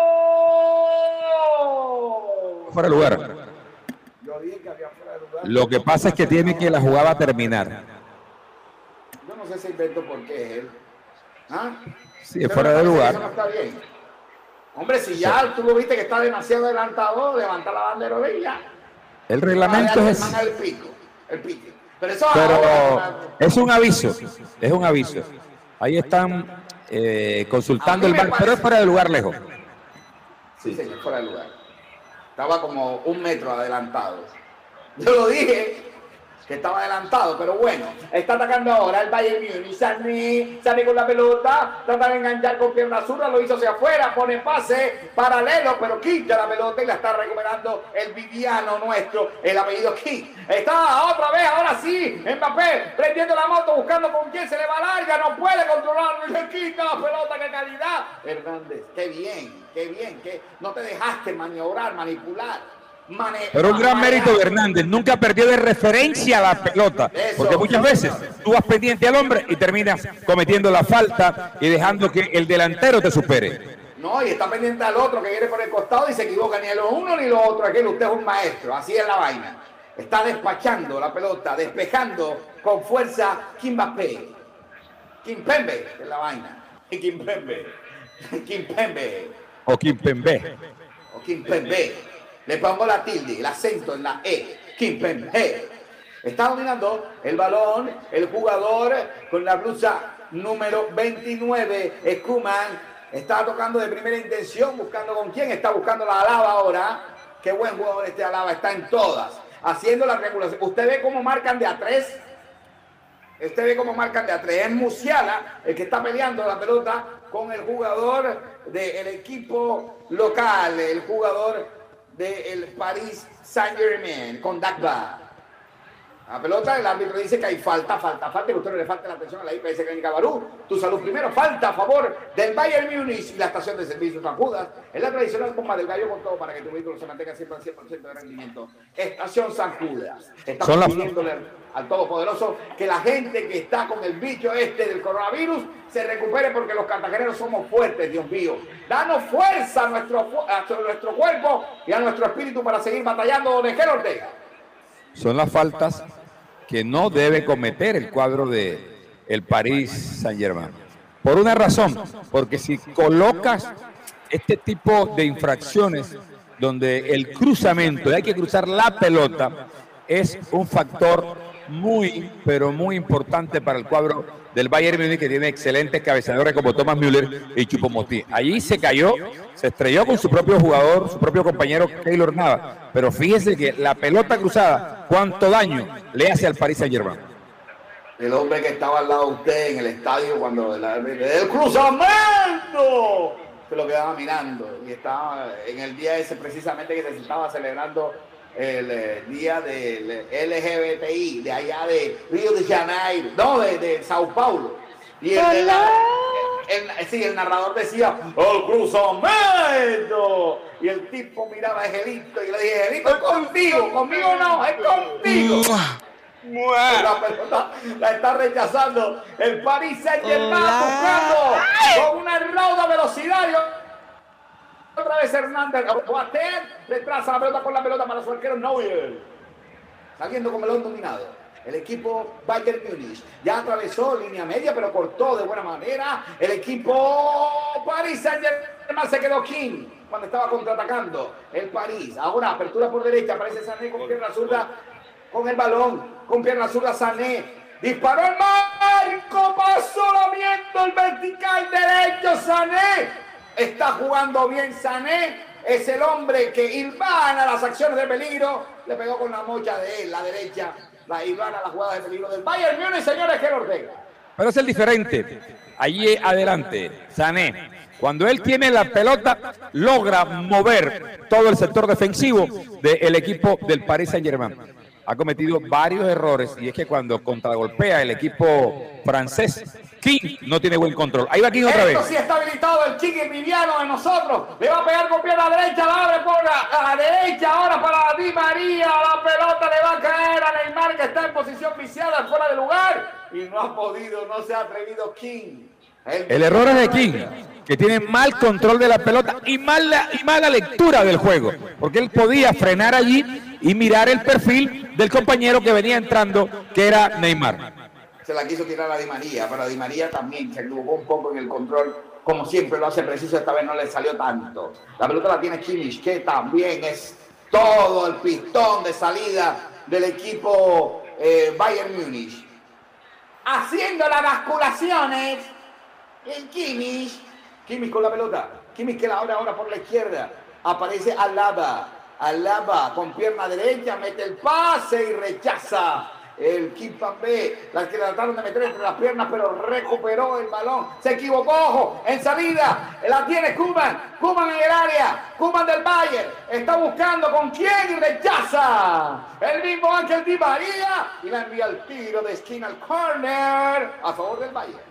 Fuera de lugar. Yo dije que había fuera de lugar. Lo que pasa es que tiene que la jugada terminar. Yo no sé si invento por qué es él. ¿Ah? Sí, es fuera de lugar. Eso no está bien. Hombre, si ya tú lo viste que está demasiado adelantado, levanta la bandera de ya. El reglamento es... El pico, el pico. Pero, eso Pero ahora... es un aviso, es un aviso. Ahí están eh, consultando el bar, pero es fuera de lugar lejos. Sí, señor, fuera de lugar. Estaba como un metro adelantado. Yo lo dije que estaba adelantado, pero bueno, está atacando ahora el Bayern Múnich. Sane, sale con la pelota, trata de enganchar con pierna zurda, lo hizo hacia afuera, pone pase paralelo, pero quita la pelota y la está recuperando el Viviano nuestro, el apellido King. Está otra vez, ahora sí, Mbappé prendiendo la moto, buscando con quién se le va larga, no puede controlarlo y le quita la pelota, qué calidad. Hernández, qué bien, qué bien, que no te dejaste maniobrar, manipular. Pero un gran mérito de Hernández, nunca perdió de referencia a la pelota, porque muchas veces tú vas pendiente al hombre y terminas cometiendo la falta y dejando que el delantero te supere. No, y está pendiente al otro que viene por el costado y se equivoca, ni lo uno ni lo otro. Aquel usted es un maestro, así es la vaina. Está despachando la pelota, despejando con fuerza Kimpembe. Kimpembe es la vaina. Kimpembe. Kimpembe. O Kimpembe. O Kimpembe. Le pongo la tilde, el acento en la E. Kimpembe. Está dominando el balón, el jugador con la blusa número veintinueve, Koeman. Está tocando de primera intención, buscando con quién. Está buscando la Alaba ahora. Qué buen jugador este Alaba, está en todas. Haciendo la regulación. ¿Usted ve cómo marcan de a tres? Usted ve cómo marcan de a tres. Es Musiala el que está peleando la pelota con el jugador del equipo local, el jugador del Paris Saint-Germain, con Dagba. La pelota, el árbitro dice que hay falta, falta, falta, que usted no le falta la atención a la I P S Clínica Barú. Tu salud primero, falta a favor del Bayern Múnich y la estación de servicio San Judas. Es la tradicional bomba del gallo con todo para que tu vehículo se mantenga siempre al cien por ciento de rendimiento. Estación San Judas. Estamos Son pidiéndole al, al Todopoderoso que la gente que está con el bicho este del coronavirus se recupere porque los cartageneros somos fuertes, Dios mío. Danos fuerza a nuestro, a nuestro cuerpo y a nuestro espíritu para seguir batallando. ¿De qué, Ortega? Son las faltas que no debe cometer el cuadro de el Paris Saint-Germain. Por una razón, porque si colocas este tipo de infracciones donde el cruzamiento, hay que cruzar la pelota, es un factor muy, pero muy importante para el cuadro del Bayern Múnich, que tiene excelentes cabeceadores como Thomas Müller y Choupo-Moting. Allí se cayó, se estrelló con su propio jugador, su propio compañero Keylor Navas. Pero fíjese que la pelota cruzada, cuánto daño le hace al Paris Saint-Germain. El hombre que estaba al lado de usted en el estadio cuando el, el cruzamiento se lo quedaba mirando y estaba en el día ese precisamente que se estaba celebrando el eh, día del L G B T I de allá de Río de Janeiro, no, de, de Sao Paulo. Y el, el, el, el, sí, el narrador decía, ¡el cruzamiento! Y el tipo miraba a Angelito y le dije, Angelito, es contigo, conmigo no, es contigo. La pelota la está rechazando el Paris Saint-Germain, buscando con una rauda velocidad. Otra vez Hernández, Boateng retrasa la pelota con la pelota para su arquero Neuer. Saliendo con melón dominado. El equipo Bayern Múnich ya atravesó línea media, pero cortó de buena manera. El equipo Paris Saint-Germain se quedó King cuando estaba contraatacando el París. Ahora apertura por derecha, aparece Sané con pierna zurda, con el balón, con pierna zurda Sané. Disparó el marco, pasó lamiendo el vertical derecho Sané. Está jugando bien Sané, es el hombre que hilvana las acciones de peligro. Le pegó con la mocha de él, la derecha, la hilvana las jugadas de peligro del Bayern Múnich, señores, que Ortega. Pero es el diferente. Allí adelante, Sané, cuando él tiene la pelota, logra mover todo el sector defensivo del equipo del Paris Saint-Germain. Ha cometido varios errores y es que cuando contragolpea el equipo francés, King no tiene buen control. Ahí va King otra vez. Esto sí está habilitado el King Viviano de nosotros. Le va a pegar con pierna derecha, la abre por la, la derecha ahora para Di María. La pelota le va a caer a Neymar, que está en posición viciada, fuera de lugar. Y no ha podido, no se ha atrevido King. El, el error es de King, que tiene mal control de la pelota y mala, y mala lectura del juego. Porque él podía frenar allí y mirar el perfil del compañero que venía entrando, que era Neymar. Se la quiso tirar a Di María, pero a Di María también se equivocó un poco en el control, como siempre lo hace preciso, esta vez no le salió tanto. La pelota la tiene Kimmich, que también es todo el pistón de salida del equipo eh, Bayern Múnich. Haciendo las basculaciones, el Kimmich, Kimmich con la pelota, Kimmich que la abre ahora por la izquierda, aparece Alaba, Alaba con pierna derecha, mete el pase y rechaza. El Kimpembe, las que trataron de meter entre las piernas, pero recuperó el balón. Se equivocó, ojo, en salida. La tiene Koeman, Koeman en el área. Koeman del Bayern. Está buscando con quién y rechaza. El mismo Ángel Di María. Y la envía al tiro de esquina al corner a favor del Bayern.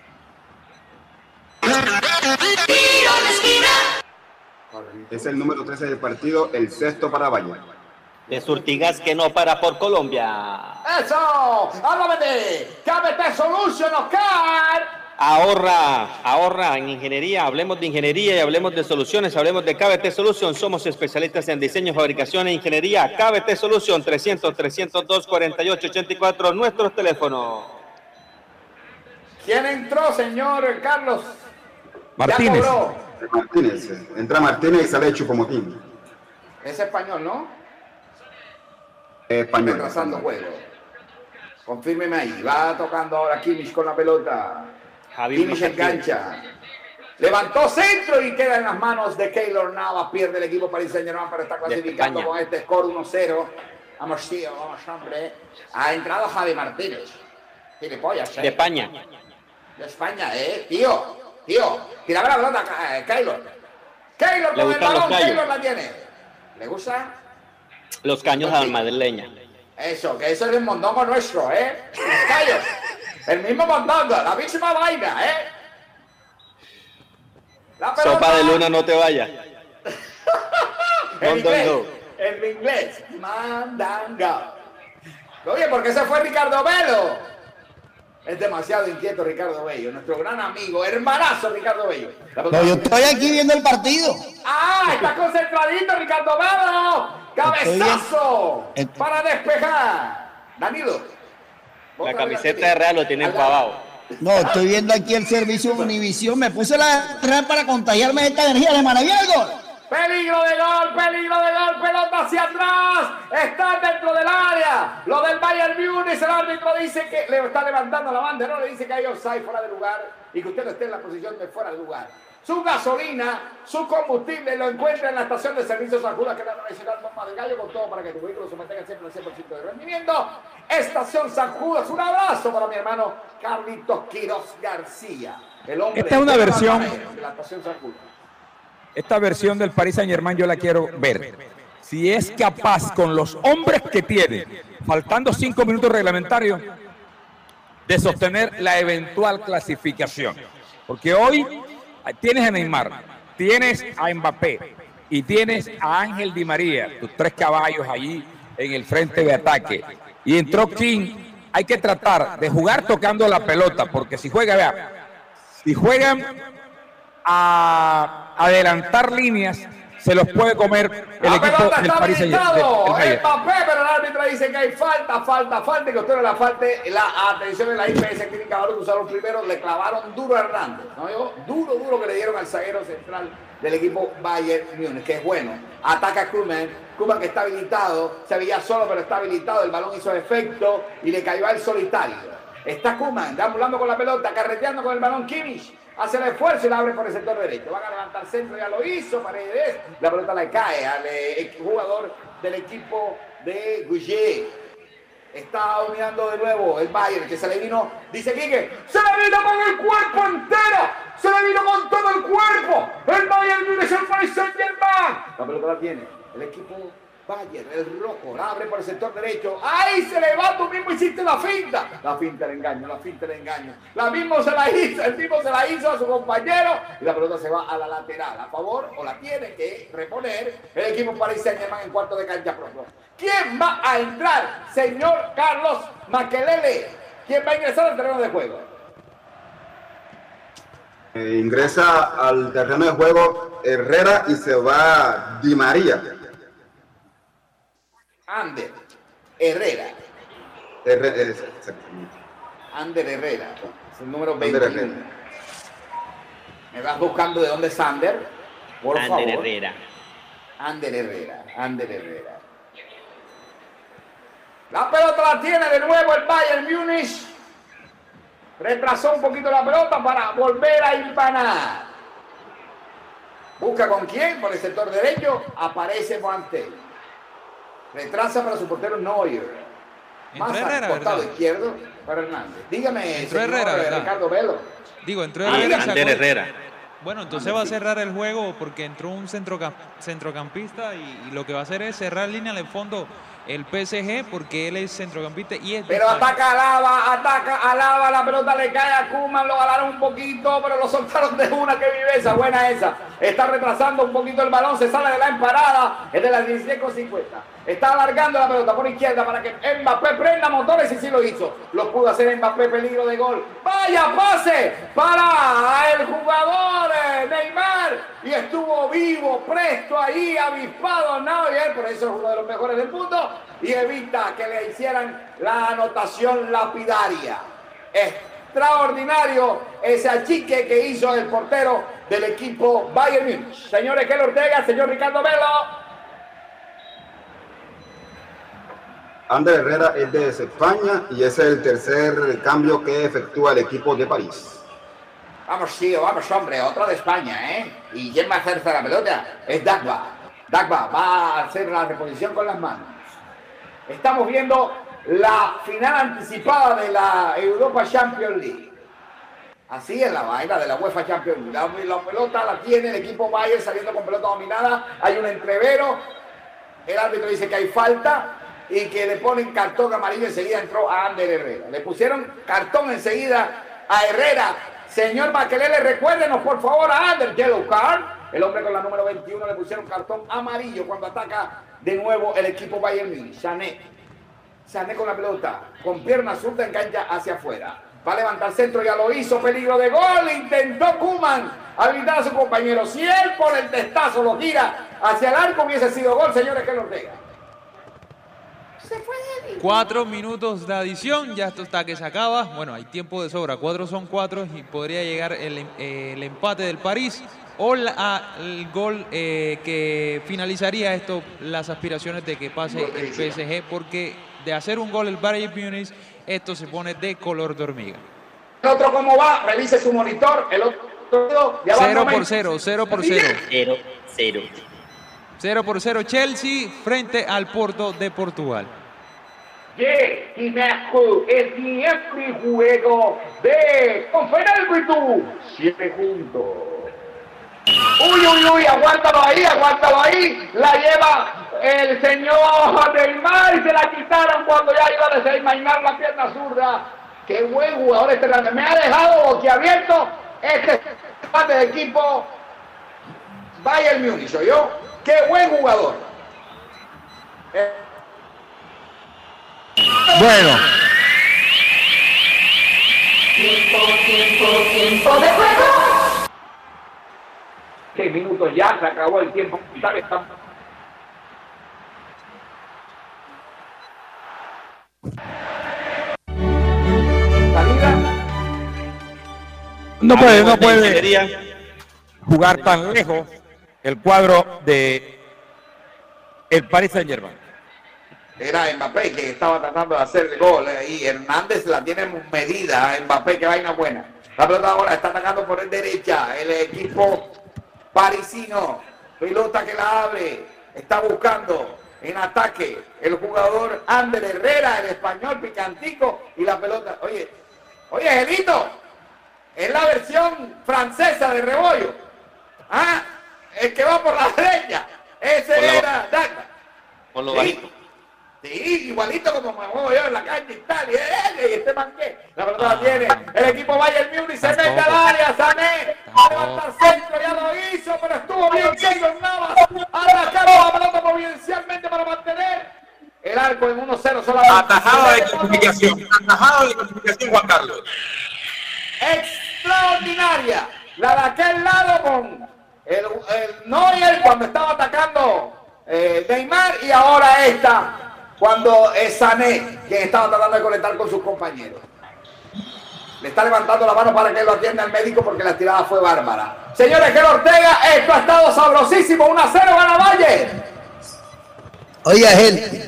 Tiro de esquina. Es el número trece del partido, el sexto para Bayern. De Surtigas que no para por Colombia. ¡Eso! ¡Háblame de K B T Solution, Oscar! Ahorra, ahorra en ingeniería. Hablemos de ingeniería y hablemos de soluciones. Hablemos de K B T Solution. Somos especialistas en diseño, fabricación e ingeniería. K B T Solution, trescientos, trescientos dos, cuarenta y ocho ochenta y cuatro. Nuestros teléfonos. ¿Quién entró, señor Carlos? Martínez. Martínez. Entra Martínez y sale Choupo-Moting. Es español, ¿no? Español. Retrasando juego. Confírmeme ahí. Va tocando ahora Kimmich con la pelota. Kimmich engancha. Levantó centro y queda en las manos de Keylor Navas. Pierde el equipo Paris Saint-Germain, pero está clasificando con este score uno cero. Vamos, tío, vamos, hombre. Ha entrado Javi Martínez. Tiene pollas, ¿eh? De España. De España, ¿eh? Tío, tío. Tírame la pelota, eh, Keylor. Keylor con el balón. Keylor la tiene. ¿Le gusta? Los caños a la madrileña. Eso, que eso es el mondongo nuestro, ¿eh? Callos. El mismo mondongo, la misma vaina, ¿eh? La pelota... Sopa de luna, no te vayas. En inglés, en inglés, mandanga. Oye, ¿por qué se fue Ricardo Bello? Es demasiado inquieto Ricardo Bello, nuestro gran amigo, hermanazo Ricardo Bello. No, yo estoy aquí viendo el partido. ¡Ah! Está concentradito Ricardo Bello. ¡Cabezazo! Estoy... Para despejar. Danilo. La camiseta de Real lo tienen pavado. No, estoy viendo aquí el servicio de Univisión. Me puse la Real para contagiarme de esta energía. Le maravilla el gol. Peligro de gol, peligro de gol, pelota hacia atrás, está dentro del área, lo del Bayern Múnich, el árbitro dice que le está levantando la bandera, no le dice que hay offside fuera de lugar y que usted no esté en la posición de fuera de lugar. Su gasolina, su combustible lo encuentra en la estación de servicios San Judas, que es la tradicional bomba de gallo, con todo para que tu vehículo se mantenga siempre al cien por ciento de rendimiento. Estación San Judas, un abrazo para mi hermano Carlitos Quiroz García, el hombre Esta es una de versión... la, de la estación San Judas. Esta versión del Paris Saint-Germain yo la quiero ver. Si es capaz con los hombres que tiene, faltando cinco minutos reglamentarios, de sostener la eventual clasificación. Porque hoy tienes a Neymar, tienes a Mbappé y tienes a Ángel Di María, tus tres caballos allí en el frente de ataque. Y entró King. Hay que tratar de jugar tocando la pelota, porque si juega, vea, si juegan a adelantar líneas, se los puede comer el la equipo del Paris Saint-Germain. Mbappé, pero el árbitro dice que hay falta, falta, falta, y que usted no la falte. La atención de la I P S Clínica Valor, que usaron primero, le clavaron duro a Hernández, ¿no? Yo, duro, duro que le dieron al zaguero central del equipo Bayern Múnich, que es bueno. Ataca a Koeman, Koeman que está habilitado, se veía solo, pero está habilitado, el balón hizo efecto y le cayó al solitario. Está Koeman, deambulando con la pelota, carreteando con el balón Kimmich. Hace el esfuerzo y la abre por el sector derecho. Van a levantar centro, ya lo hizo, Paredes. La pelota le cae al eh, jugador del equipo de Gouget. Está mirando de nuevo el Bayern, que se le vino, dice Quique, se le vino con el cuerpo entero. Se le vino con todo el cuerpo. El Bayern Múnich, el Paris Saint-Germain. La pelota la tiene el equipo Bayern, el rojo, la abre por el sector derecho. ¡Ahí se le va! Tú mismo hiciste la finta. La finta del engaño, la finta del engaño. La mismo se la hizo, el mismo se la hizo a su compañero y la pelota se va a la lateral. A favor, o la tiene que reponer el equipo Paris Saint-Germain en cuarto de cancha propio. ¿Quién va a entrar? Señor Carlos Makelele. ¿Quién va a ingresar al terreno de juego? Eh, ingresa al terreno de juego Herrera y se va Di María. Ander Herrera. Herrera, exactamente. Ander Herrera, es el número Ander veintiuno. Herrera. ¿Me vas buscando de dónde es Ander? Por Ander favor. Herrera. Ander Herrera, Ander Herrera. La pelota la tiene de nuevo el Bayern Múnich. Retrasó un poquito la pelota para volver a hilvanar. Busca con quién, por el sector derecho, aparece Moantel. Retrasa para su portero Neuer. Más Entró Herrera, al costado ¿verdad? izquierdo para Hernández. Dígame, Entró señor Herrera, ¿verdad? Ricardo Velo. Digo, entró Ah, Herrera. y Ander sacó- Herrera. Bueno, entonces va a cerrar el juego porque entró un centrocam- centrocampista y, y lo que va a hacer es cerrar línea al fondo el P S G porque él es centrocampista y es de Pero España. ataca Alaba, ataca Alaba, la pelota le cae a Koeman, lo ganaron un poquito, pero lo soltaron de una, que viveza, buena esa. Está retrasando un poquito el balón, se sale de la emparada, es de las dieciséis con cincuenta. Está alargando la pelota por izquierda para que Mbappé prenda motores y sí lo hizo. Lo pudo hacer Mbappé, peligro de gol. ¡Vaya pase para el jugador eh, Neymar! Y estuvo vivo, presto ahí, avispado Neuer, por eso es uno de los mejores del mundo, y evita que le hicieran la anotación lapidaria. Extraordinario ese achique que hizo el portero del equipo Bayern Múnich. Señor Ekel Ortega, señor Ricardo Velo. Ander Herrera es de España y ese es el tercer cambio que efectúa el equipo de París. Vamos, tío, vamos, hombre, otro de España, ¿eh? ¿Y quién va a hacer la pelota? Es Dagba. Dagba va a hacer la reposición con las manos. Estamos viendo la final anticipada de la Europa Champions League. Así es la vaina de la UEFA Champions League. La, la pelota la tiene el equipo Bayern saliendo con pelota dominada. Hay un entrevero. El árbitro dice que hay falta. y que le ponen cartón amarillo, enseguida entró a Ander Herrera. Le pusieron cartón enseguida a Herrera. Señor Makelele, recuérdenos por favor a Ander, yellow card. El hombre con la número veintiuno le pusieron cartón amarillo cuando ataca de nuevo el equipo Bayern Múnich. Sané. Sané con la pelota, con pierna zurda engancha hacia afuera. Va a levantar centro, ya lo hizo, peligro de gol. Intentó Koeman habilitar a su compañero. Si él por el testazo lo gira hacia el arco, hubiese sido gol, señores, que lo Ortega. Cuatro minutos de adición, ya esto está que se acaba. Bueno, hay tiempo de sobra, cuatro son cuatro y podría llegar el, eh, el empate del París o la, el gol eh, que finalizaría esto, las aspiraciones de que pase el P S G, porque de hacer un gol el Bayern Múnich, esto se pone de color de hormiga. El otro cómo va, revise su monitor, el otro ya va cero por cero, cero por cero. Cero, cero. cero por cero Chelsea frente al Porto de Portugal. Yeah, y México es siempre juego de Confenal y tú, siempre juntos. Uy, uy, uy, aguántalo ahí, aguántalo ahí. La lleva el señor Neymar y se la quitaron cuando ya iba a desenmainar la pierna zurda. Qué buen jugador este grande. Me ha dejado boquiabierto este parte del equipo Bayern Múnich, ¿oyó? Qué buen jugador. Eh. Bueno. Tiempo, tiempo, tiempo de juego. Seis minutos ya, se acabó el tiempo. Está... No puede, no puede jugar tan lejos el cuadro de el Paris Saint-Germain. Era Mbappé que estaba tratando de hacer el gol eh, y Hernández la tiene medida. Mbappé, que vaina buena. La pelota ahora está atacando por el derecha el equipo parisino. Pelota que la abre, está buscando en ataque el jugador Ander Herrera, el español picantico, y la pelota. Oye, oye, Gelito, es la versión francesa de Rebollo. Ah, el que va por la derecha. Ese por era Daca. Por lo sí. Bajito. Sí, igualito como me muevo yo en la calle y tal. Y, y este manqué. La pelota la tiene el equipo Bayern Múnich. Se mete al área. Sané. A levantar centro. Ya lo hizo, pero estuvo bien. Keylor Navas. Atacando la pelota providencialmente para mantener el arco en uno cero solamente. Atajada de clasificación. Atajada de clasificación, Juan Carlos. Extraordinaria. La de aquel lado con el, el Neuer cuando estaba atacando eh, Neymar, y ahora esta cuando es Sané quien estaba tratando de conectar con sus compañeros. Le está levantando la mano para que lo atienda el médico porque la tirada fue bárbara. Señores, Gel Ortega, esto ha estado sabrosísimo. uno a cero gana Valle. Oiga, Gel.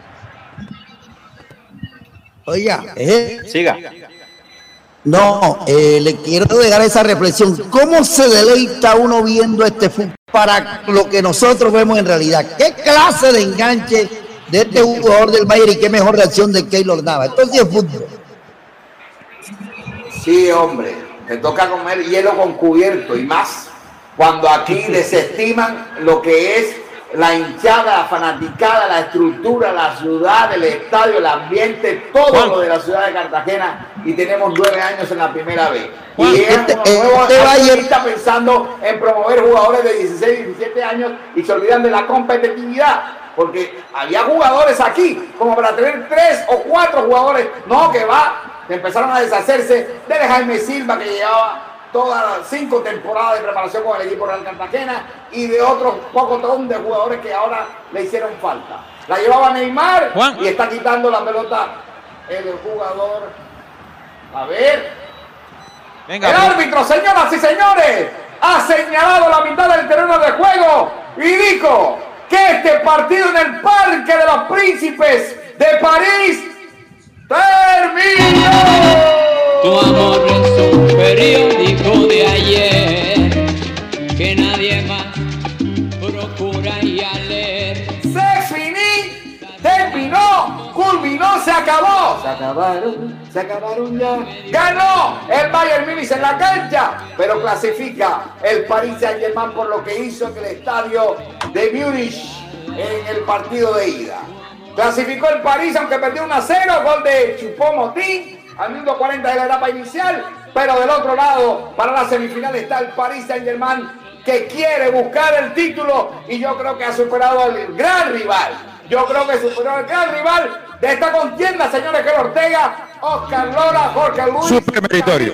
Oiga, Gel. Siga. No, eh, le quiero dejar esa reflexión. ¿Cómo se deleita uno viendo este fútbol para lo que nosotros vemos en realidad? ¿Qué clase de enganche de este jugador del Bayern y qué mejor reacción de Keylor Navas? Esto sí es fútbol. Sí, hombre, te toca comer hielo con cubierto y más cuando aquí desestiman lo que es la hinchada, la fanaticada, la estructura, la ciudad, el estadio, el ambiente, todo lo de la ciudad de Cartagena, y tenemos nueve años en la primera vez. Y este, este Bayern está pensando en promover jugadores de dieciséis, diecisiete años y se olvidan de la competitividad, porque había jugadores aquí como para tener tres o cuatro jugadores, no, que va, que empezaron a deshacerse de Jaime Silva, que llevaba todas las cinco temporadas de preparación con el equipo Real Cartagena, y de otros pocotón de jugadores que ahora le hicieron falta. La llevaba Neymar Juan. Y está quitando la pelota el jugador. A ver. Venga, el pues. árbitro, señoras y señores, ha señalado la mitad del terreno de juego y dijo que este partido en el Parque de los Príncipes de París terminó. Tu amor es un periódico de ayer que nadie más procura y a leer. Se finí, terminó, culminó, se acabó. Se acabaron, se acabaron ya. Ganó el Bayern Múnich en la cancha, pero clasifica el Paris Saint-Germain por lo que hizo en el estadio de Múnich en el partido de ida. Clasificó el París, aunque perdió uno a cero. Gol de Choupo-Moting al minuto cuarenta de la etapa inicial. Pero del otro lado, para la semifinal está el Paris Saint-Germain, que quiere buscar el título. Y yo creo que ha superado al gran rival. Yo creo que superó al gran rival de esta contienda, señores, que Ortega, Oscar Lora, Jorge Luis. Super meritorio.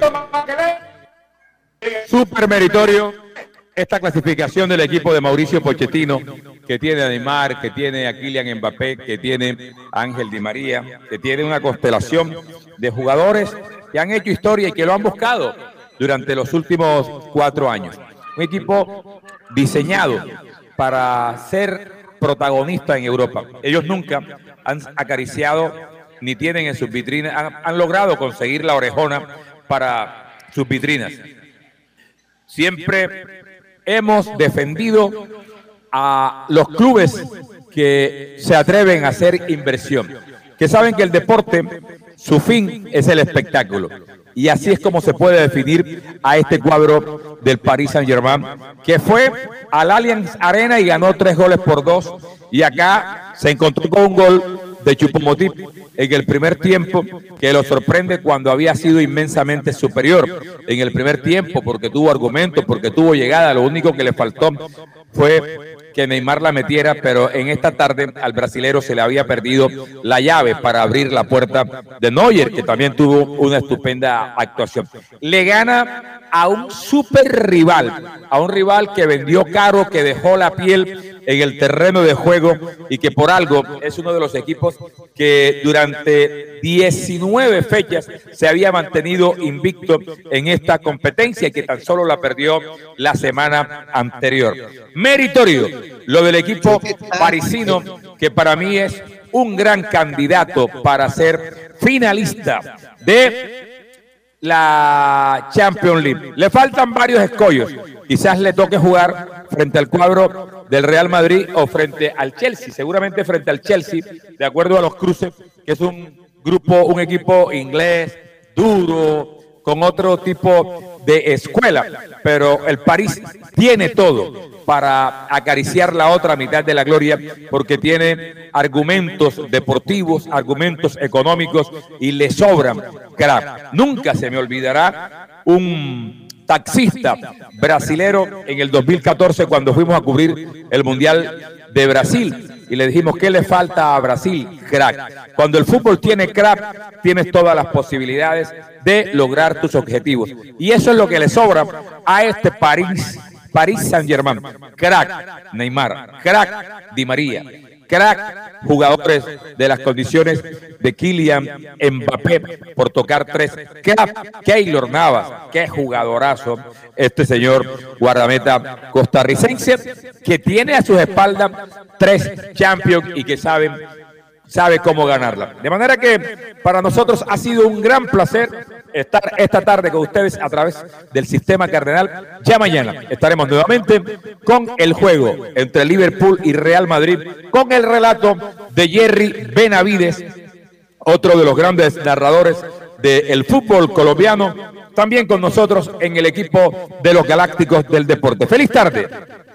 Super meritorio esta clasificación del equipo de Mauricio Pochettino, que tiene a Neymar, que tiene a Kylian Mbappé, que tiene a Ángel Di María, que tiene una constelación de jugadores que han hecho historia y que lo han buscado durante los últimos cuatro años. Un equipo diseñado para ser protagonista en Europa. Ellos nunca han acariciado ni tienen en sus vitrinas, han, han logrado conseguir la orejona para sus vitrinas. Siempre hemos defendido a los clubes que se atreven a hacer inversión, que saben que el deporte, su fin es el espectáculo. Y así es como se puede definir a este cuadro del Paris Saint-Germain, que fue al Allianz Arena y ganó tres goles por dos. Y acá se encontró con un gol de Choupo-Moting en el primer tiempo, que lo sorprende cuando había sido inmensamente superior en el primer tiempo, porque tuvo argumentos, porque tuvo llegada. Lo único que le faltó fue que Neymar la metiera, pero en esta tarde al brasilero se le había perdido la llave para abrir la puerta de Neuer, que también tuvo una estupenda actuación. Le gana a un super rival, a un rival que vendió caro, que dejó la piel en el terreno de juego y que por algo es uno de los equipos que durante diecinueve fechas se había mantenido invicto en esta competencia y que tan solo la perdió la semana anterior. Meritorio lo del equipo parisino, que para mí es un gran candidato para ser finalista de la Champions League. Le faltan varios escollos. Quizás le toque jugar frente al cuadro del Real Madrid o frente al Chelsea. Seguramente frente al Chelsea, de acuerdo a los cruces, que es un grupo, un equipo inglés, duro, con otro tipo de escuela. Pero el París tiene todo para acariciar la otra mitad de la gloria, porque tiene argumentos deportivos, argumentos económicos y le sobran crack. Nunca se me olvidará un taxista brasilero en el dos mil catorce cuando fuimos a cubrir el Mundial de Brasil y le dijimos, ¿qué le falta a Brasil? Crack. Cuando el fútbol tiene crack, tienes todas las posibilidades de lograr tus objetivos. Y eso es lo que le sobra a este París, Paris Saint-Germain. Crack Neymar, crack Di María, crack jugadores de las condiciones de Kylian Mbappé, por tocar tres. Crack Keylor Navas, qué jugadorazo este señor guardameta costarricense, que tiene a sus espaldas tres Champions y que saben sabe cómo ganarla. De manera que para nosotros ha sido un gran placer estar esta tarde con ustedes a través del Sistema Cardenal. Ya mañana estaremos nuevamente con el juego entre Liverpool y Real Madrid, con el relato de Jerry Benavides, otro de los grandes narradores del fútbol colombiano, también con nosotros en el equipo de los Galácticos del Deporte. ¡Feliz tarde!